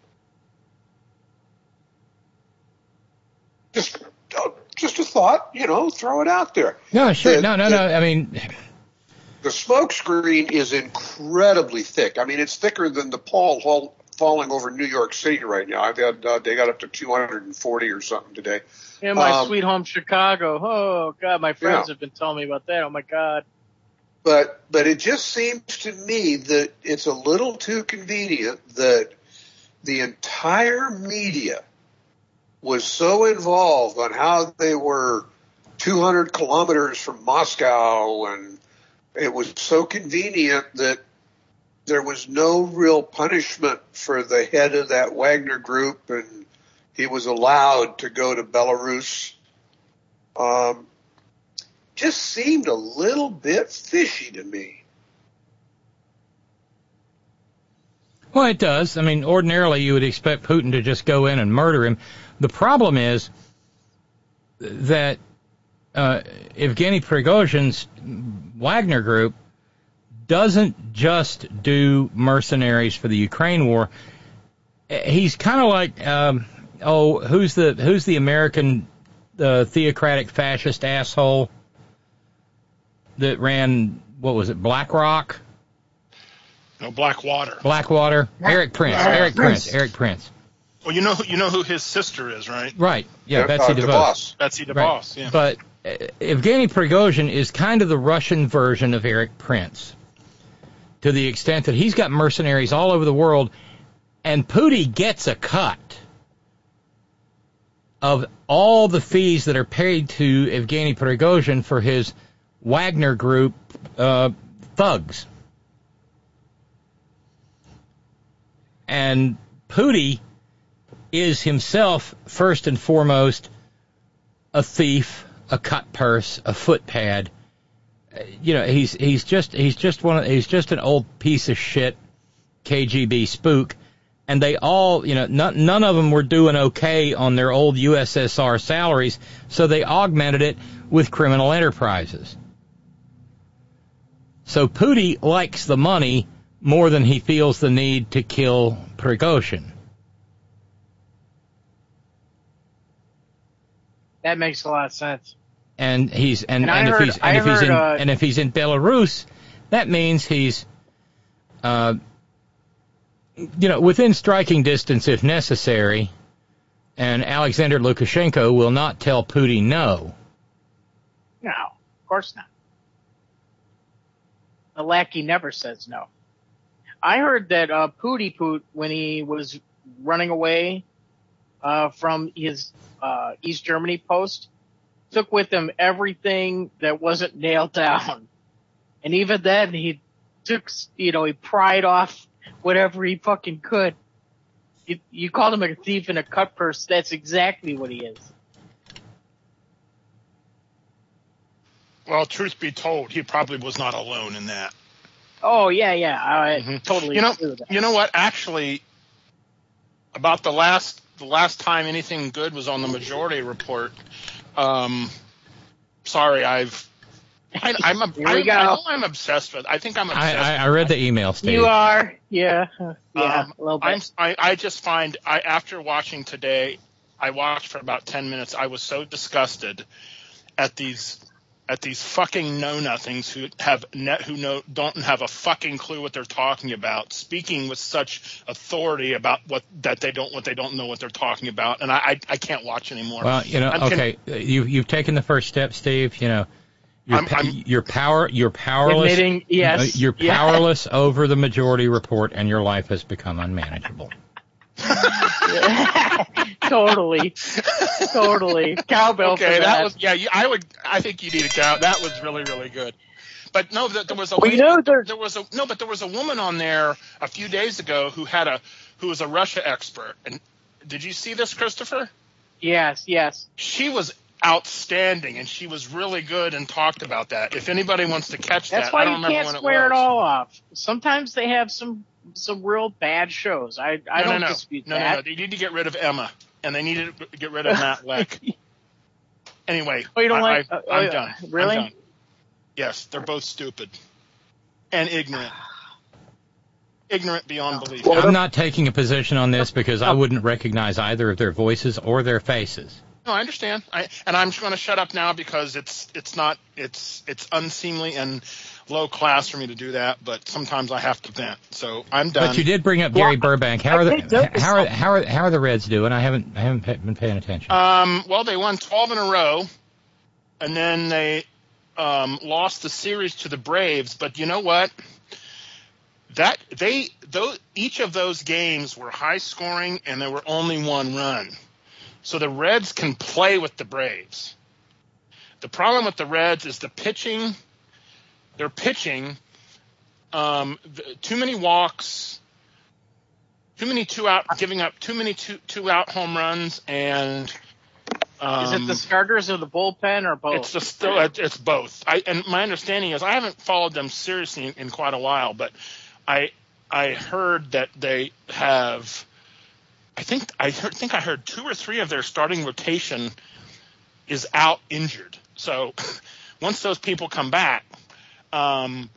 Just a thought, throw it out there. No, sure. No. I mean, the smoke screen is incredibly thick. I mean, it's thicker than the pall falling over New York City right now. I've had they got up to 240 or something today. Yeah, my sweet home Chicago. Oh God, my friends have been telling me about that. Oh my God. But it just seems to me that it's a little too convenient that the entire media was so involved on how they were 200 kilometers from Moscow, and it was so convenient that there was no real punishment for the head of that Wagner Group, and he was allowed to go to Belarus. Just seemed a little bit fishy to me. Well, it does. I mean, ordinarily you would expect Putin to just go in and murder him. The problem is that Evgeny Prigozhin's Wagner Group doesn't just do mercenaries for the Ukraine war. He's kind of like, who's the American theocratic fascist asshole that ran, what was it, BlackRock? No, Blackwater. Blackwater. Eric Prince. Well, you know who his sister is, right? Right. Yeah, Betsy DeVos. Betsy DeVos, right. yeah. But Evgeny Prigozhin is kind of the Russian version of Eric Prince, to the extent that he's got mercenaries all over the world, and Putin gets a cut of all the fees that are paid to Evgeny Prigozhin for his Wagner Group thugs. And Putin is himself, first and foremost, a thief, a cut purse, a footpad. He's just an old piece of shit KGB spook, and they all, none of them were doing okay on their old USSR salaries, so they augmented it with criminal enterprises. So Putin likes the money more than he feels the need to kill Prigozhin. That makes a lot of sense. And if he's in Belarus, that means he's within striking distance if necessary, and Alexander Lukashenko will not tell Putin no. No, of course not. The lackey never says no. I heard that Putin, when he was running away from his East Germany post, took with him everything that wasn't nailed down. And even then, he took, he pried off whatever he fucking could. You called him a thief and a cut purse. That's exactly what he is. Well, truth be told, he probably was not alone in that. Oh, yeah. I totally agree with that. You know what? Actually, about the last time anything good was on the Majority Report, sorry, I'm obsessed with. I think I'm obsessed. I read the email, Steve. You are, yeah, a little bit. I just find after watching today, I watched for about 10 minutes. I was so disgusted at these fucking know-nothings who don't have a fucking clue what they're talking about, speaking with such authority about what they don't know what they're talking about, and I can't watch anymore. Well, you've taken the first step, Steve. You're powerless. Admitting, yes, you're powerless over the Majority Report, and your life has become unmanageable. Totally. Cowbell. Okay, that was I think you need a cow. That was really, really good. But no, there was a woman on there a few days ago who was a Russia expert. And did you see this, Christopher? Yes. She was outstanding, and she was really good and talked about that. If anybody wants to catch That's why you can't swear it all off. Sometimes they have some real bad shows. I don't dispute that. No. They need to get rid of Emma, and they need to get rid of Matt Leck. Anyway, you don't I'm done. Really? I'm done. Yes, they're both stupid and ignorant. Ignorant beyond belief. Well, I'm not taking a position on this because I wouldn't recognize either of their voices or their faces. No, I understand. And I'm just going to shut up now because it's unseemly and low class for me to do that. But sometimes I have to vent. So I'm done. But you did bring up Gary Burbank. How are the Reds doing? I haven't been paying attention. Well, they won 12 in a row, and then they lost the series to the Braves. But you know what? Each of those games were high scoring, and there were only one run. So the Reds can play with the Braves. The problem with the Reds is the pitching. Their pitching, too many walks, too many giving up too many two-out home runs, and is it the starters or the bullpen or both? It's both. And my understanding is I haven't followed them seriously in quite a while, but I heard that they have. I think I heard 2 or 3 of their starting rotation is out injured. So once those people come back, they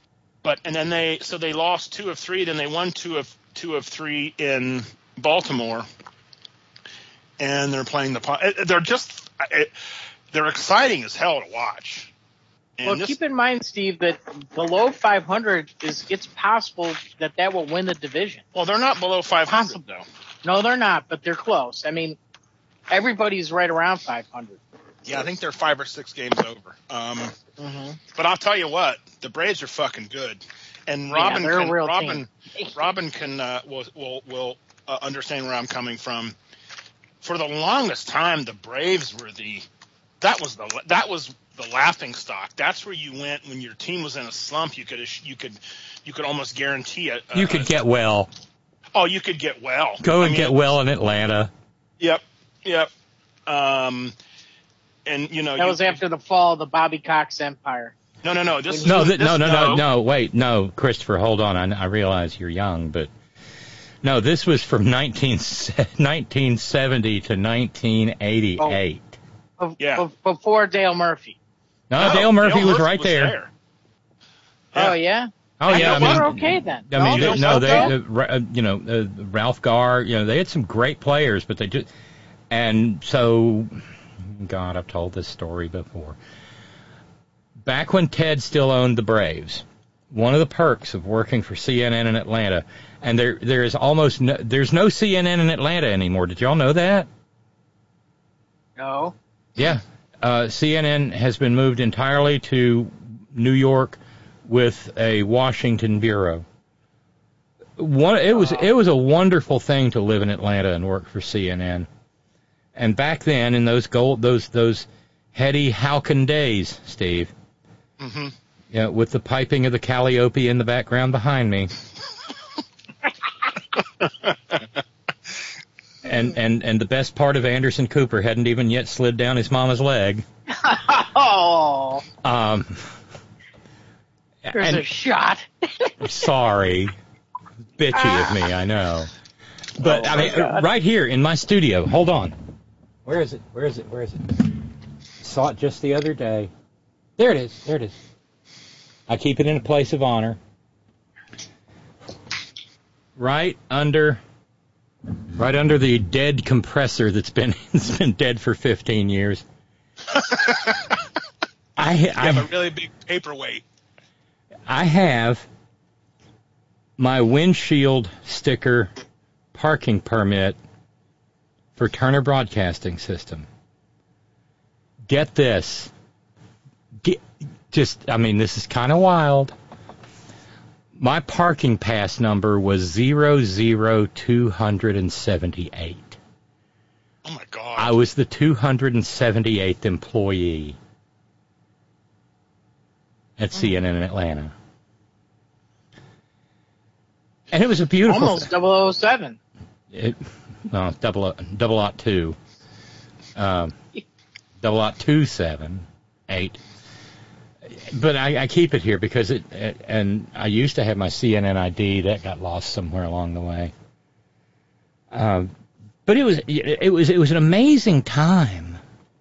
lost 2 of 3, then they won 2 of 3 in Baltimore, and they're playing they're exciting as hell to watch. And keep in mind, Steve, that below 500 it's possible that will win the division. Well, they're not below 500 though. No, they're not, but they're close. I mean, everybody's right around 500. Yeah, I think they're 5 or 6 games over. But I'll tell you what, the Braves are fucking good, and Robin will understand where I'm coming from. For the longest time, the Braves were that was the laughing stock. That's where you went when your team was in a slump. You could almost guarantee it. You could get well. Oh, you could get well. Get well in Atlanta. Yep. And that was after the fall of the Bobby Cox empire. No. Wait, Christopher, hold on. I realize you're young, but no, this was from 1970 to 1988. Before Dale Murphy. No, Dale Murphy was right there. Oh yeah. Oh yeah, they were okay then. Ralph Garr, they had some great players, but they just, and so, God, I've told this story before. Back when Ted still owned the Braves, one of the perks of working for CNN in Atlanta, and there's no CNN in Atlanta anymore. Did y'all know that? No. Yeah, CNN has been moved entirely to New York with a Washington bureau. It was a wonderful thing to live in Atlanta and work for CNN. And back then, in those heady Halcyon days, Steve, with the piping of the Calliope in the background behind me, and the best part of Anderson Cooper hadn't even yet slid down his mama's leg. Oh. There's a shot. Sorry. Bitchy of me, I know. But, right here in my studio. Hold on. Where is it? Saw it just the other day. There it is. I keep it in a place of honor. Right under the dead compressor that's been dead for 15 years. I have a really big paperweight. I have my windshield sticker parking permit for Turner Broadcasting System. Get this. This is kind of wild. My parking pass number was 00278. Oh, my God. I was the 278th employee at CNN in Atlanta. And it was a beautiful... Almost 007. No, 002. 00278. But I keep it here because and I used to have my CNN ID that got lost somewhere along the way. But it was an amazing time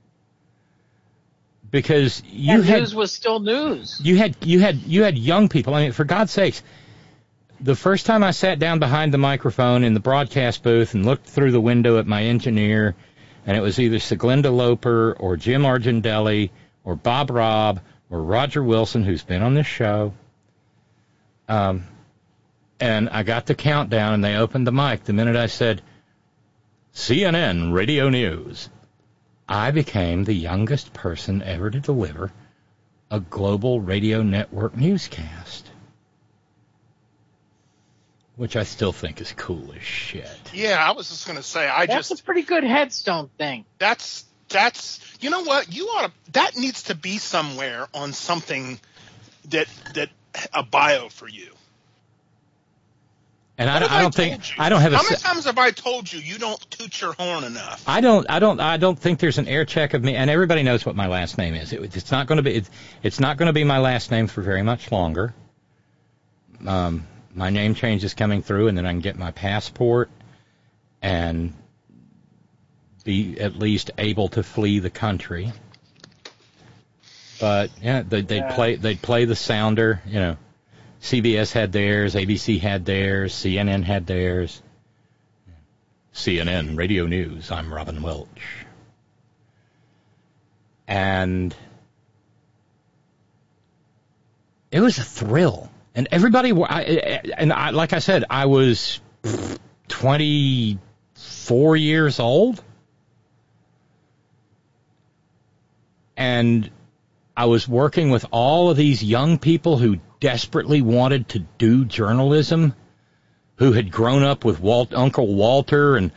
because news was still news. You had young people. I mean, for God's sakes, the first time I sat down behind the microphone in the broadcast booth and looked through the window at my engineer, and it was either Seglinda Loper or Jim Argendelli or Bob Robb or Roger Wilson, who's been on this show. And I got the countdown, and they opened the mic. The minute I said, CNN Radio News, I became the youngest person ever to deliver a global radio network newscast, which I still think is cool as shit. Yeah, I was just going to say, that's a pretty good headstone thing. That's you know what, that needs to be somewhere on something that a bio for you. And I don't have a. How many times have I told you you don't toot your horn enough? I don't think there's an air check of me, and everybody knows what my last name is. It's not going to be my last name for very much longer. My name change is coming through, and then I can get my passport and be at least able to flee the country. But yeah, they'd play the sounder, you know. CBS had theirs, ABC had theirs, CNN had theirs. CNN Radio News, I'm Robin Welch. And it was a thrill. And everybody, like I said, I was 26 4 years old. And I was working with all of these young people who desperately wanted to do journalism, who had grown up with Uncle Walter and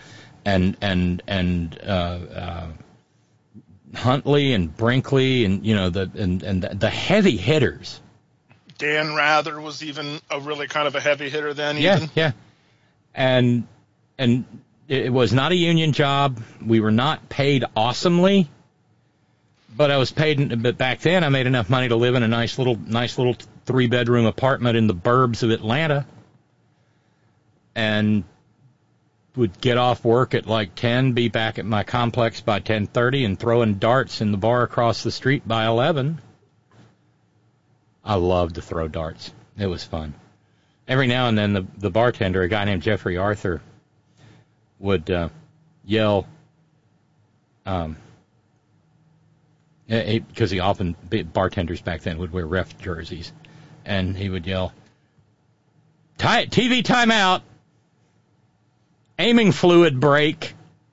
Huntley and Brinkley and the heavy hitters. Dan Rather was even a really kind of a heavy hitter then. Yeah. And it was not a union job. We were not paid awesomely, but I was paid. But back then, I made enough money to live in a nice little 3-bedroom apartment in the burbs of Atlanta, and would get off work at like 10, be back at my complex by 10:30, and throwing darts in the bar across the street by 11. I loved to throw darts. It was fun. Every now and then, the bartender, a guy named Jeffrey Arthur, would yell, because he often, bartenders back then would wear ref jerseys, and he would yell, TV timeout, aiming fluid break,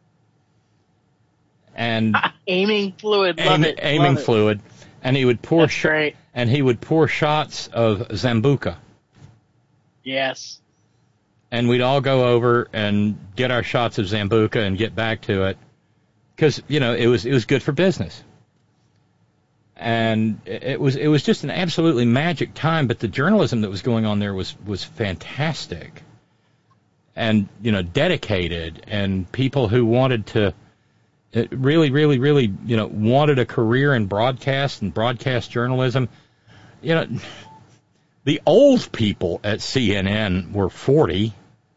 and aiming fluid, aiming fluid, and he would pour and he would pour shots of Zambuca. Yes. And we'd all go over and get our shots of Zambuca and get back to it, because it was good for business. And it was just an absolutely magic time. But the journalism that was going on there was fantastic, and dedicated, and people who wanted to really wanted a career in broadcast and broadcast journalism. The old people at CNN were 40.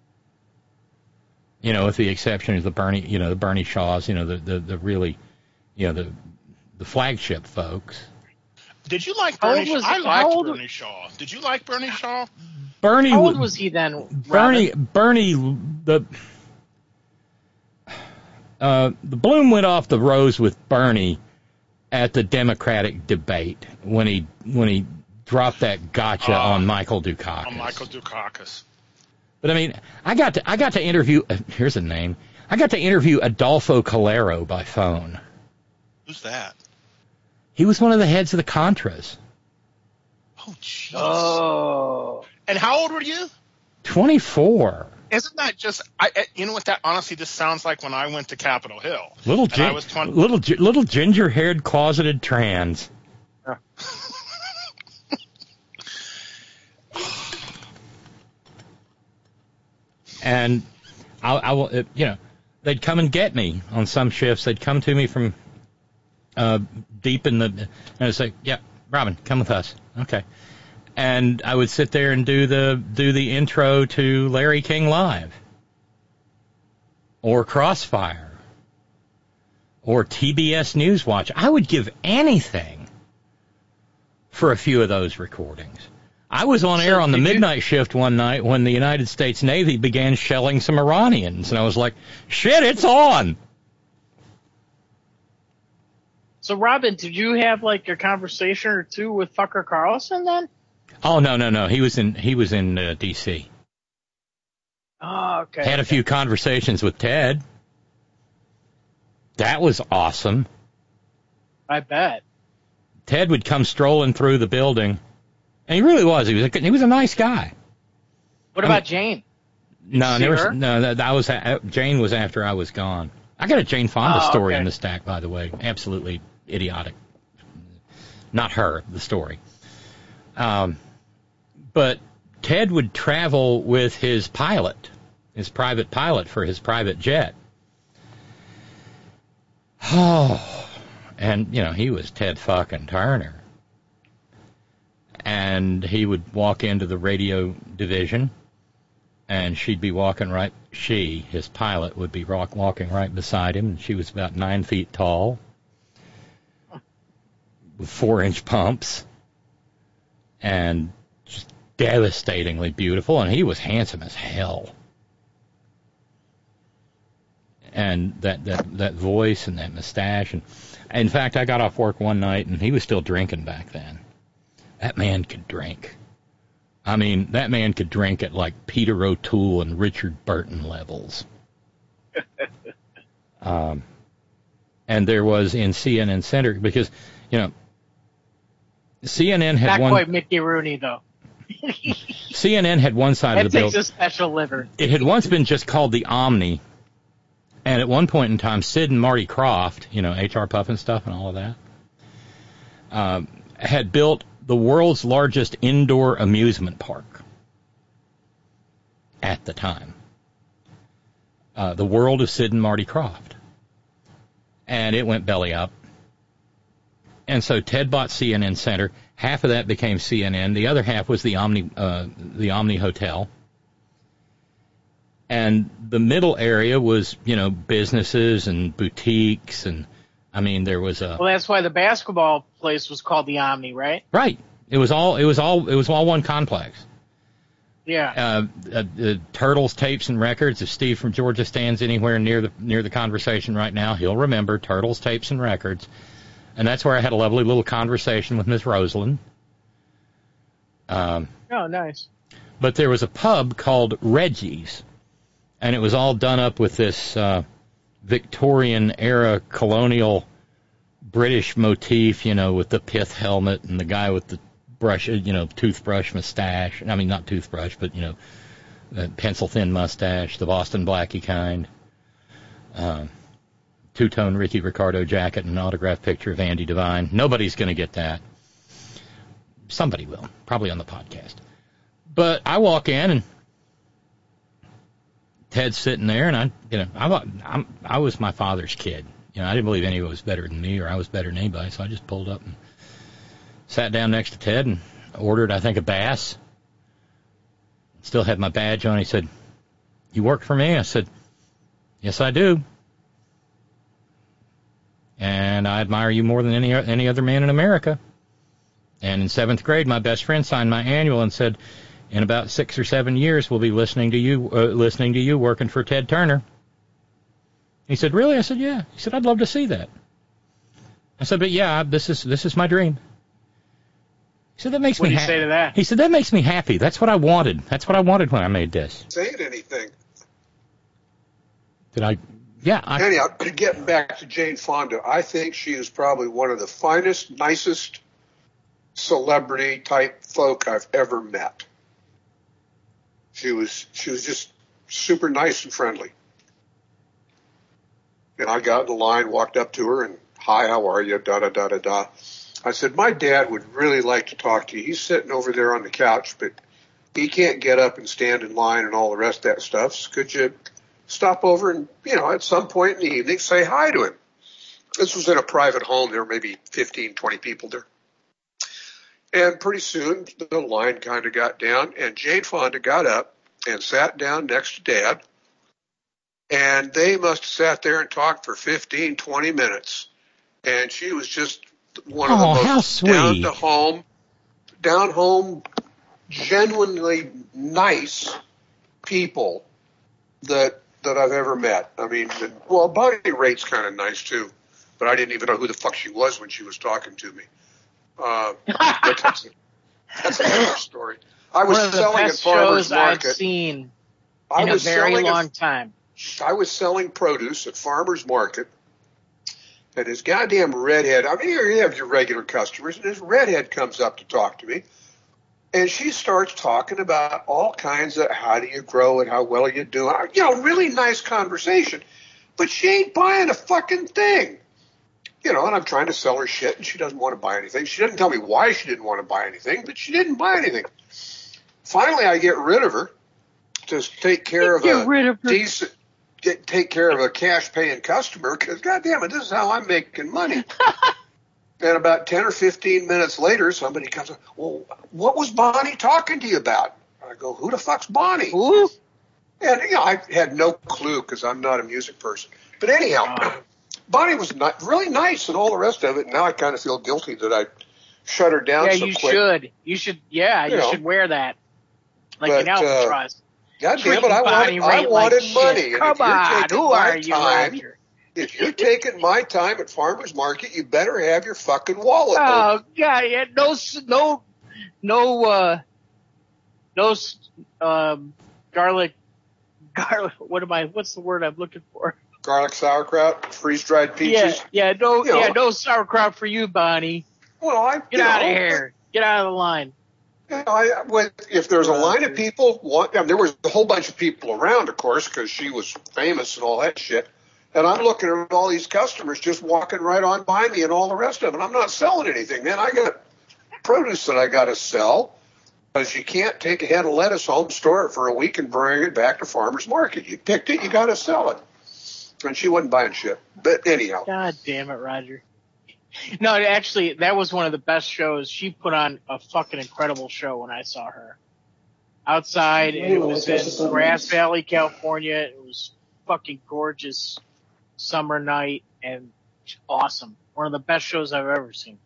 With the exception of the Bernie Shaws, the really, the flagship folks. Did you like Bernie Shaw? I liked Bernie Shaw. Did you like Bernie Shaw? Bernie. How old was he then? Bernie, the bloom went off the rose with Bernie at the Democratic debate when he dropped that gotcha on Michael Dukakis. But I mean, I got to interview. Here's a name. I got to interview Adolfo Calero by phone. Who's that? He was one of the heads of the Contras. Oh, jeez. Oh. And how old were you? 24. Isn't that just? You know what? That honestly just sounds like when I went to Capitol Hill. I was 20. Little ginger-haired closeted trans. And I will, they'd come and get me on some shifts. They'd come to me from deep in the, and I'd say, "Yeah, Robin, come with us." Okay. And I would sit there and do the intro to Larry King Live, or Crossfire, or TBS Newswatch. I would give anything for a few of those recordings. I was on air on the midnight shift one night when the United States Navy began shelling some Iranians, and I was like, shit, it's on. So, Robin, did you have like a conversation or two with Tucker Carlson then? Oh, no. He was in D.C. Oh, okay. Had a few conversations with Ted. That was awesome. I bet. Ted would come strolling through the building. And he really was. He was a nice guy. What about Jane? No, Jane was after I was gone. I got a Jane Fonda story in the stack, by the way. Absolutely idiotic. Not her, the story. But Ted would travel with his pilot, his private pilot for his private jet. Oh, and he was Ted fucking Turner. And he would walk into the radio division, and she'd be walking his pilot would be walking right beside him, and she was about 9 feet tall, with 4-inch pumps, and just devastatingly beautiful, and he was handsome as hell. And that voice and that mustache, and in fact, I got off work one night, and he was still drinking back then. That man could drink. I mean, that man could drink at like Peter O'Toole and Richard Burton levels. And there was in CNN Center, because, CNN had not quite Mickey Rooney, though. CNN had one side of the building. That takes a special liver. It had once been just called the Omni. And at one point in time, Sid and Marty Krofft, HR Puff and stuff and all of that, had built the world's largest indoor amusement park at the time. The World of Sid and Marty Krofft. And it went belly up. And so Ted bought CNN Center. Half of that became CNN. The other half was the Omni Hotel. And the middle area was, businesses and boutiques, and there was a. Well, that's why the basketball place was called the Omni, right? Right. It was all one complex. Yeah. Turtles, tapes, and records. If Steve from Georgia stands anywhere near the conversation right now, he'll remember Turtles, tapes, and records. And that's where I had a lovely little conversation with Miss Rosalind. Oh, nice. But there was a pub called Reggie's. And it was all done up with this Victorian-era colonial British motif, with the pith helmet and the guy with the brush, toothbrush mustache. I mean, not toothbrush, but, pencil-thin mustache, the Boston Blackie kind. Two-tone Ricky Ricardo jacket and an autographed picture of Andy Devine. Nobody's going to get that. Somebody will, probably on the podcast. But I walk in, and Ted's sitting there, and I was my father's kid. I didn't believe anyone was better than me or I was better than anybody, so I just pulled up and sat down next to Ted and ordered, I think, a bass. Still had my badge on. He said, "You work for me?" I said, "Yes, I do. And I admire you more than any other man in America." And in 7th grade, my best friend signed my annual and said, "In about 6 or 7 years, we'll be listening to you working for Ted Turner." He said, "Really?" I said, "Yeah." He said, "I'd love to see that." I said, "But yeah, this is my dream." He said, "That makes me happy." What did you say to that? He said, "That makes me happy. That's what I wanted. That's what I wanted when I made this." Saying anything. Did I? Yeah. Anyhow, getting back to Jane Fonda, I think she is probably one of the finest, nicest celebrity-type folk I've ever met. She was just super nice and friendly. And I got in the line, walked up to her, and, "Hi, how are you? Da-da-da-da-da." I said, "My dad would really like to talk to you. He's sitting over there on the couch, but he can't get up and stand in line and all the rest of that stuff. So could you stop over and, at some point in the evening, say hi to him?" This was in a private home. There were maybe 15, 20 people there. And pretty soon, the line kind of got down, and Jane Fonda got up and sat down next to Dad. And they must have sat there and talked for 15, 20 minutes. And she was just one of the most down home, genuinely nice people that I've ever met. I mean, Bonnie Raitt's kind of nice too, but I didn't even know who the fuck she was when she was talking to me. But that's another story. I was selling at Farmers Market. I've seen in a very long time. I was selling produce at Farmers Market, and this goddamn redhead, you have your regular customers, and this redhead comes up to talk to me, and she starts talking about all kinds of how do you grow and how well are you doing. Really nice conversation, but she ain't buying a fucking thing. And I'm trying to sell her shit, and she doesn't want to buy anything. She doesn't tell me why she didn't want to buy anything, but she didn't buy anything. Finally, I get rid of her to take care of a cash-paying customer, because, goddamn it, this is how I'm making money. And about 10 or 15 minutes later, somebody comes up, "Well, what was Bonnie talking to you about?" I go, "Who the fuck's Bonnie?" Who? And, I had no clue because I'm not a music person. But anyhow, Bonnie was really nice and all the rest of it. Now I kind of feel guilty that I shut her down so quick. You should wear that. Like an albatross. God damn it, I wanted money. Come on, who are you, Roger? If you're taking my time at Farmers Market, you better have your fucking wallet open. Oh, God, yeah, garlic, what's the word I'm looking for? Garlic sauerkraut, freeze-dried peaches. No sauerkraut for you, Bonnie. Well, get out of here. Get out of the line. If there's a line of people, there was a whole bunch of people around, of course, because she was famous and all that shit. And I'm looking at all these customers just walking right on by me and all the rest of it. I'm not selling anything, man. I got produce that I got to sell. Because you can't take a head of lettuce home, store it for a week, and bring it back to farmer's market. You picked it, you got to sell it. And she wasn't buying shit. But anyhow. God damn it, Roger. No, actually, that was one of the best shows. She put on a fucking incredible show when I saw her. Outside, it was in Grass Valley, California. It was fucking gorgeous summer night and awesome. One of the best shows I've ever seen.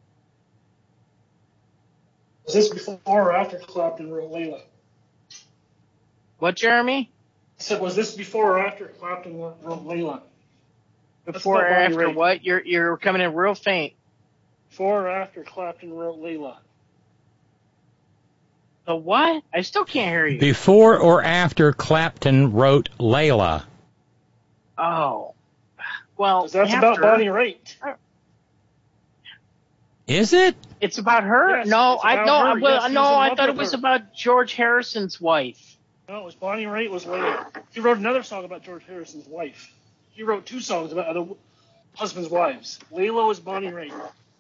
Was this before or after Clapton wrote Layla? What, Jeremy? I said, was this before or after Clapton wrote Layla? Before or after what? You're coming in real faint. Before or after Clapton wrote Layla? The what? I still can't hear you. Before or after Clapton wrote Layla? Oh. Well, that's about Bonnie Raitt. Is it? It's about her? Yes, no, I thought it was her. about George Harrison's wife. No, it was Bonnie Raitt was Layla. He wrote another song about George Harrison's wife. He wrote 2 songs about other husbands' wives. Layla was Bonnie Raitt.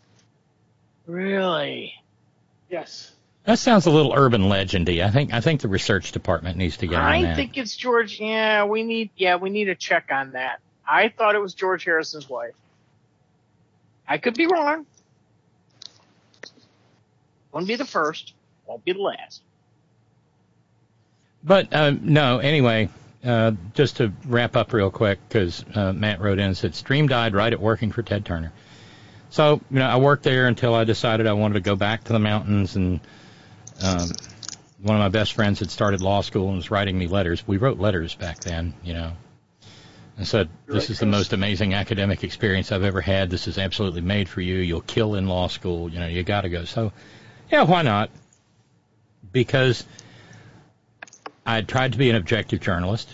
Really? Yes. That sounds a little urban legendy. I think the research department needs to get on that. I think it's George. Yeah, we need to check on that. I thought it was George Harrison's wife. I could be wrong. Won't be the first. Won't be the last. But, no, anyway, just to wrap up real quick, because Matt wrote in and said, Stream died right at working for Ted Turner. So, I worked there until I decided I wanted to go back to the mountains, and one of my best friends had started law school and was writing me letters. We wrote letters back then, and said, this is the most amazing academic experience I've ever had. This is absolutely made for you. You'll kill in law school. You got to go. So, yeah, why not? Because I tried to be an objective journalist,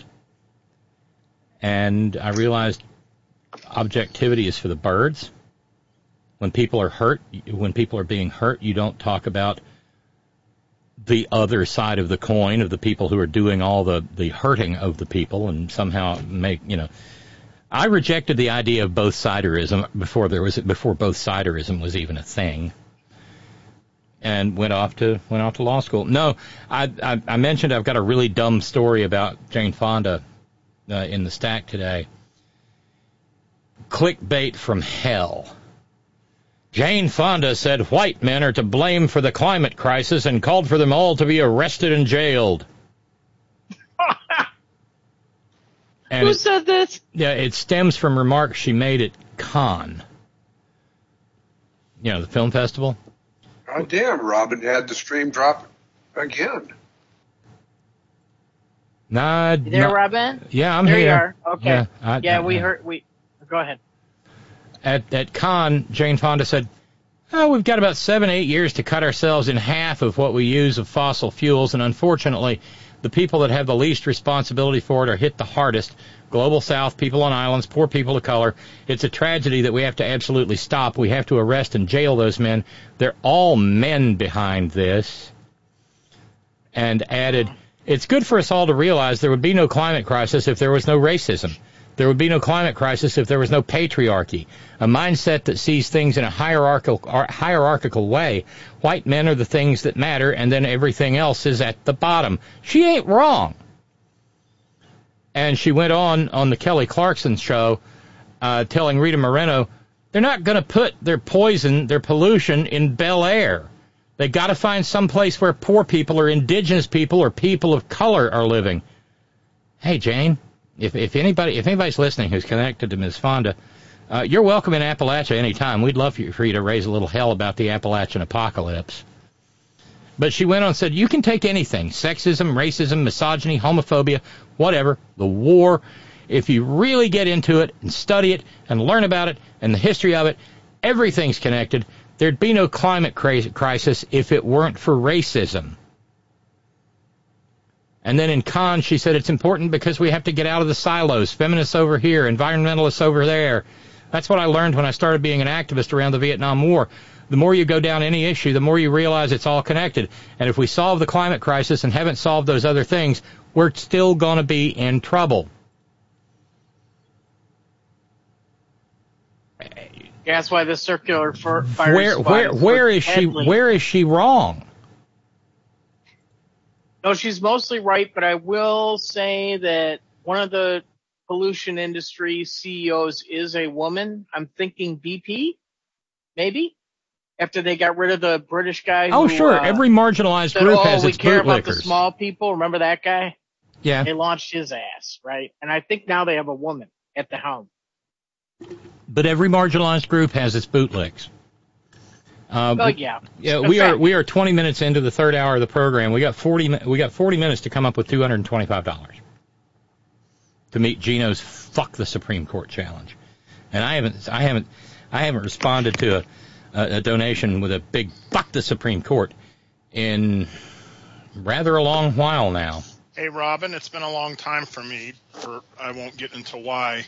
and I realized objectivity is for the birds. When people are hurt, when people are being hurt, you don't talk about the other side of the coin of the people who are doing all the hurting of the people and somehow make, I rejected the idea of both-siderism before both-siderism was even a thing. And went off to law school. No, I mentioned I've got a really dumb story about Jane Fonda in the stack today. Clickbait from hell. Jane Fonda said white men are to blame for the climate crisis and called for them all to be arrested and jailed. And Who said this? Yeah, it stems from remarks she made at Cannes. The film festival. God damn, Robin had the stream drop again. Nah, you there, Robin? Yeah, I'm there here. You are. Okay. Yeah, we heard. Go ahead. At Cannes, Jane Fonda said, we've got about 7-8 years to cut ourselves in half of what we use of fossil fuels, and unfortunately, the people that have the least responsibility for it are hit the hardest. Global South, people on islands, poor people of color. It's a tragedy that we have to absolutely stop. We have to arrest and jail those men. They're all men behind this. And added, it's good for us all to realize there would be no climate crisis if there was no racism. There would be no climate crisis if there was no patriarchy, a mindset that sees things in a hierarchical way. White men are the things that matter, and then everything else is at the bottom. She ain't wrong. And she went on the Kelly Clarkson show, telling Rita Moreno, they're not going to put their poison, their pollution in Bel Air. They got to find some place where poor people or indigenous people or people of color are living. Hey, Jane. If anybody's listening who's connected to Ms. Fonda, you're welcome in Appalachia anytime. We'd love for you to raise a little hell about the Appalachian apocalypse. But she went on and said, you can take anything, sexism, racism, misogyny, homophobia, whatever, the war. If you really get into it and study it and learn about it and the history of it, everything's connected. There'd be no climate crisis if it weren't for racism. And then in cons, she said it's important because we have to get out of the silos. Feminists over here, environmentalists over there. That's what I learned when I started being an activist around the Vietnam War. The more you go down any issue, the more you realize it's all connected. And if we solve the climate crisis and haven't solved those other things, we're still going to be in trouble. That's why the circular fire where is she? Where is she wrong? No, she's mostly right, but I will say that one of the pollution industry CEOs is a woman. I'm thinking BP, maybe, after they got rid of the British guy. Oh, sure. Every marginalized group has its bootlickers. We care about the small people. Remember that guy? Yeah. They launched his ass, right? And I think now they have a woman at the helm. But every marginalized group has its bootlicks. Yeah. We are 20 minutes into the third hour of the program. We got 40 minutes to come up with $225 to meet Gino's fuck the Supreme Court challenge. And I haven't responded to a donation with a big fuck the Supreme Court in rather a long while now. Hey Robin, it's been a long time for me. I won't get into why.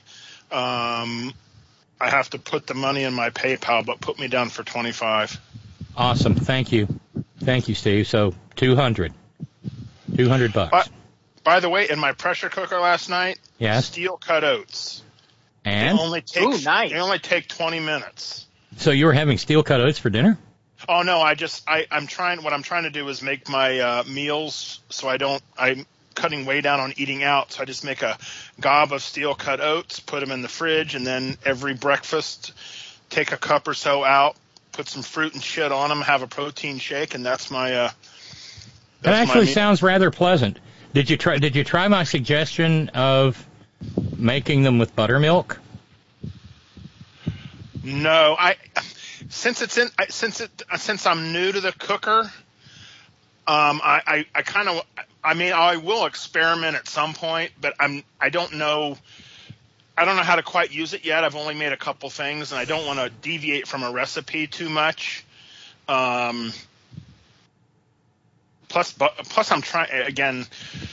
I have to put the money in my PayPal, but put me down for 25. Awesome. Thank you, Steve. So $200 bucks. By the way, in my pressure cooker last night, yes, steel cut oats. And they only take 20 minutes. So you were having steel cut oats for dinner? Oh no, I'm trying to do is make my meals so I'm cutting way down on eating out, so I just make a gob of steel cut oats, put them in the fridge, and then every breakfast take a cup or so out, put some fruit and shit on them, have a protein shake, and that's my that actually sounds rather pleasant. Did you try my suggestion of making them with buttermilk? No, since I'm new to the cooker, I will experiment at some point, but I don't know how to quite use it yet. I've only made a couple things, and I don't want to deviate from a recipe too much. Plus I'm trying again.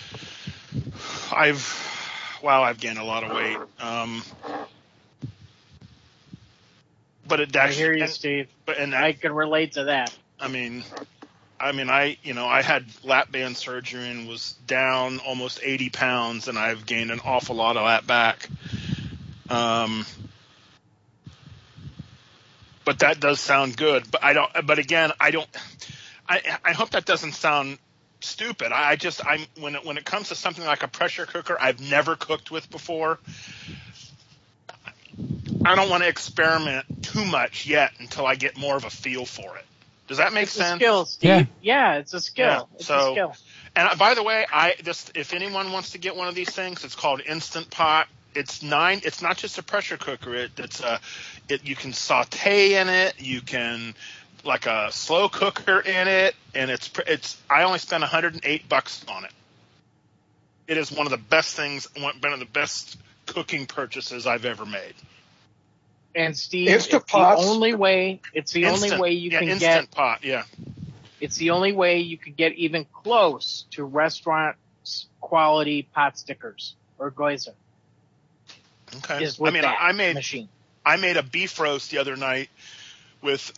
I've gained a lot of weight. But it actually, I hear you, Steve. And I can relate to that. I had lap band surgery and was down almost 80 pounds, and I've gained an awful lot of that back. But that does sound good. But I hope that doesn't sound stupid. When it comes to something like a pressure cooker I've never cooked with before, I don't want to experiment too much yet until I get more of a feel for it. Does that make sense? It's a skill, Steve. Yeah, it's a skill. Yeah, it's a skill. And by the way, if anyone wants to get one of these things, it's called Instant Pot. It's not just a pressure cooker. You can saute in it. You can like a slow cooker in it, and I only spent $108 on it. It is one of the best things, one of the best cooking purchases I've ever made. And Steve, it's the only way you can get Instant Pot, yeah. It's the only way you can get even close to restaurant quality pot stickers or geyser. Okay. I made a beef roast the other night with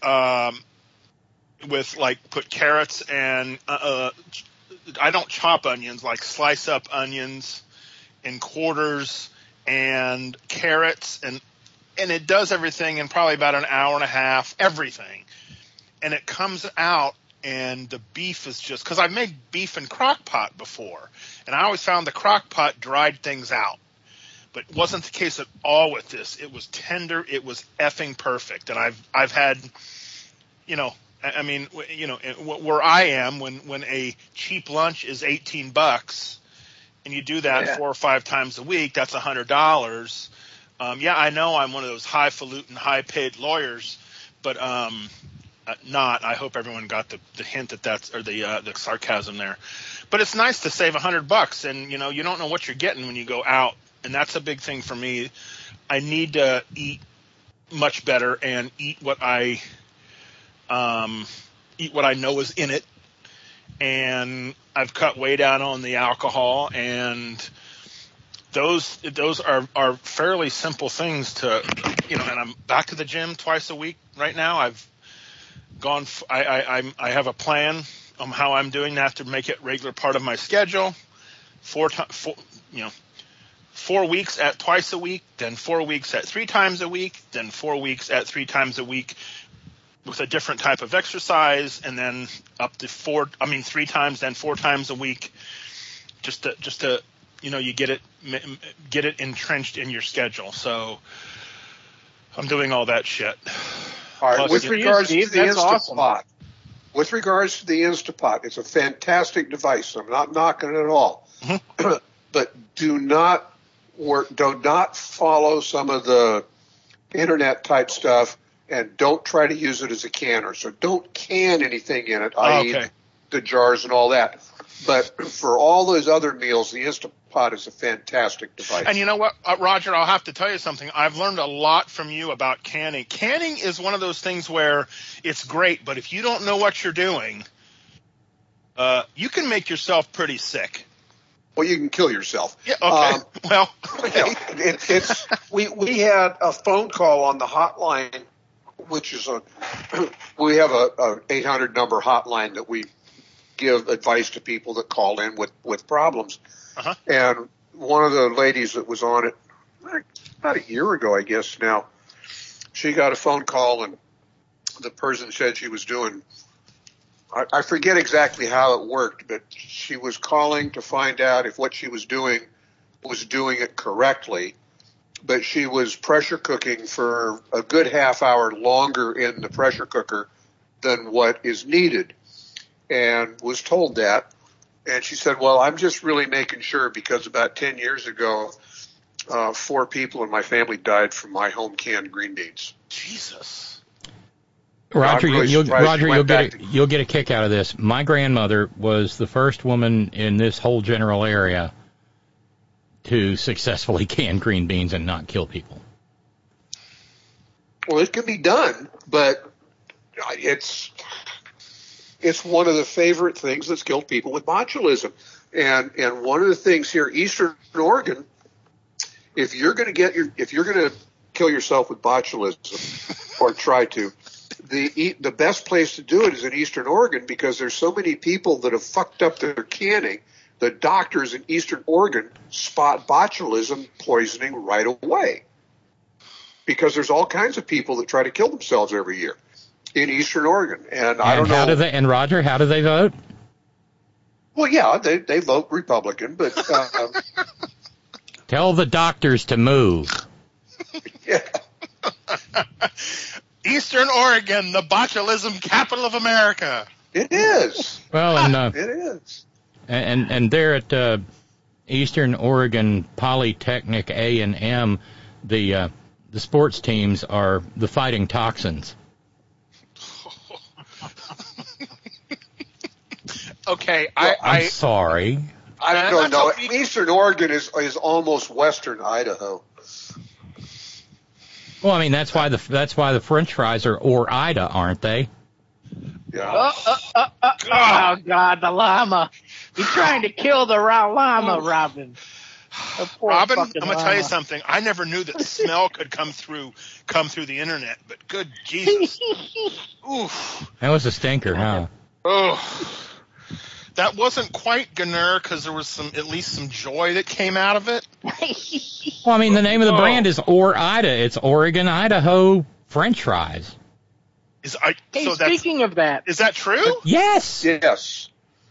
put carrots and I don't chop onions, like slice up onions in quarters and carrots and it does everything in probably about an hour and a half, everything. And it comes out and the beef is just, because I've made beef in crock pot before, and I always found the crock pot dried things out. But it wasn't the case at all with this. It was tender. It was effing perfect. And I've had, where I am, when a cheap lunch is $18 and you do that 4 or 5 times a week, that's $100. I know I'm one of those highfalutin, high-paid lawyers, but not. I hope everyone got the hint the sarcasm there. But it's nice to save $100, and you don't know what you're getting when you go out, and that's a big thing for me. I need to eat much better and eat what I know is in it, and I've cut way down on the alcohol, and those are fairly simple things to, and I'm back to the gym twice a week right now. I've gone. I have a plan on how I'm doing that to make it regular part of my schedule. 4 weeks at twice a week, then 4 weeks at 3 times a week, then 4 weeks at 3 times a week with a different type of exercise, and then up to 3 times, then 4 times a week, just to you get it entrenched in your schedule. So I'm doing all that shit. All right. Plus, with regards to the Instapot, awesome. With regards to the Instapot, it's a fantastic device. I'm not knocking it at all, but do not follow some of the internet type stuff, and don't try to use it as a canner. So don't can anything in it, i.e. the jars and all that. But for all those other meals, the Instapot is a fantastic device. And you know what, Roger, I'll have to tell you something. I've learned a lot from you about canning. Canning is one of those things where it's great, but if you don't know what you're doing, you can make yourself pretty sick. Well, you can kill yourself. Yeah, okay. We had a phone call on the hotline, which is we have a 800 number hotline that we give advice to people that call in with problems. Uh-huh. And one of the ladies that was on it about a year ago, I guess now, she got a phone call, and the person said she was doing, I forget exactly how it worked, but she was calling to find out if what she was doing it correctly. But she was pressure cooking for a good half hour longer in the pressure cooker than what is needed, and was told that. And she said, well, I'm just really making sure because about 10 years ago, 4 people in my family died from my home canned green beans. Jesus. Roger, really you'll get a kick out of this. My grandmother was the first woman in this whole general area to successfully can green beans and not kill people. Well, it can be done, but it's one of the favorite things that's killed people with botulism. And one of the things here, Eastern Oregon, if you're going to kill yourself with botulism or try to, the best place to do it is in Eastern Oregon, because there's so many people that have fucked up their canning. The doctors in Eastern Oregon spot botulism poisoning right away, because there's all kinds of people that try to kill themselves every year in Eastern Oregon. And I don't know. And Roger, how do they vote? Well, yeah, they vote Republican, but tell the doctors to move. Yeah. Eastern Oregon, the botulism capital of America. It is. Well, and it is. And there at Eastern Oregon Polytechnic A&M, the sports teams are the Fighting Toxins. Okay, I'm sorry. I don't know. Eastern Oregon is almost western Idaho. Well, I mean that's why the French fries are Ore-Ida, aren't they? Yeah. Oh God, the llama! You're trying to kill the llama, Robin. Robin, I'm gonna tell you something. I never knew that smell could come through the internet, but good Jesus. Oof. That was a stinker, huh? Oh. That wasn't quite Gnur, because there was at least some joy that came out of it. Well, I mean, the name of the brand is Ore-Ida. It's Oregon, Idaho French fries. Speaking of that, is that true? Yes. Yes.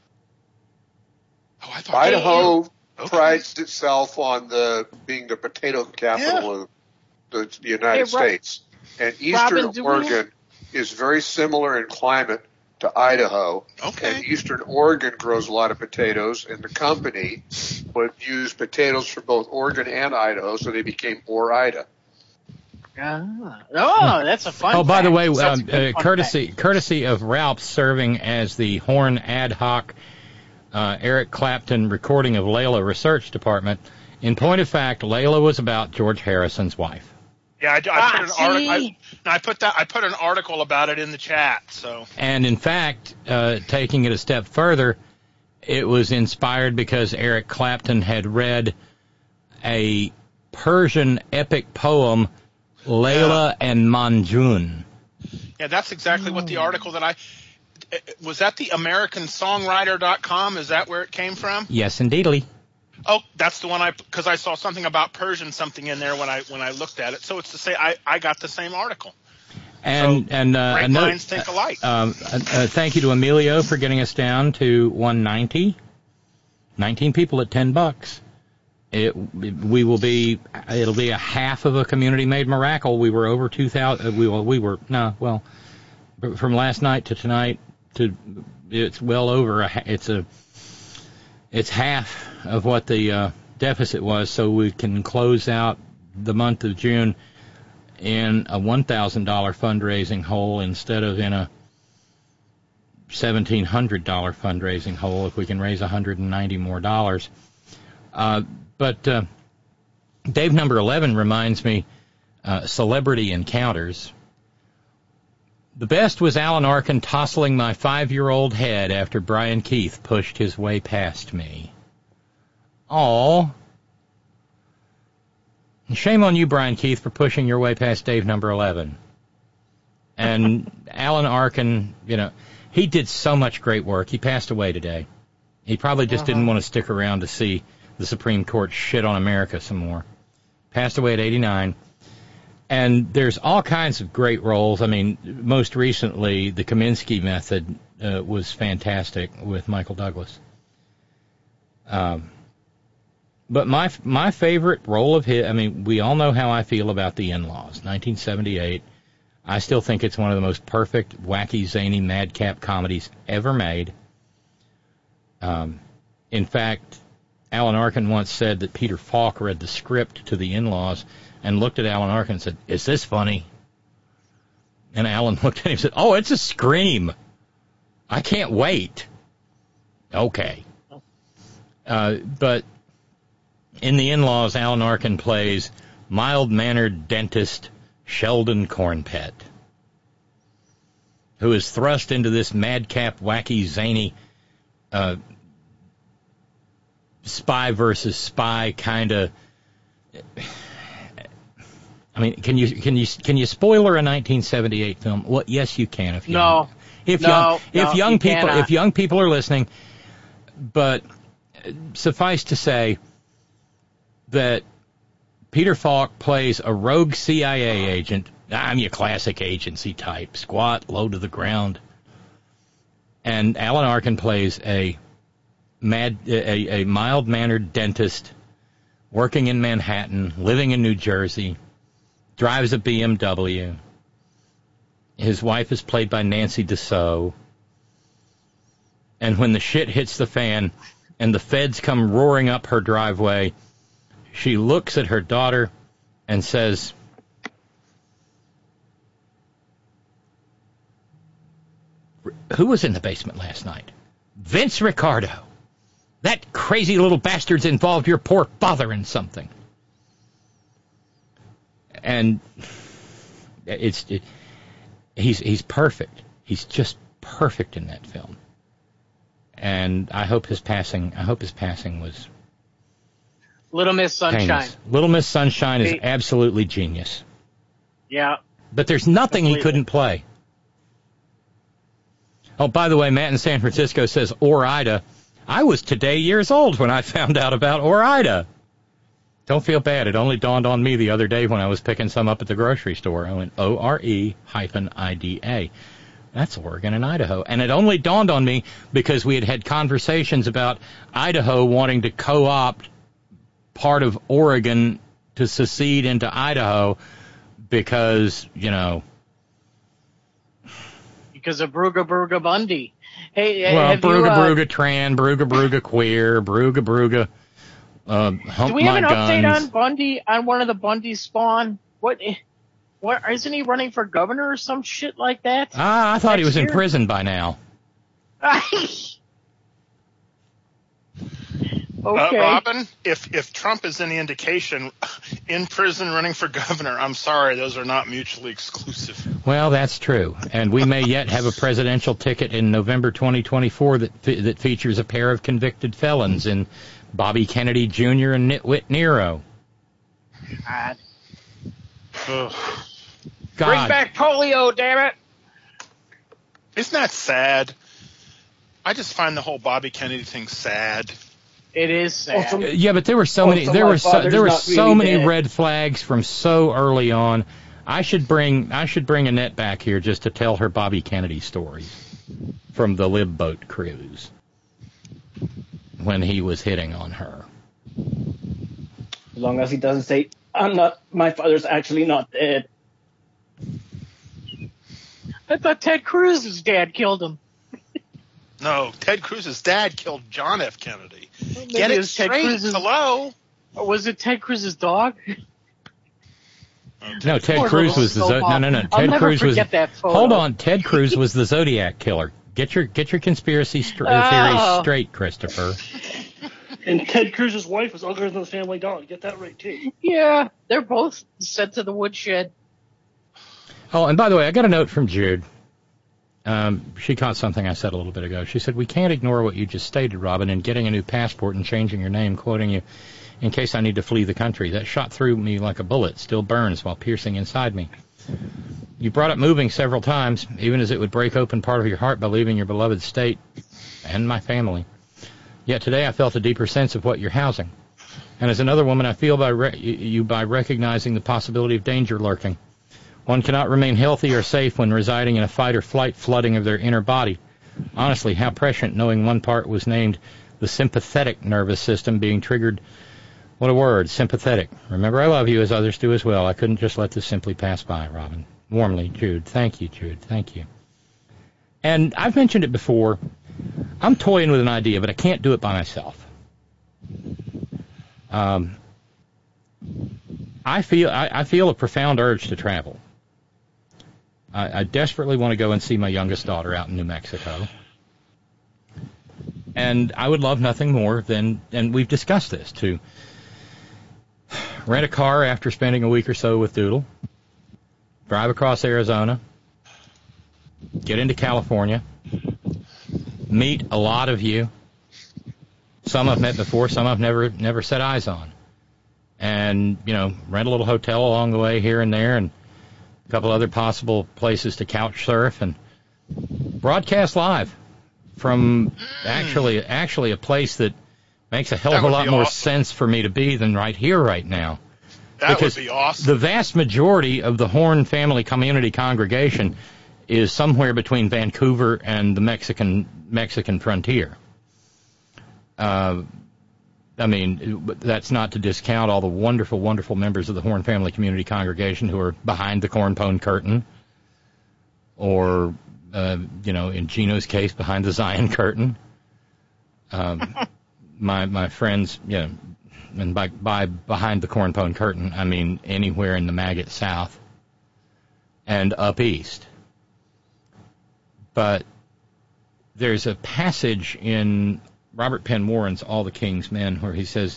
Oh, I thought Idaho prides itself on being the potato capital of the United States, and Eastern Oregon is very similar in climate to Idaho. Okay. And Eastern Oregon grows a lot of potatoes, and the company would use potatoes from both Oregon and Idaho, so they became Ore-Ida. Oh, that's a fun. Oh, by the way, courtesy courtesy of Ralph serving as the Horn ad hoc Eric Clapton recording of Layla Research Department. In point of fact, Layla was about George Harrison's wife. Yeah, I put an article about it in the chat. So, and in fact, taking it a step further, it was inspired because Eric Clapton had read a Persian epic poem, Layla and Majnun. Yeah, that's exactly what the article that was that the AmericanSongwriter.com? Is that where it came from? Yes, indeedly. Oh, that's the one because I saw something about Persian something in there when I looked at it. So it's to say I got the same article. And great minds think alike. Thank you to Emilio for getting us down to 190. 19 people at $10. It'll be a half of a community-made miracle. We were over 2,000. From last night to tonight it's well over. It's half of what the deficit was, so we can close out the month of June in a $1,000 fundraising hole instead of in a $1,700 fundraising hole if we can raise $190 more dollars. But Dave number 11 reminds me, celebrity encounters. The best was Alan Arkin tousling my 5-year-old head after Brian Keith pushed his way past me. Aw. Shame on you, Brian Keith, for pushing your way past Dave number 11. And Alan Arkin, he did so much great work. He passed away today. He probably just didn't want to stick around to see the Supreme Court shit on America some more. Passed away at 89. And there's all kinds of great roles. I mean, most recently, the Kaminsky Method was fantastic with Michael Douglas. But my favorite role of his, we all know how I feel about The In-Laws, 1978. I still think it's one of the most perfect, wacky, zany, madcap comedies ever made. In fact, Alan Arkin once said that Peter Falk read the script to The In-Laws and looked at Alan Arkin and said, "Is this funny?" And Alan looked at him and said, "Oh, it's a scream. I can't wait." Okay. But in The In-Laws, Alan Arkin plays mild-mannered dentist Sheldon Cornpet, who is thrust into this madcap, wacky, zany spy versus spy kind of. Can you spoiler a 1978 film? Well, yes, you can. If young people are listening, but suffice to say that Peter Falk plays a rogue CIA agent. I'm your classic agency type, squat, low to the ground, and Alan Arkin plays a mild-mannered dentist working in Manhattan, living in New Jersey. Drives a BMW. His wife is played by Nancy Dessau. And when the shit hits the fan and the feds come roaring up her driveway, she looks at her daughter and says, "Who was in the basement last night?" "Vince Ricardo. That crazy little bastard's involved your poor father in something." And he's perfect. He's just perfect in that film. And I hope his passing was Little Miss Sunshine. Painless. Little Miss Sunshine is absolutely genius. Yeah. But there's nothing he couldn't play. Oh, by the way, Matt in San Francisco says Ore-Ida. I was today years old when I found out about Ore-Ida. Don't feel bad. It only dawned on me the other day when I was picking some up at the grocery store. I went ORE-IDA. That's Oregon and Idaho. And it only dawned on me because we had conversations about Idaho wanting to co-opt part of Oregon to secede into Idaho because, because of Brugga Bundy. Hey, well, Brugga Tran, Brugga Queer, Brugga Hump. Do we have an update guns. on Bundy, on one of the Bundy spawn? What, isn't he running for governor or some shit like that? I thought he was in prison by now. Okay. Robin, if Trump is any indication, in prison running for governor, I'm sorry, those are not mutually exclusive. Well, that's true. And we may yet have a presidential ticket in November 2024 that features a pair of convicted felons in Bobby Kennedy Jr. and Nitwit Nero. God. Ugh. God. Bring back polio, damn it! Isn't that sad? I just find the whole Bobby Kennedy thing sad. It is sad. Yeah, but there were so many many red flags from so early on. I should bring Annette back here just to tell her Bobby Kennedy stories from the Lib Boat cruise when he was hitting on her. As long as he doesn't say, my father's actually not dead. I thought Ted Cruz's dad killed him. No, Ted Cruz's dad killed John F. Kennedy. Maybe Get it was Ted straight. Cruz's, Hello? Or was it Ted Cruz's dog? No, Ted Cruz was the no. Ted Cruz was. Hold on, Ted Cruz was the Zodiac killer. Get your conspiracy theories straight, Christopher. And Ted Cruz's wife was uglier than the family dog. Get that right too. Yeah, they're both sent to the woodshed. Oh, and by the way, I got a note from Jude. She caught something I said a little bit ago. She said, "We can't ignore what you just stated, Robin, in getting a new passport and changing your name, quoting you, in case I need to flee the country. That shot through me like a bullet, still burns while piercing inside me. You brought up moving several times, even as it would break open part of your heart by leaving your beloved state and my family. Yet today I felt a deeper sense of what you're housing. And as another woman, I feel by recognizing the possibility of danger lurking. One cannot remain healthy or safe when residing in a fight-or-flight flooding of their inner body. Honestly, how prescient knowing one part was named the sympathetic nervous system being triggered. What a word, sympathetic. Remember, I love you as others do as well. I couldn't just let this simply pass by, Robin. Warmly, Jude. Thank you, Jude. Thank you." And I've mentioned it before. I'm toying with an idea, but I can't do it by myself. I feel a profound urge to travel. I desperately want to go and see my youngest daughter out in New Mexico. And I would love nothing more than, and we've discussed this, to rent a car after spending a week or so with Doodle, drive across Arizona, get into California, meet a lot of you. Some I've met before, some I've never set eyes on. And, rent a little hotel along the way here and there, and a couple other possible places to couch surf, and broadcast live from actually a place that makes a hell of a lot more sense for me to be than right here right now. That would be awesome. The vast majority of the Horn Family Community congregation is somewhere between Vancouver and the Mexican frontier. That's not to discount all the wonderful, wonderful members of the Horn Family Community congregation who are behind the Cornpone curtain, or, in Gino's case, behind the Zion curtain. My friends, and by behind the Cornpone curtain, I mean anywhere in the Maggot South and up east. But there's a passage in Robert Penn Warren's All the King's Men where he says,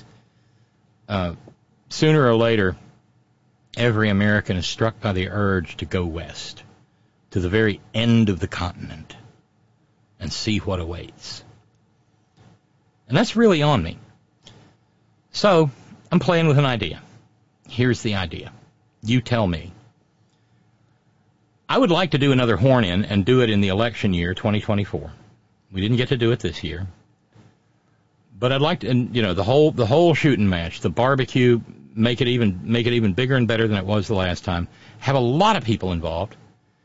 sooner or later, every American is struck by the urge to go west, to the very end of the continent, and see what awaits. And that's really on me. So, I'm playing with an idea. Here's the idea. You tell me. I would like to do another Horn-In and do it in the election year, 2024. We didn't get to do it this year. But I'd like to, and the whole shooting match, the barbecue, make it even bigger and better than it was the last time. Have a lot of people involved,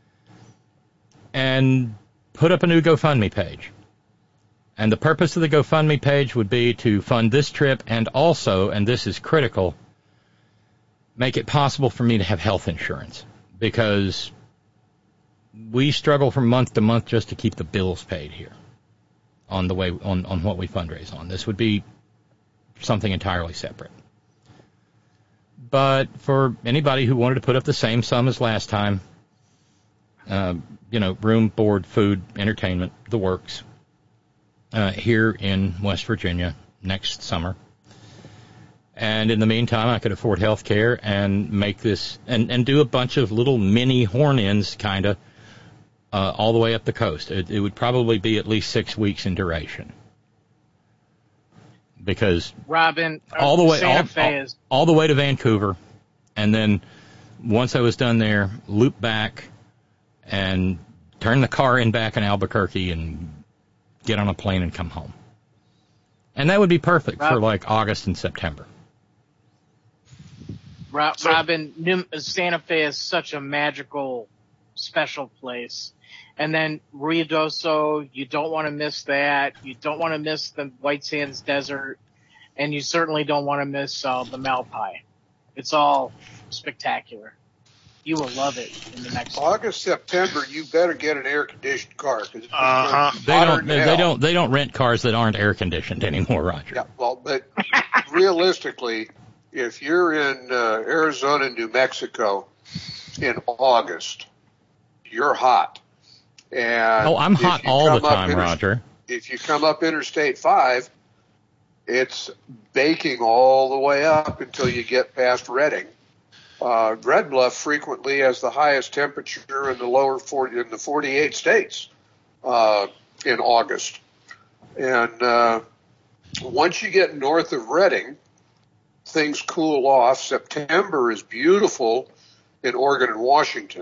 and put up a new GoFundMe page. And the purpose of the GoFundMe page would be to fund this trip, and also, and this is critical, make it possible for me to have health insurance, because we struggle from month to month just to keep the bills paid here on the way on what we fundraise on. This would be something entirely separate. But for anybody who wanted to put up the same sum as last time, room, board, food, entertainment, the works, here in West Virginia, next summer. And in the meantime, I could afford health care and make this and do a bunch of little mini horn-ins kind of all the way up the coast. It would probably be at least 6 weeks in duration. Because Robin, all the way Santa Fe is all the way to Vancouver, and then once I was done there, loop back and turn the car in back in Albuquerque and get on a plane and come home. And that would be perfect for like August and September. Robin, Santa Fe is such a magical, special place. And then Ruidoso, you don't want to miss that. You don't want to miss the White Sands Desert. And you certainly don't want to miss the Malpai. It's all spectacular. You will love it in the next August, September, you better get an air-conditioned car. They don't rent cars that aren't air-conditioned anymore, Roger. Yeah, well, but realistically, if you're in Arizona and New Mexico in August, you're hot. And I'm hot all the time, Roger. If you come up Interstate 5, it's baking all the way up until you get past Redding. Red Bluff frequently has the highest temperature in the 48 states in August. And once you get north of Redding, things cool off. September is beautiful in Oregon and Washington.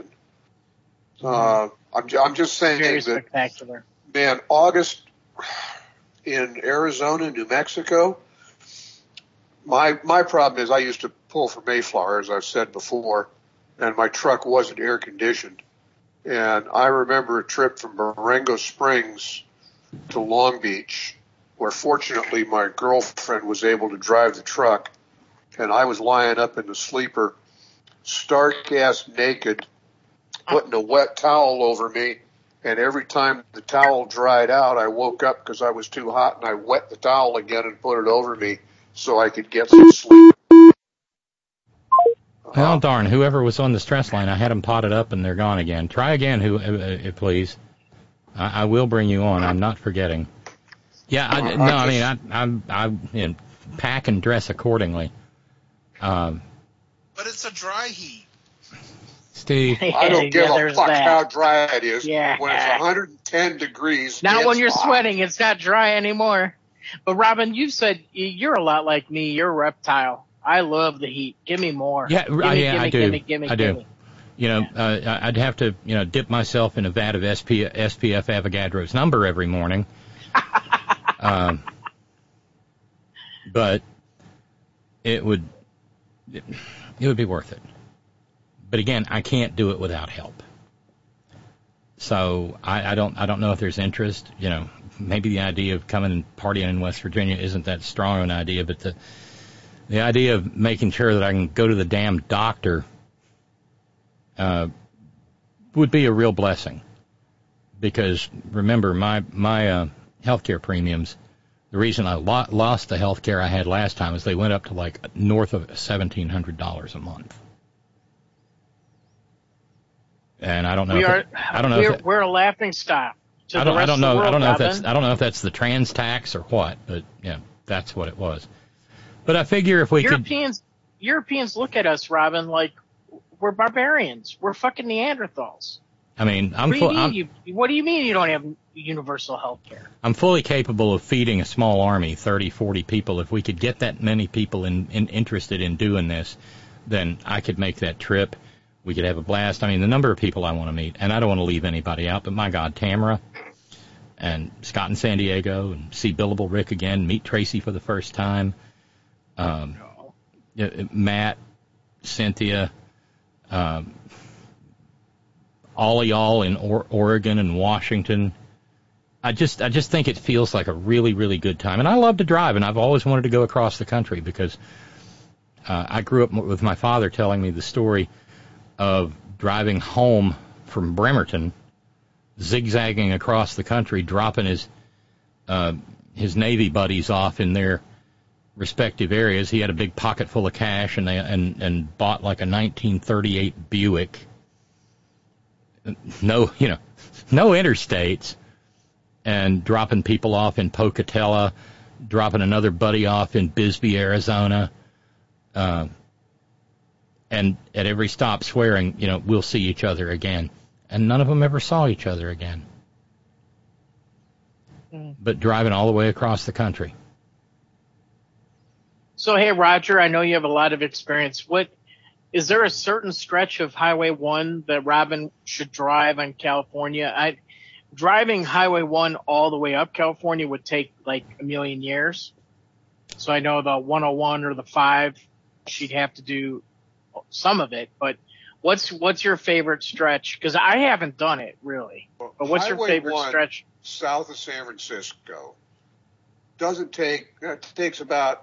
I'm just saying very that, spectacular. Man, August in Arizona, New Mexico, my problem is I used to pull for Mayflower, as I've said before, and my truck wasn't air conditioned. And I remember a trip from Marengo Springs to Long Beach, where fortunately my girlfriend was able to drive the truck, and I was lying up in the sleeper, stark-ass naked, putting a wet towel over me, and every time the towel dried out, I woke up because I was too hot, and I wet the towel again and put it over me so I could get some sleep. Well, darn, whoever was on the stress line, I had them potted up and they're gone again. Try again, please. I will bring you on. I'm not forgetting. Yeah, I pack and dress accordingly. But it's a dry heat. Steve, I don't give a fuck how dry it is. Yeah. When it's 110 degrees, not when you're hot. sweating. It's not dry anymore. But Robin, you said you're a lot like me. You're a reptile. I love the heat. Give me more. Yeah, I do. Gimme. You know, I'd have to, dip myself in a vat of SPF Avogadro's number every morning. But it would be worth it. But again, I can't do it without help. So I don't know if there's interest. Maybe the idea of coming and partying in West Virginia isn't that strong an idea, but the idea of making sure that I can go to the damn doctor would be a real blessing. Because remember, my healthcare premiums, the reason I lost the healthcare I had last time is they went up to like north of $1,700 a month. And I don't know. We're a laughing stock. I don't know if that's the trans tax or what, but yeah, that's what it was. But I figure if Europeans look at us, Robin, like we're barbarians. We're fucking Neanderthals. I mean, what do you mean you don't have universal health care? I'm fully capable of feeding a small army, 30, 40 people. If we could get that many people interested in doing this, then I could make that trip. We could have a blast. I mean, the number of people I want to meet, and I don't want to leave anybody out, but my God, Tamara and Scott in San Diego, and see Billable Rick again, meet Tracy for the first time, Matt, Cynthia, all of y'all in Oregon and Washington. I just think it feels like a really, really good time. And I love to drive, and I've always wanted to go across the country because I grew up with my father telling me the story of driving home from Bremerton, zigzagging across the country, dropping his Navy buddies off in their respective areas. He had a big pocket full of cash, and bought like a 1938 Buick. No interstates, and dropping people off in Pocatello, dropping another buddy off in Bisbee, Arizona, and at every stop swearing, we'll see each other again. And none of them ever saw each other again. But driving all the way across the country. So, hey, Roger, I know you have a lot of experience. Is there a certain stretch of Highway 1 that Robin should drive on California? Driving Highway 1 all the way up California would take like a million years. So I know the 101 or the 5, she'd have to do some of it. But what's your favorite stretch? Because I haven't done it, really. But what's Highway your favorite 1, stretch? South of San Francisco. It takes about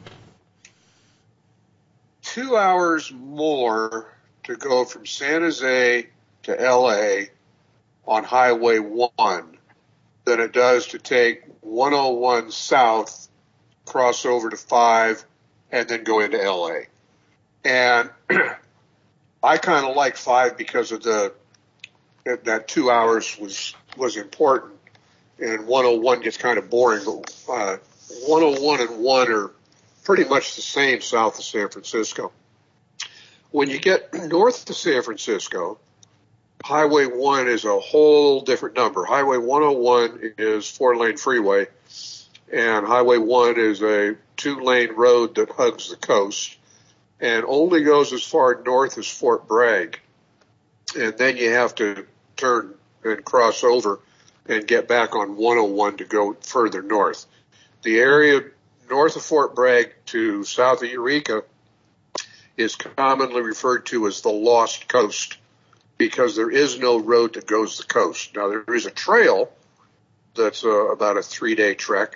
2 hours more to go from San Jose to L.A. on Highway 1 than it does to take 101 south, cross over to 5, and then go into L.A. And I kind of like 5 because of that 2 hours was important, and 101 gets kind of boring. But 101 and 1 are pretty much the same south of San Francisco. When you get north of San Francisco, Highway 1 is a whole different number. Highway 101 is 4-lane freeway, and Highway 1 is a 2-lane road that hugs the coast and only goes as far north as Fort Bragg. And then you have to turn and cross over and get back on 101 to go further north. The area north of Fort Bragg to south of Eureka is commonly referred to as the Lost Coast because there is no road that goes the coast. Now, there is a trail that's about a 3-day trek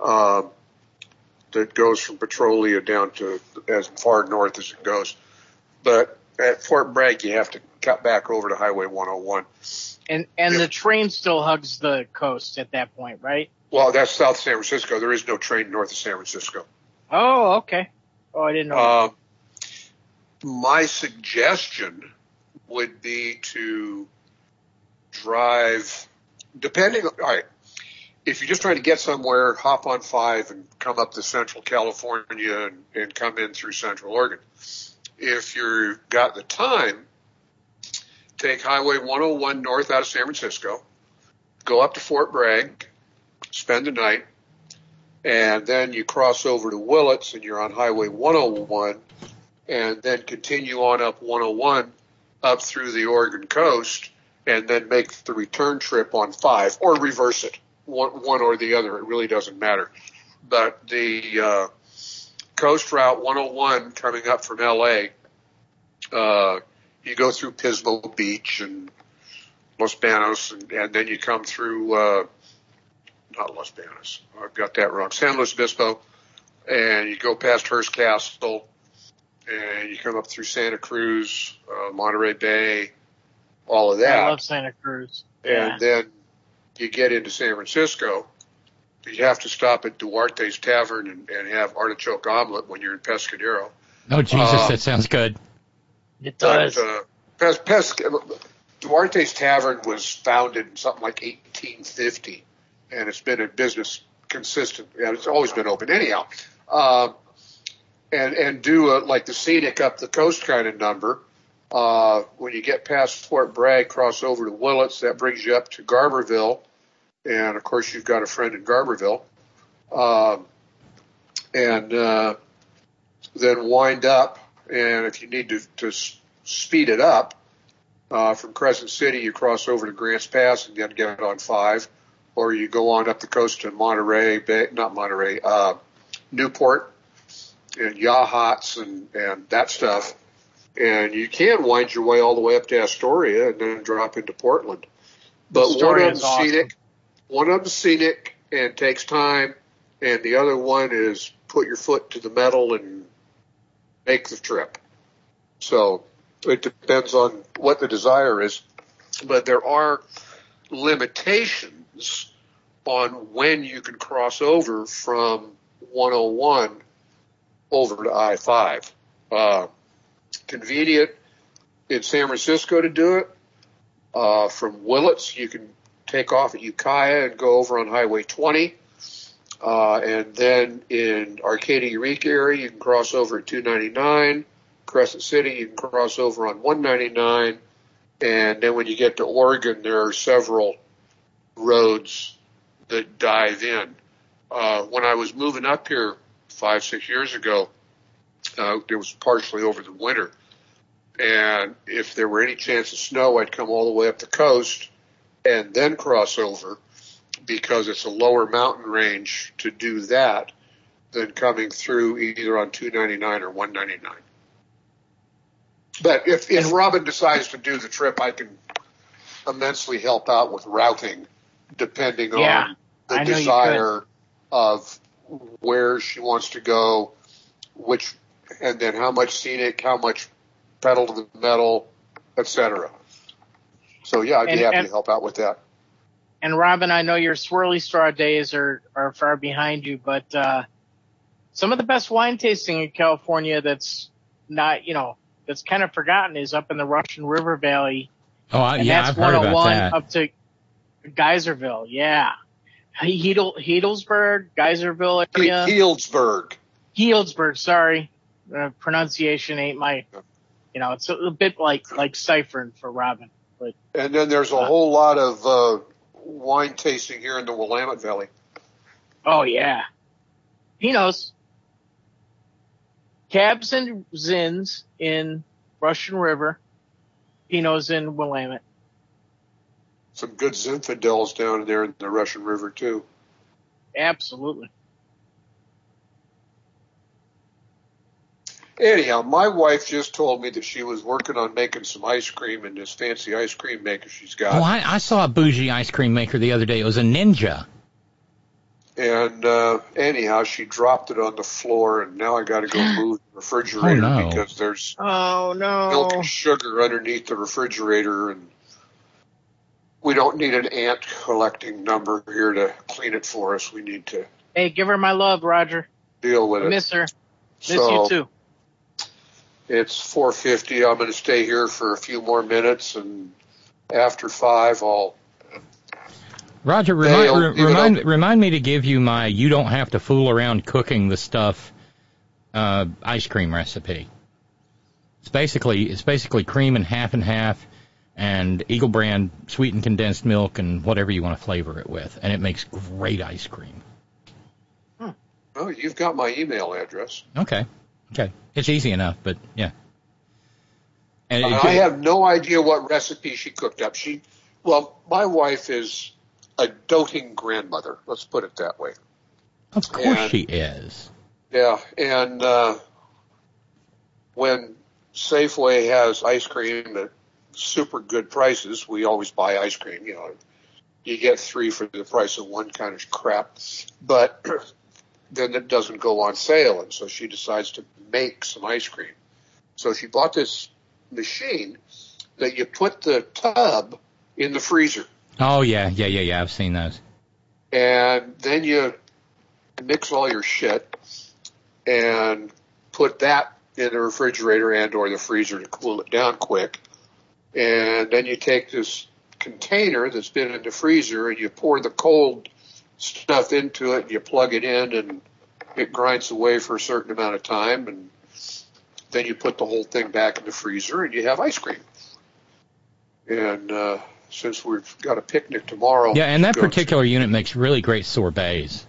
that goes from Petrolia down to as far north as it goes. But at Fort Bragg, you have to cut back over to Highway 101. And the train still hugs the coast at that point, right? Well, that's South San Francisco. There is no train north of San Francisco. Oh, okay. Oh, I didn't know. My suggestion would be to drive, all right, if you're just trying to get somewhere, hop on 5 and come up to Central California and come in through Central Oregon. If you've got the time, take Highway 101 north out of San Francisco, go up to Fort Bragg, spend the night, and then you cross over to Willits and you're on Highway 101, and then continue on up 101 up through the Oregon coast, and then make the return trip on 5, or reverse it, one or the other. It really doesn't matter. But the Coast Route 101 coming up from L.A., you go through Pismo Beach and Los Banos, and then you come through not Los Banos, I've got that wrong, San Luis Obispo, and you go past Hearst Castle, and you come up through Santa Cruz, Monterey Bay, all of that. I love Santa Cruz. Yeah. And then you get into San Francisco. You have to stop at Duarte's Tavern and have artichoke omelet when you're in Pescadero. Oh, Jesus, that sounds good. It does. Duarte's Tavern was founded in something like 1850, and it's been in business consistent. It's always been open anyhow. And do like the scenic up the coast kind of number. When you get past Fort Bragg, cross over to Willits, that brings you up to Garberville. And, of course, you've got a friend in Garberville. And then wind up, and if you need to speed it up, from Crescent City, you cross over to Grants Pass and then get on 5. Or you go on up the coast to Monterey Bay, Newport and Yachats and that stuff. And you can wind your way all the way up to Astoria and then drop into Portland. But one of them's scenic and takes time, and the other one is put your foot to the metal and make the trip. So it depends on what the desire is. But there are limitations on when you can cross over from 101 over to I-5. Convenient in San Francisco to do it. From Willits, you can take off at Ukiah and go over on Highway 20. And then in Arcadia Eureka area, you can cross over at 299. Crescent City, you can cross over on 199. And then when you get to Oregon, there are several roads that dive in. When I was moving up here 5-6 years ago, it was partially over the winter. And if there were any chance of snow, I'd come all the way up the coast and then cross over, because it's a lower mountain range to do that than coming through either on 299 or 199. But if Robin decides to do the trip, I can immensely help out with routing, depending on the desire of where she wants to go, and then how much scenic, how much pedal to the metal, etc. So yeah, I'd be happy to help out with that. And Robin, I know your swirly straw days are far behind you, but some of the best wine tasting in California that's not, that's kind of forgotten is up in the Russian River Valley. Oh, yeah, I've heard about that. Up to Geyserville, yeah. Healdsburg, Geyserville area. Healdsburg, sorry. Pronunciation ain't my, it's a bit like ciphering for Robin. But, and then there's a whole lot of wine tasting here in the Willamette Valley. Oh, yeah. He knows. Cabs and Zins in Russian River. Pinots in Willamette. Some good Zinfandels down there in the Russian River, too. Absolutely. Anyhow, my wife just told me that she was working on making some ice cream in this fancy ice cream maker she's got. Oh, I saw a bougie ice cream maker the other day. It was a Ninja. And anyhow, she dropped it on the floor, and now I got to go move the refrigerator because there's milk and sugar underneath the refrigerator, and we don't need an ant collecting number here to clean it for us. We need to. Hey, give her my love, Roger. Deal with it. Miss her. Miss you too. It's 4:50. I'm going to stay here for a few more minutes, and after 5, I'll. Roger, remind me to give you my "you don't have to fool around cooking the stuff" ice cream recipe. It's basically cream and half, and Eagle Brand sweetened condensed milk and whatever you want to flavor it with, and it makes great ice cream. Oh, you've got my email address. Okay, it's easy enough, but yeah. And I have no idea what recipe she cooked up. My wife is a doting grandmother. Let's put it that way. Of course she is. Yeah, and when Safeway has ice cream at super good prices, we always buy ice cream. You get 3 for the price of 1 kind of crap. But then it doesn't go on sale, and so she decides to make some ice cream. So she bought this machine that you put the tub in the freezer. Oh, yeah, I've seen those. And then you mix all your shit and put that in the refrigerator and or the freezer to cool it down quick. And then you take this container that's been in the freezer and you pour the cold stuff into it and you plug it in and it grinds away for a certain amount of time. And then you put the whole thing back in the freezer and you have ice cream. And since we've got a picnic tomorrow. Yeah, and that particular unit makes really great sorbets.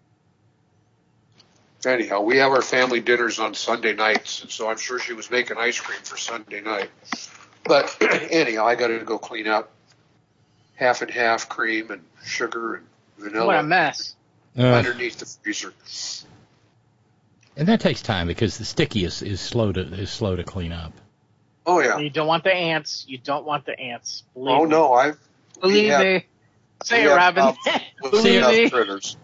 Anyhow, we have our family dinners on Sunday nights, and so I'm sure she was making ice cream for Sunday night. But anyhow, I got to go clean out half and half cream and sugar and vanilla. What a mess. Underneath the freezer. And that takes time because the sticky is slow to clean up. Oh, yeah. You don't want the ants. Believe me. No, Believe me. Say it, Robin. Believe me. Critters.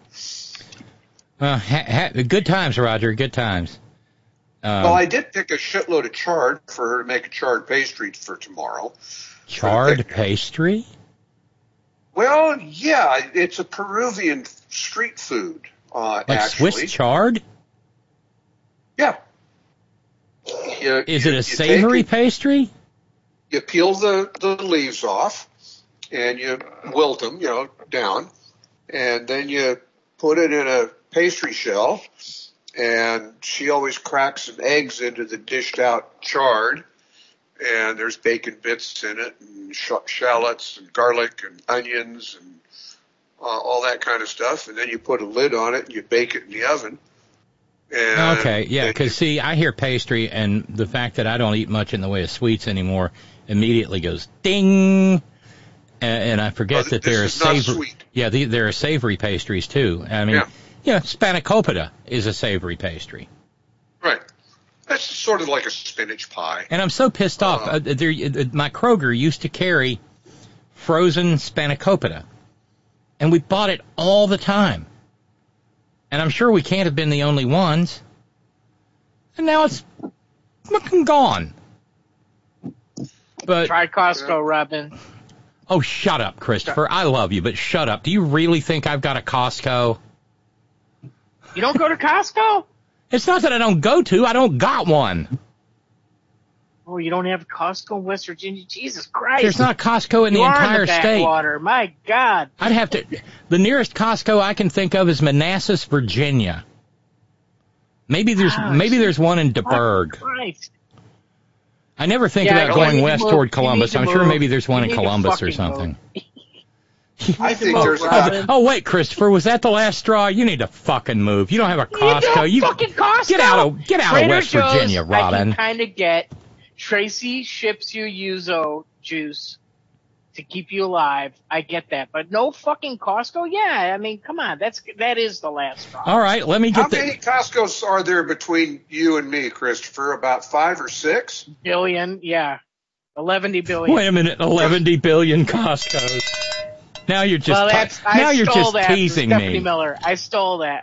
Good times, Roger. Good times. Well, I did pick a shitload of chard for her to make a chard pastry for tomorrow. Chard pastry? Well, yeah. It's a Peruvian street food, like actually. Swiss chard? Yeah. Is it a savory pastry? You peel the leaves off, and you wilt them, down, and then you put it in a pastry shell, and she always cracks some eggs into the dished out chard, and there's bacon bits in it, and shallots, and garlic, and onions, and all that kind of stuff. And then you put a lid on it, and you bake it in the oven. And okay, yeah, because, see, I hear pastry, and the fact that I don't eat much in the way of sweets anymore immediately goes ding, and I forget that there are savory. Yeah, there are savory pastries, too. I mean, spanakopita is a savory pastry. Right. That's sort of like a spinach pie. And I'm so pissed off. My Kroger used to carry frozen spanakopita, and we bought it all the time. And I'm sure we can't have been the only ones. And now it's fucking gone. But try Costco, Robin. Oh, shut up, Christopher. I love you, but shut up. Do you really think I've got a Costco? You don't go to Costco? It's not that I don't go to. I don't got one. Oh, you don't have Costco in West Virginia? Jesus Christ. There's not Costco in the entire state. My God. I'd have to. The nearest Costco I can think of is Manassas, Virginia. Maybe there's one in DeBurgh. Christ. I never think about going west toward Columbus. I'm sure maybe there's one in Columbus or something. I think there's Oh, wait, Christopher, was that the last straw? You need to fucking move. You don't have a Costco. You fucking Costco. Get out of West Virginia, Robin. I can kind of get. Tracy ships you Yuzu juice to keep you alive. I get that, but no fucking Costco. Yeah, I mean, come on, that is the last straw. All right, let me get. How many Costcos are there between you and me, Christopher? About 5 or 6 billion. Yeah, 11 billion. Wait a minute, 11 billion Costcos. Now you're just teasing me. Stephanie Miller. I stole that.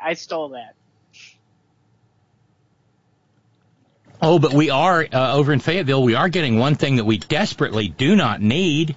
Oh, but we are, over in Fayetteville, we are getting one thing that we desperately do not need.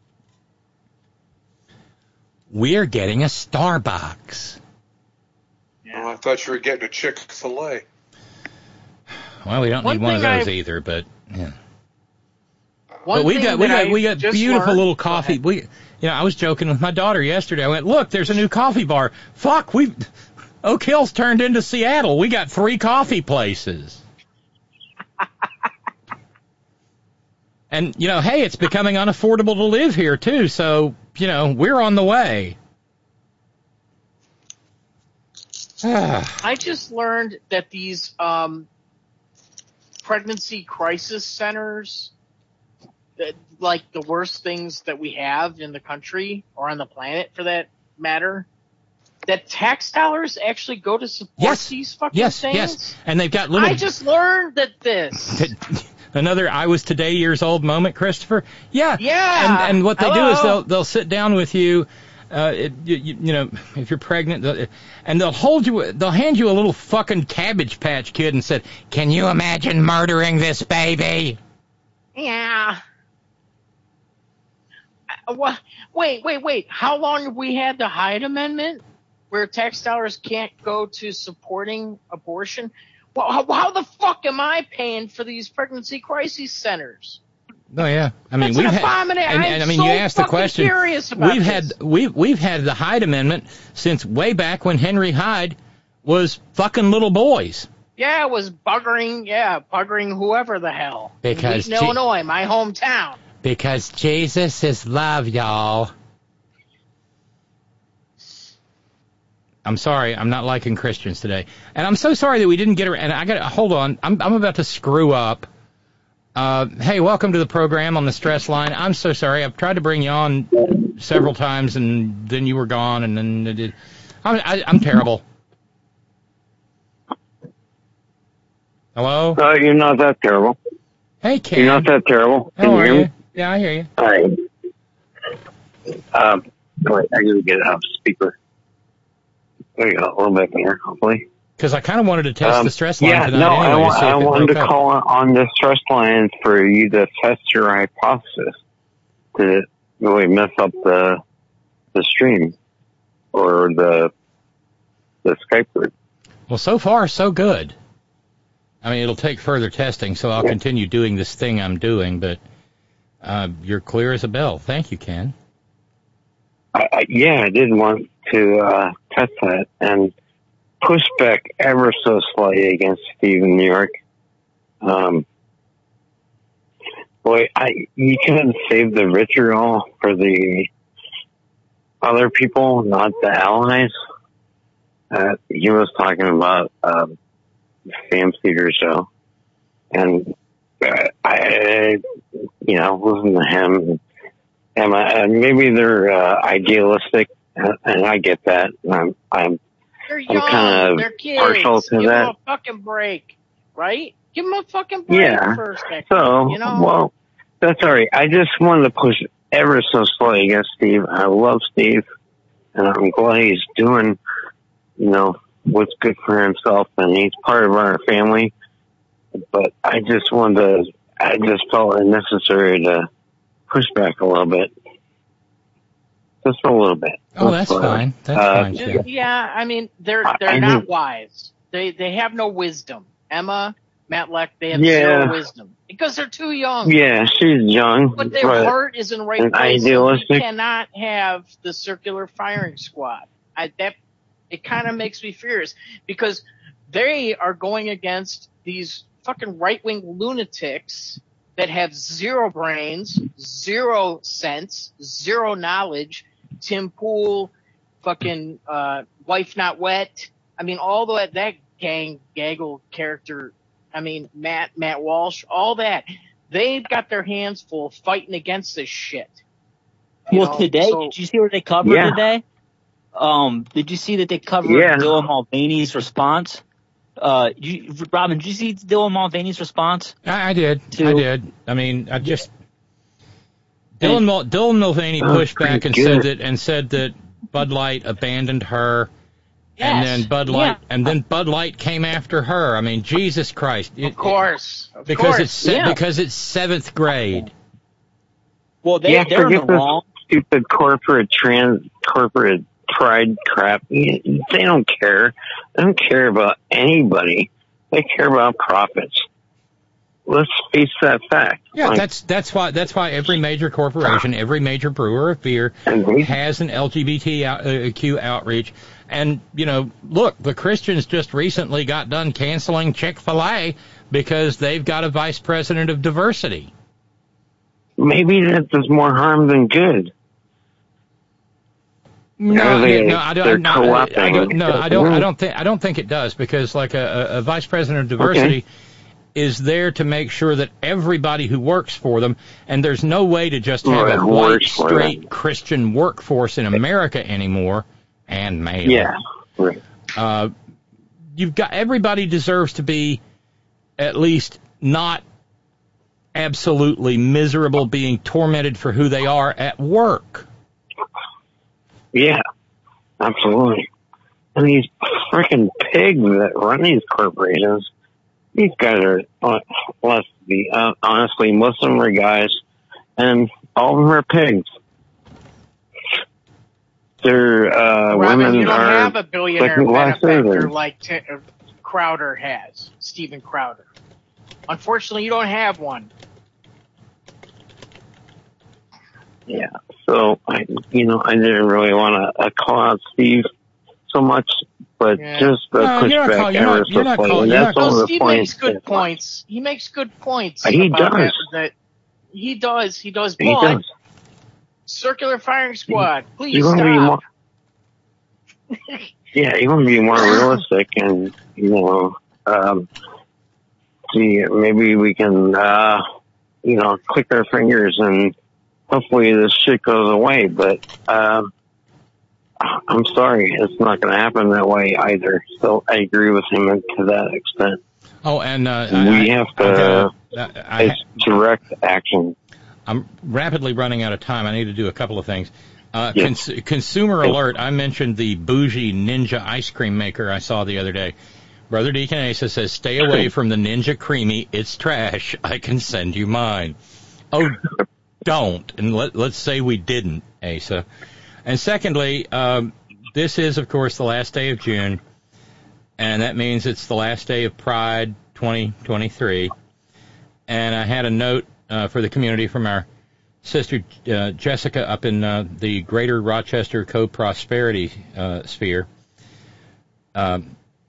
We're getting a Starbucks. Yeah. Oh, I thought you were getting a Chick-fil-A. Well, we don't need one of those either, but yeah. But we got beautiful little coffee. I was joking with my daughter yesterday. I went, look, there's a new coffee bar. Fuck, Oak Hill's turned into Seattle. We got 3 coffee places. And, hey, it's becoming unaffordable to live here, too, so, we're on the way. I just learned that these pregnancy crisis centers, like the worst things that we have in the country, or on the planet for that matter, that tax dollars actually go to support these fucking things? Yes, and they've got little... I just learned this. Another I was today years old moment, Christopher. Yeah. And what they do is they'll sit down with you, if you're pregnant, and they'll hand you a little fucking Cabbage Patch Kid and said, "Can you imagine murdering this baby?" Yeah. Wait. How long have we had the Hyde Amendment, where tax dollars can't go to supporting abortion? Well, how the fuck am I paying for these pregnancy crisis centers? Oh yeah, I mean you asked the question. We've had the Hyde Amendment since way back when Henry Hyde was fucking little boys. Yeah, it was buggering whoever the hell. Because in Illinois, my hometown. Because Jesus is love, y'all. I'm sorry, I'm not liking Christians today. And I'm so sorry that we didn't get around. And hold on, I'm about to screw up. Hey, welcome to the program on the stress line. I'm so sorry. I've tried to bring you on several times, and then you were gone, and then I'm terrible. Hello? You're not that terrible. Hey, Ken. You're not that terrible. Can you hear me? Yeah, I hear you. Hi. Wait, I gotta get it off speaker. There you go, a little bit better, hopefully. Because I kind of wanted to test the stress line tonight. I wanted to call on the stress line for you to test your hypothesis to really mess up the stream or the Skype group. Well, so far, so good. I mean, it'll take further testing, so I'll continue doing this thing I'm doing, but you're clear as a bell. Thank you, Ken. I did want to test that, and push back ever so slightly against Steve in New York. You couldn't save the vitriol for the other people, not the allies. He was talking about Sam Cedar show, and I listen to him. And maybe they're idealistic, and I get that. I'm kind of partial to that. Give them a fucking break, right? Give them a fucking break for a second. So, well, that's all right. I just wanted to push ever so slightly against Steve. I love Steve, and I'm glad he's doing, what's good for himself, and he's part of our family. But I just felt it necessary to push back a little bit. Just a little bit. Oh, that's fine. That's fine. Too. Yeah, I mean, they're not wise. They have no wisdom. Emma, Matlack, they have zero wisdom because they're too young. Yeah, she's young. But their heart is in the right place. You cannot have the circular firing squad. It kind of makes me furious because they are going against these fucking right-wing lunatics that have zero brains, zero sense, zero knowledge. Tim Pool, fucking Wife Not Wet. I mean, all that gaggle character. I mean, Matt Walsh, all that. They've got their hands full fighting against this shit. Today, did you see what they covered today? Did you see that they covered Dylan Mulvaney's response? Robin, did you see Dylan Mulvaney's response? I did. I mean, Dylan Mulvaney pushed back and said that Bud Light abandoned her, and then Bud Light came after her. I mean, Jesus Christ! Of course, because it's seventh grade. Well, they're in the wrong. Stupid corporate pride crap. They don't care. They don't care about anybody. They care about profits. Let's face that fact. Yeah, that's why every major corporation, every major brewer of beer has an LGBTQ outreach. And look, the Christians just recently got done canceling Chick-fil-A because they've got a vice president of diversity. Maybe that does more harm than good. I don't think it does, because like a vice president of diversity is there to make sure that everybody who works for them, and there's no way to just have a white, straight Christian workforce in America anymore, and male. Yeah, right. You've got, everybody deserves to be at least not absolutely miserable, being tormented for who they are at work. Yeah, absolutely. And these freaking pigs that run these corporations, these guys are, let's be honestly, most of them are guys, and all of them are pigs. They're women. You don't have a billionaire benefactor like Crowder has, Steven Crowder. Unfortunately, you don't have one. Yeah, so I didn't really want to call out Steve so much, but just push back ever so slightly. That's all the Steve makes good points. He makes good points. He does. He does. But circular firing squad, please stop. You want to be more realistic, and see, maybe we can click our fingers and hopefully this shit goes away, but I'm sorry, it's not going to happen that way either. So I agree with him to that extent. Oh, and we have to direct action. I'm rapidly running out of time. I need to do a couple of things. Consumer alert, I mentioned the bougie Ninja ice cream maker I saw the other day. Brother Deacon Asa says, stay away from the Ninja Creamy. It's trash. I can send you mine. Oh, don't. And let's say we didn't, Asa. And secondly, this is, of course, the last day of June, and that means it's the last day of Pride 2023. And I had a note for the community from our sister Jessica up in the Greater Rochester Co-Prosperity sphere.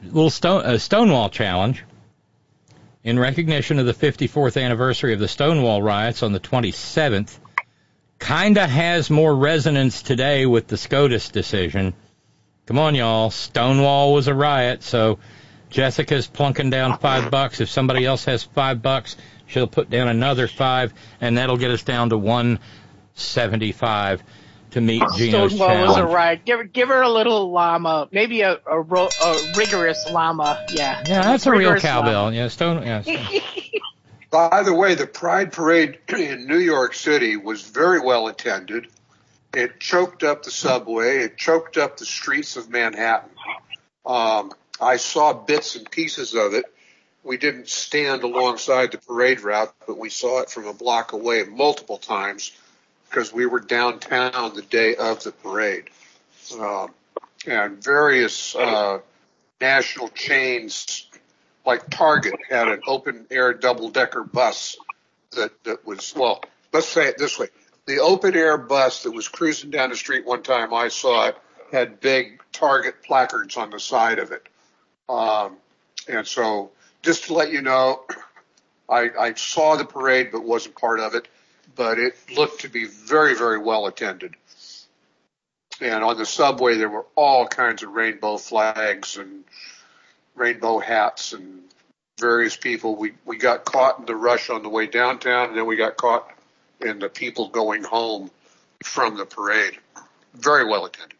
little Stonewall challenge in recognition of the 54th anniversary of the Stonewall riots on the 27th. Kinda has more resonance today with the SCOTUS decision. Come on, y'all. Stonewall was a riot, so Jessica's plunking down $5. If somebody else has $5, she'll put down another $5, and that'll get us down to $175 to meet Gino's Stonewall challenge. Was a riot. Give her a little llama, maybe a rigorous llama. Yeah. Yeah, that's a real cowbell. Llama. Yeah, Stone. Yeah. By the way, the Pride Parade in New York City was very well attended. It choked up the subway. It choked up the streets of Manhattan. I saw bits and pieces of it. We didn't stand alongside the parade route, but we saw it from a block away multiple times because we were downtown the day of the parade. And various national chains like Target had an open-air double-decker bus that was, well, let's say it this way. The open-air bus that was cruising down the street one time I saw it had big Target placards on the side of it. And so just to let you know, I saw the parade but wasn't part of it, but it looked to be very, very well attended. And on the subway there were all kinds of rainbow flags and rainbow hats and various people. We got caught in the rush on the way downtown, and then we got caught in the people going home from the parade. Very well attended.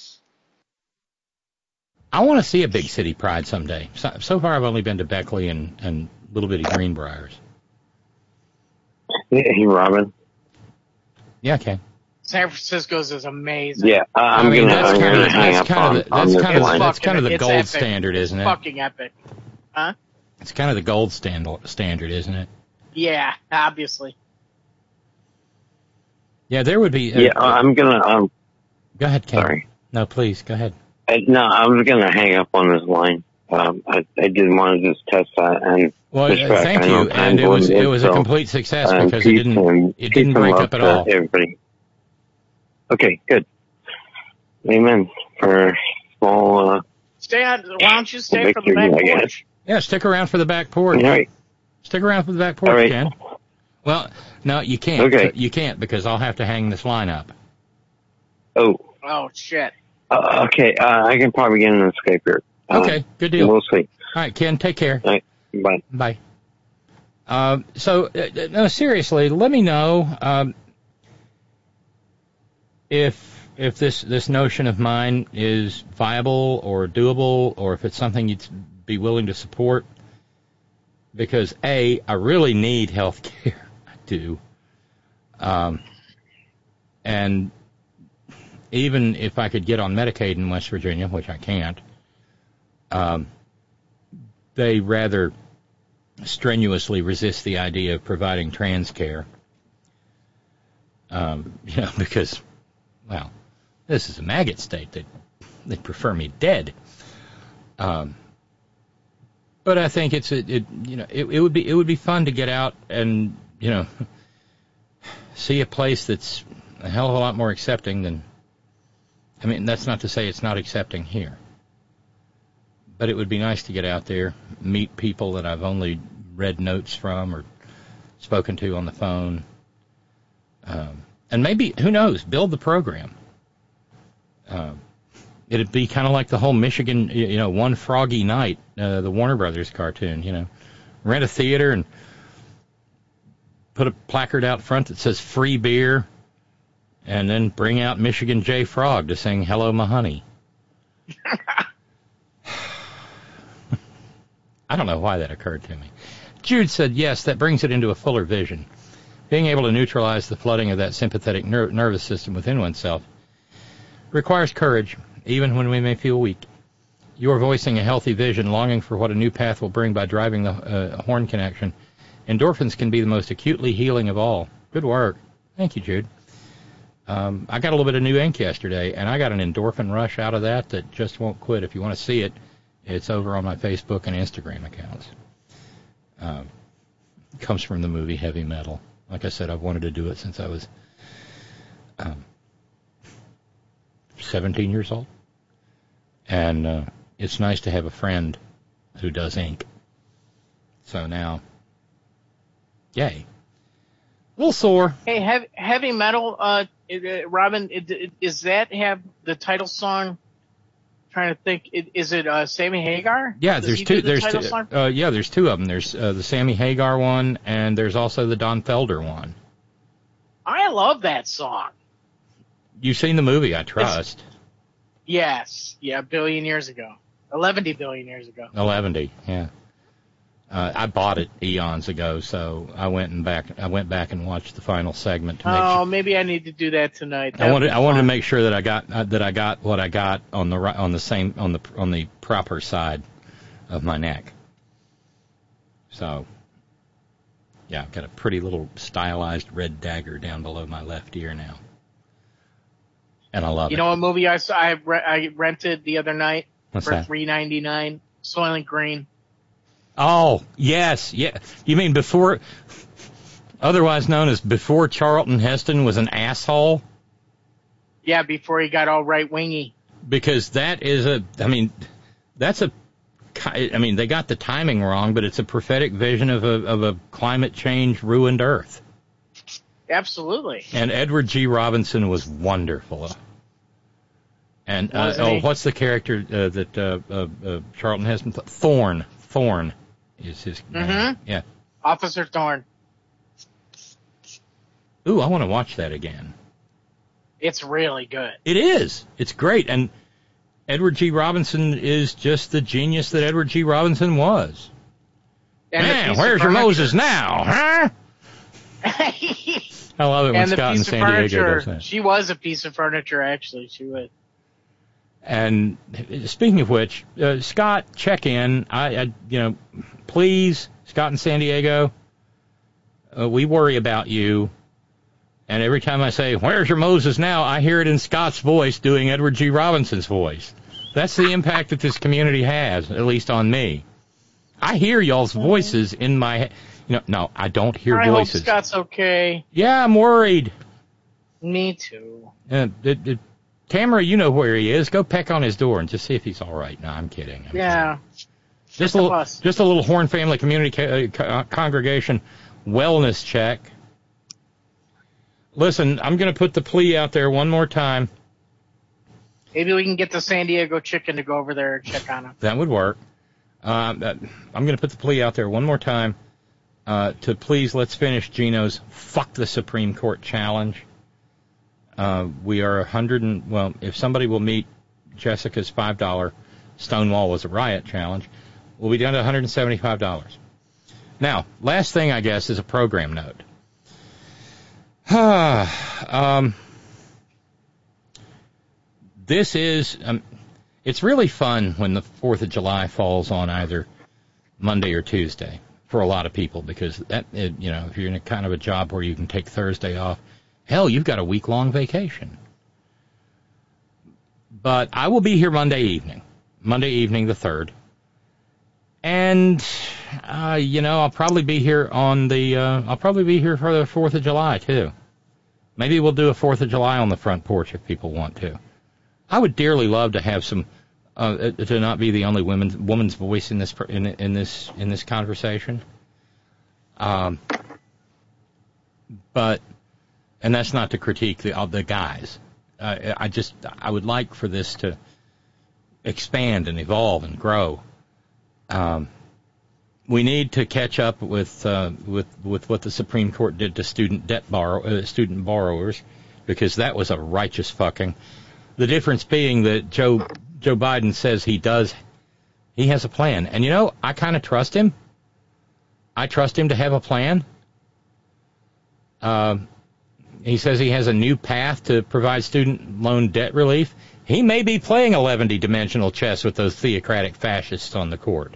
I want to see a big city pride someday. So far I've only been to Beckley and little bitty Greenbriers. Hey, Robin. Yeah, Ken. San Francisco's is amazing. Yeah, that's kind of the gold epic. standard, isn't it? It's fucking epic. Huh? It's kind of the gold standard, isn't it? Yeah, obviously. Yeah, there would be. I'm gonna. Go ahead, Ken. Sorry. No, please go ahead. No, I was gonna hang up on this line. I didn't want to just test that and. Well, thank you, and it was a complete success because it didn't break up at all. Everybody. Okay, good. Amen. For small. Why don't you stay for the back porch? Yeah, stick around for the back porch. All right. Stick around for the back porch, right. Ken. Well, no, you can't. Okay. You can't because I'll have to hang this line up. Oh. Oh, shit. Okay, I can probably get an escape here. Okay, good deal. We'll see. All right, Ken, take care. All right, bye. Bye. No, seriously, let me know if this notion of mine is viable or doable, or if it's something you'd be willing to support. Because I really need health care. I do. And even if I could get on Medicaid in West Virginia, which I can't, they rather strenuously resist the idea of providing trans care. Because, well, this is a maggot state. They'd prefer me dead. But I think it would be fun to get out and, see a place that's a hell of a lot more accepting than, I mean, that's not to say it's not accepting here. But it would be nice to get out there, meet people that I've only read notes from or spoken to on the phone. And maybe, who knows, build the program. It'd be kind of like the whole Michigan, One Froggy Night, the Warner Brothers cartoon, Rent a theater and put a placard out front that says free beer, and then bring out Michigan J. Frog to sing Hello, My Honey. I don't know why that occurred to me. Jude said, yes, that brings it into a fuller vision. Being able to neutralize the flooding of that sympathetic nervous system within oneself requires courage, even when we may feel weak. You are voicing a healthy vision, longing for what a new path will bring by driving the horn connection. Endorphins can be the most acutely healing of all. Good work. Thank you, Jude. I got a little bit of new ink yesterday, and I got an endorphin rush out of that just won't quit. If you want to see it, it's over on my Facebook and Instagram accounts. It comes from the movie Heavy Metal. Like I said, I've wanted to do it since I was 17 years old. And it's nice to have a friend who does ink. So now, yay. A little sore. Hey, heavy metal, Robin, does that have the title song? Trying to think, is it Sammy Hagar? Yeah, there's two. There's two of them. There's the Sammy Hagar one, and there's also the Don Felder one. I love that song. You've seen the movie, I trust. Yes, yeah, 11 billion years ago. 11 billion years ago. 11, yeah. I bought it eons ago, so I went back and watched the final segment. To make sure. Maybe I need to do that tonight. I wanted to make sure that I got what I got on the proper side of my neck. So, yeah, I've got a pretty little stylized red dagger down below my left ear now, and I love it. You know what movie I saw? I rented the other night for $3.99. Soylent Green. Oh, yes, yeah. You mean before, otherwise known as before Charlton Heston was an asshole? Yeah, before he got all right-wingy. Because they got the timing wrong, but it's a prophetic vision of a climate change ruined Earth. Absolutely. And Edward G. Robinson was wonderful. And, what's the character that Charlton Heston? Thorne is his name. Yeah. Officer Thorne. Ooh, I want to watch that again. It's really good. It is. It's great. And Edward G. Robinson is just the genius that Edward G. Robinson was. And man, where's your Moses now, huh? I love it when Scott in San Diego does that. She was a piece of furniture, actually. She was. And speaking of which, Scott, check in. Please, Scott in San Diego, we worry about you. And every time I say, where's your Moses now, I hear it in Scott's voice doing Edward G. Robinson's voice. That's the impact that this community has, at least on me. I hear y'all's voices in my head. No, I don't hear voices. I hope Scott's okay. Yeah, I'm worried. Me too. Tamara, you know where he is. Go peck on his door and just see if he's all right. No, I'm kidding. Yeah. Just a little Horn Family Community Congregation wellness check. Listen, I'm going to put the plea out there one more time. Maybe we can get the San Diego Chicken to go over there and check on him. That would work. I'm going to put the plea out there one more time to please let's finish Gino's Fuck the Supreme Court challenge. We are if somebody will meet Jessica's $5 Stonewall was a riot challenge, we'll be down to $175. Now, last thing, I guess, is a program note. This is, it's really fun when the 4th of July falls on either Monday or Tuesday for a lot of people because if you're in a kind of a job where you can take Thursday off, hell, you've got a week-long vacation. But I will be here Monday evening the 3rd. And, I'll probably be here for the 4th of July, too. Maybe we'll do a 4th of July on the front porch if people want to. I would dearly love to have some, to not be the only woman's voice in this conversation. But, and that's not to critique the guys. I would like for this to expand and evolve and grow. We need to catch up with what the Supreme Court did to student borrowers, because that was a righteous fucking. The difference being that Joe Biden says he has a plan, and I kind of trust him. I trust him to have a plan. He says he has a new path to provide student loan debt relief. He may be playing 11-dimensional chess with those theocratic fascists on the court.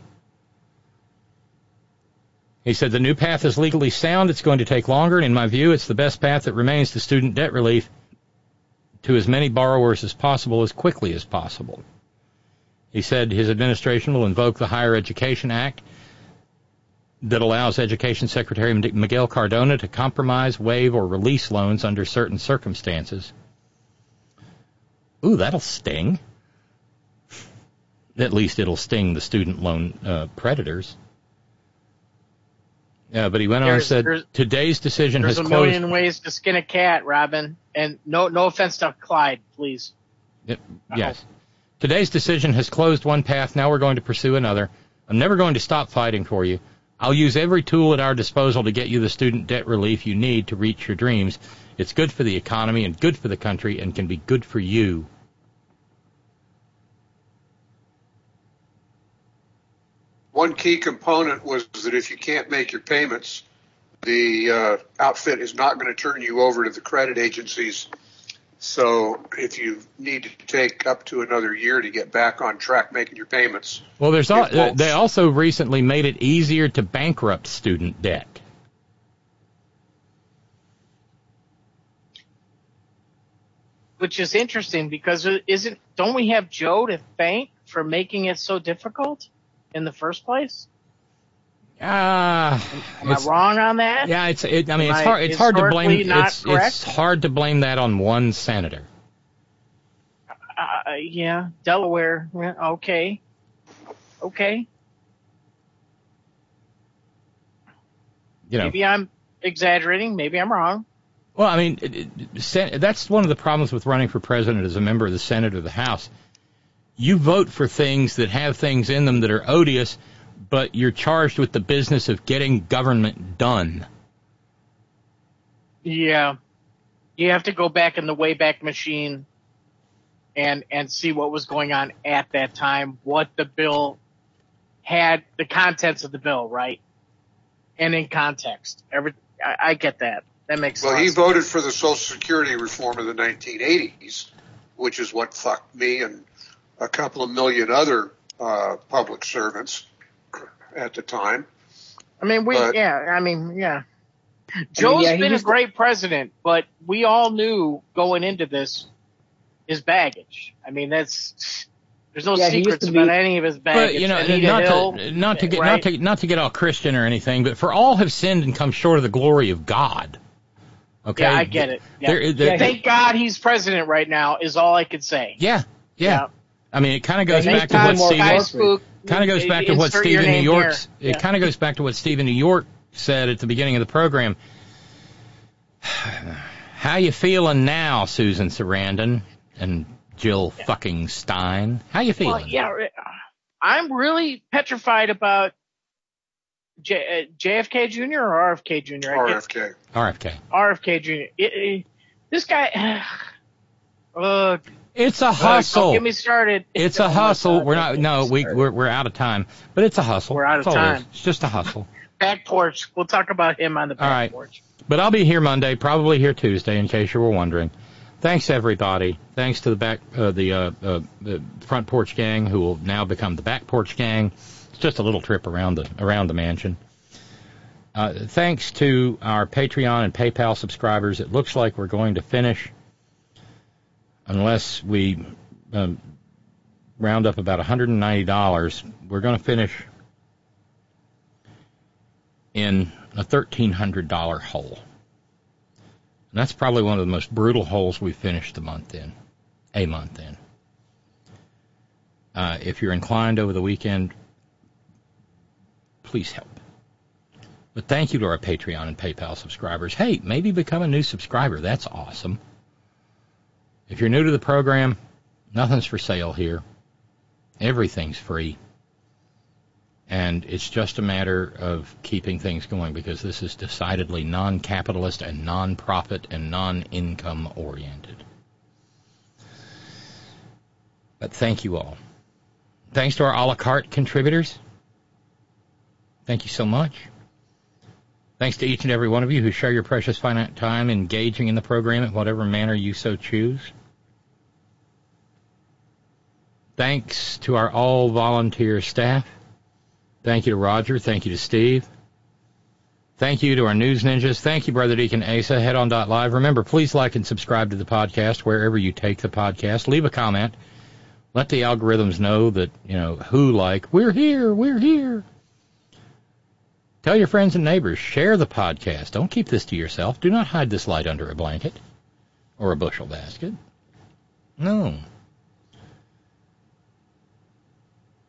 He said the new path is legally sound. It's going to take longer, and in my view, it's the best path that remains to student debt relief to as many borrowers as possible as quickly as possible. He said his administration will invoke the Higher Education Act that allows Education Secretary Miguel Cardona to compromise, waive, or release loans under certain circumstances. Ooh, that'll sting. At least it'll sting the student loan predators. Yeah, but he went on and said, today's decision has closed... There's a million ways to skin a cat, Robin. And no offense to Clyde, please. Yes. Today's decision has closed one path. Now we're going to pursue another. I'm never going to stop fighting for you. I'll use every tool at our disposal to get you the student debt relief you need to reach your dreams. It's good for the economy and good for the country and can be good for you. One key component was that if you can't make your payments, the outfit is not going to turn you over to the credit agencies. So if you need to take up to another year to get back on track making your payments. Well, they also recently made it easier to bankrupt student debt. Which is interesting because don't we have Joe to thank for making it so difficult in the first place? Am I wrong on that? Yeah, it's hard to blame. It's hard to blame that on one senator. Yeah, Delaware. Okay. Maybe I'm exaggerating. Maybe I'm wrong. Well, I mean, that's one of the problems with running for president as a member of the Senate or the House. You vote for things that have things in them that are odious, but you're charged with the business of getting government done. Yeah. You have to go back in the Wayback Machine and see what was going on at that time, what the bill had, the contents of the bill, right? And in context. I get that. That makes sense. Well, he voted for the Social Security reform of the 1980s, which is what fucked me and a couple of million other public servants at the time. Joe's been a great president, but we all knew going into this his baggage. I mean, there's no secrets about any of his baggage. But not to get all Christian or anything, but for all have sinned and come short of the glory of God. Okay, yeah, I get it. Yeah. Thank God he's president right now is all I could say. Yeah. I mean, it kind of goes back to what Stephen New York. It kind of goes back to what Stephen New York said at the beginning of the program. How you feeling now, Susan Sarandon and Jill fucking Stein? How you feeling? Well, yeah, I'm really petrified about JFK Jr. or RFK Jr. RFK Jr. This guy. It's a hustle. Don't get me started. It's a hustle. We're out of time, but it's a hustle. We're out of time. It's just a hustle. Back porch. We'll talk about him on the back porch. But I'll be here Monday, probably here Tuesday, in case you were wondering. Thanks everybody. Thanks to the front porch gang, who will now become the back porch gang. It's just a little trip around the mansion. Thanks to our Patreon and PayPal subscribers. It looks like we're going to finish, unless we round up about $190, we're going to finish in a $1,300 hole. And that's probably one of the most brutal holes we've finished a month in. If you're inclined over the weekend, please help. But thank you to our Patreon and PayPal subscribers. Hey, maybe become a new subscriber. That's awesome. If you're new to the program, nothing's for sale here. Everything's free. And it's just a matter of keeping things going, because this is decidedly non-capitalist and non-profit and non-income oriented. But thank you all. Thanks to our a la carte contributors. Thank you so much. Thanks to each and every one of you who share your precious finite time engaging in the program in whatever manner you so choose. Thanks to our all-volunteer staff. Thank you to Roger. Thank you to Steve. Thank you to our news ninjas. Thank you, Brother Deacon Asa. Headon.live. Remember, please like and subscribe to the podcast wherever you take the podcast. Leave a comment. Let the algorithms know that, we're here. Tell your friends and neighbors. Share the podcast. Don't keep this to yourself. Do not hide this light under a blanket or a bushel basket. No.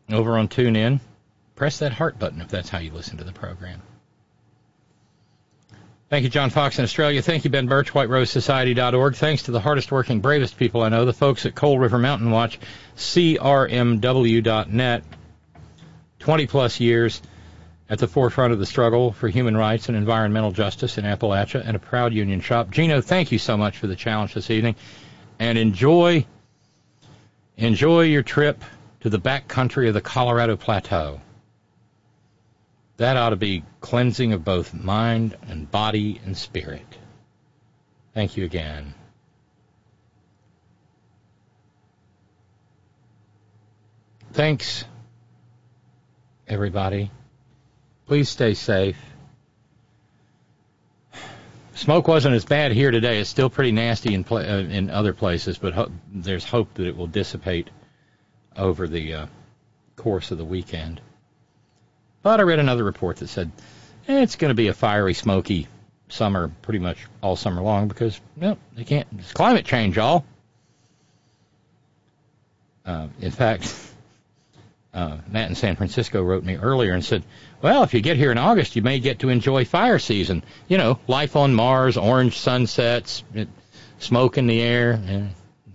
over on TuneIn. Press that heart button if that's how you listen to the program. Thank you, John Fox in Australia. Thank you, Ben Birch, WhiteRoseSociety.org. Thanks to the hardest working, bravest people I know, the folks at Coal River Mountain Watch, CRMW.net. 20-plus years at the forefront of the struggle for human rights and environmental justice in Appalachia, and a proud union shop. Gino, thank you so much for the challenge this evening, and enjoy your trip to the back country of the Colorado Plateau. That ought to be cleansing of both mind and body and spirit. Thank you again. Thanks, everybody. Please stay safe. Smoke wasn't as bad here today. It's still pretty nasty in other places, but there's hope that it will dissipate over the course of the weekend. But I read another report that said it's going to be a fiery, smoky summer pretty much all summer long because, they can't. It's climate change, y'all. In fact, Matt in San Francisco wrote me earlier and said, well, if you get here in August, you may get to enjoy fire season. Life on Mars, orange sunsets, smoke in the air.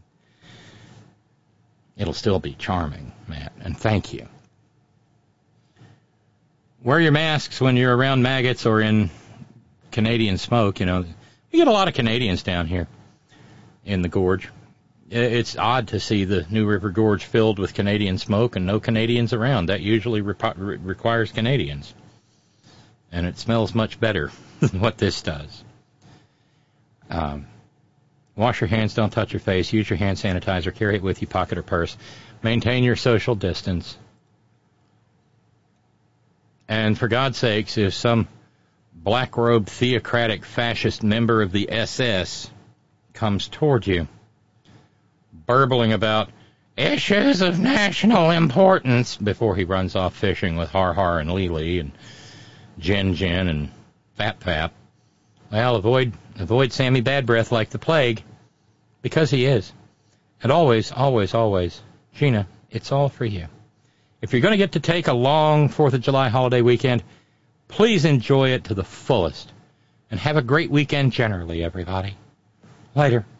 It'll still be charming, Matt, and thank you. Wear your masks when you're around maggots or in Canadian smoke. We get a lot of Canadians down here in the gorge. It's odd to see the New River Gorge filled with Canadian smoke and no Canadians around. That usually requires Canadians. And it smells much better than what this does. Wash your hands, don't touch your face, use your hand sanitizer, carry it with you, pocket or purse. Maintain your social distance. And for God's sakes, if some black-robed theocratic fascist member of the SS comes toward you, burbling about issues of national importance before he runs off fishing with Har Har and Lee Lee and Jen Jen and Fap Fap, well, avoid Sammy Bad Breath like the plague, because he is. And always, always, always, Gina, it's all for you. If you're going to get to take a long 4th of July holiday weekend, please enjoy it to the fullest. And have a great weekend generally, everybody. Later.